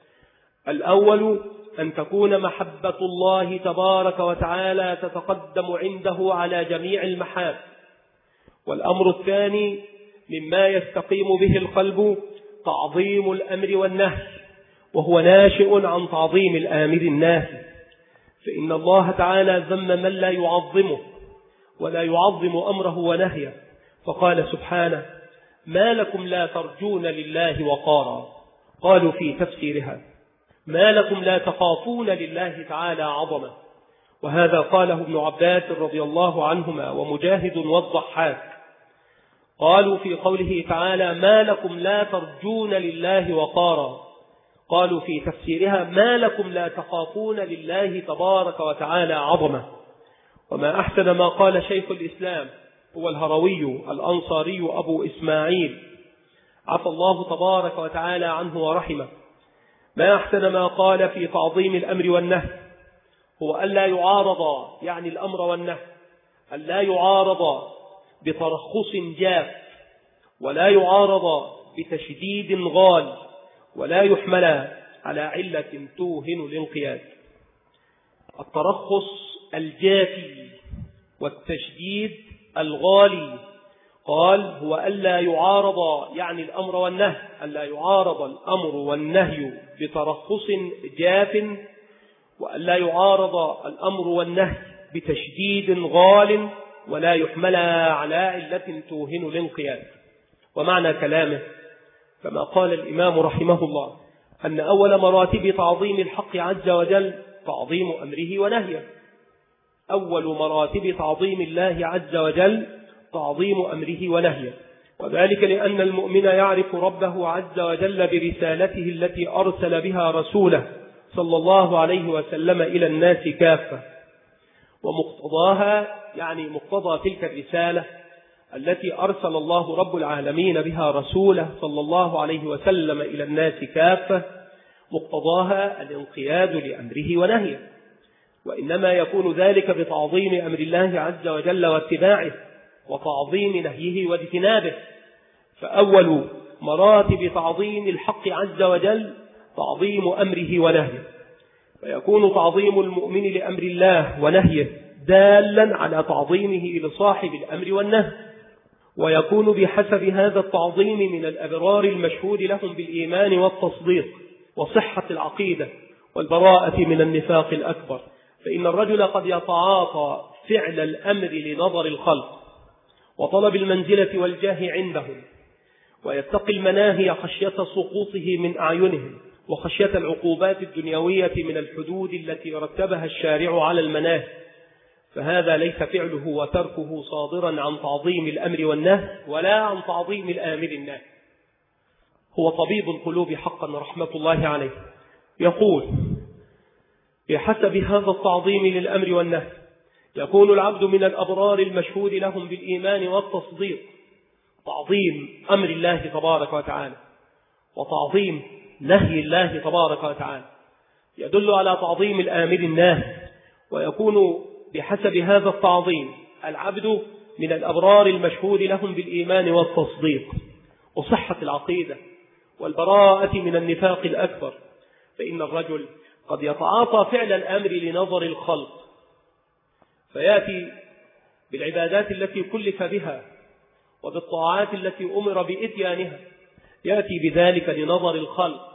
الأول أن تكون محبة الله تبارك وتعالى تتقدم عنده على جميع المحاب. والأمر الثاني مما يستقيم به القلب تعظيم الأمر والنهي، وهو ناشئ عن تعظيم الآمر الناهي. فإن الله تعالى ذم من لا يعظمه ولا يعظم أمره ونهيه، فقال سبحانه: ما لكم لا ترجون لله وقارا. قالوا في تفسيرها: ما لكم لا تخافون لله تعالى عظمة. وهذا قاله ابن عباس رضي الله عنهما ومجاهد والضحاك. قالوا في قوله تعالى: ما لكم لا ترجون لله وقارا. قالوا في تفسيرها: ما لكم لا تخافون لله تبارك وتعالى عظمة. وما أحسن ما قال شيخ الإسلام هو الهروي الأنصاري أبو إسماعيل عفى الله تبارك وتعالى عنه ورحمه، ما أحسن ما قال في تعظيم الأمر والنهي هو ألا يعارض، يعني الأمر والنهي ألا يعارض بترخص جاف، ولا يعارض بتشديد غال، ولا يحمل على علة توهن الانقياد. الترخص الجافي والتشديد الغالي قال هو ألا يعارض، يعني الأمر والنهي ألا يعارض الأمر والنهي بترخص جاف، وألا يعارض الأمر والنهي بتشديد غال، ولا يحمل على علة توهن الانقياد. ومعنى كلامه كما قال الإمام رحمه الله أن أول مراتب تعظيم الحق عز وجل تعظيم أمره ونهيه. أول مراتب تعظيم الله عز وجل تعظيم أمره ونهيه، وذلك لأن المؤمن يعرف ربه عز وجل برسالته التي أرسل بها رسوله صلى الله عليه وسلم إلى الناس كافة، ومقتضاها يعني مقتضى تلك الرسالة التي أرسل الله رب العالمين بها رسوله صلى الله عليه وسلم إلى الناس كافة، مقتضاها الانقياد لأمره ونهيه، وإنما يكون ذلك بتعظيم أمر الله عز وجل واتباعه، وتعظيم نهيه واجتنابه. فأول مراتب تعظيم الحق عز وجل تعظيم أمره ونهيه، فيكون تعظيم المؤمن لأمر الله ونهيه دالا على تعظيمه لصاحب الأمر والنهي، ويكون بحسب هذا التعظيم من الأبرار المشهود لهم بالإيمان والتصديق وصحة العقيدة والبراءة من النفاق الأكبر. فإن الرجل قد يتعاطى فعل الأمر لنظر الخلق وطلب المنزلة والجاه عندهم، ويتقي المناهي خشية سقوطه من أعينهم، وخشية العقوبات الدنيوية من الحدود التي رتبها الشارع على المناهي، فهذا ليس فعله وتركه صادرا عن تعظيم الأمر والنهي ولا عن تعظيم الآمر النهي. هو طبيب القلوب حقا رحمة الله عليه يقول: بحسب هذا التعظيم للأمر والنهي يكون العبد من الأبرار المشهود لهم بالإيمان والتصديق، تعظيم أمر الله تبارك وتعالى وتعظيم نهي الله تبارك وتعالى يدل على تعظيم الآمر الناهي، ويكون بحسب هذا التعظيم العبد من الأبرار المشهود لهم بالإيمان والتصديق وصحة العقيدة والبراءة من النفاق الأكبر. فإن الرجل قد يتعاطى فعل الأمر لنظر الخلق، فيأتي بالعبادات التي كلف بها وبالطاعات التي أمر بإتيانها، يأتي بذلك لنظر الخلق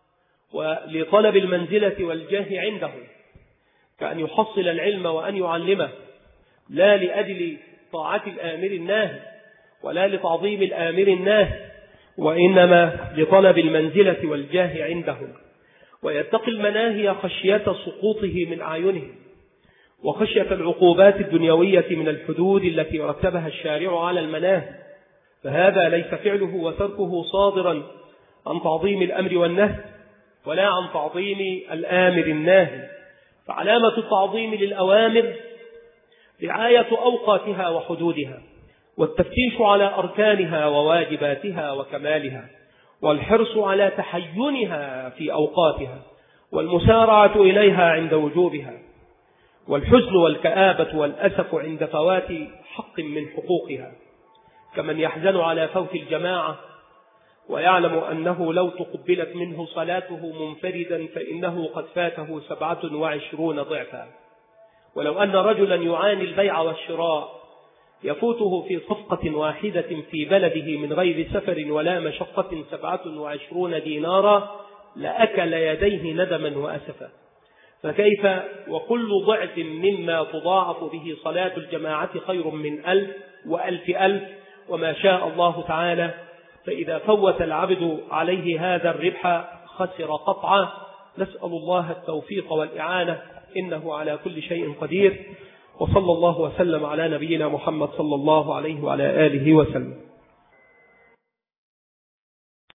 ولطلب المنزلة والجاه عندهم، كأن يحصل العلم وأن يعلمه، لا لأجل طاعة الآمر الناهي ولا لتعظيم الآمر الناهي، وإنما لطلب المنزلة والجاه عندهم، ويتقي المناهي خشية سقوطه من أعينهم، وخشية العقوبات الدنيوية من الحدود التي رتبها الشارع على المناهي، فهذا ليس فعله وتركه صادرا عن تعظيم الأمر والنهي ولا عن تعظيم الآمر الناهي. فعلامة التعظيم للأوامر رعاية أوقاتها وحدودها، والتفتيش على أركانها وواجباتها وكمالها، والحرص على تحينها في أوقاتها، والمسارعة إليها عند وجوبها، والحزن والكآبة والأسف عند فوات حق من حقوقها، كمن يحزن على فوت الجماعة ويعلم أنه لو تقبلت منه صلاته منفردا فإنه قد فاته سبعة وعشرون ضعفا. ولو أن رجلا يعاني البيع والشراء يفوته في صفقة واحدة في بلده من غير سفر ولا مشقة سبعة وعشرون دينارا لأكل يديه ندما وأسفا، فكيف وكل ضعف مما تضاعف به صلاة الجماعة خير من ألف وألف ألف وما شاء الله تعالى. فإذا فوت العبد عليه هذا الربح خسر قطعا. نسأل الله التوفيق والإعانة إنه على كل شيء قدير، وصلى الله وسلم على نبينا محمد صلى الله عليه وعلى آله وسلم.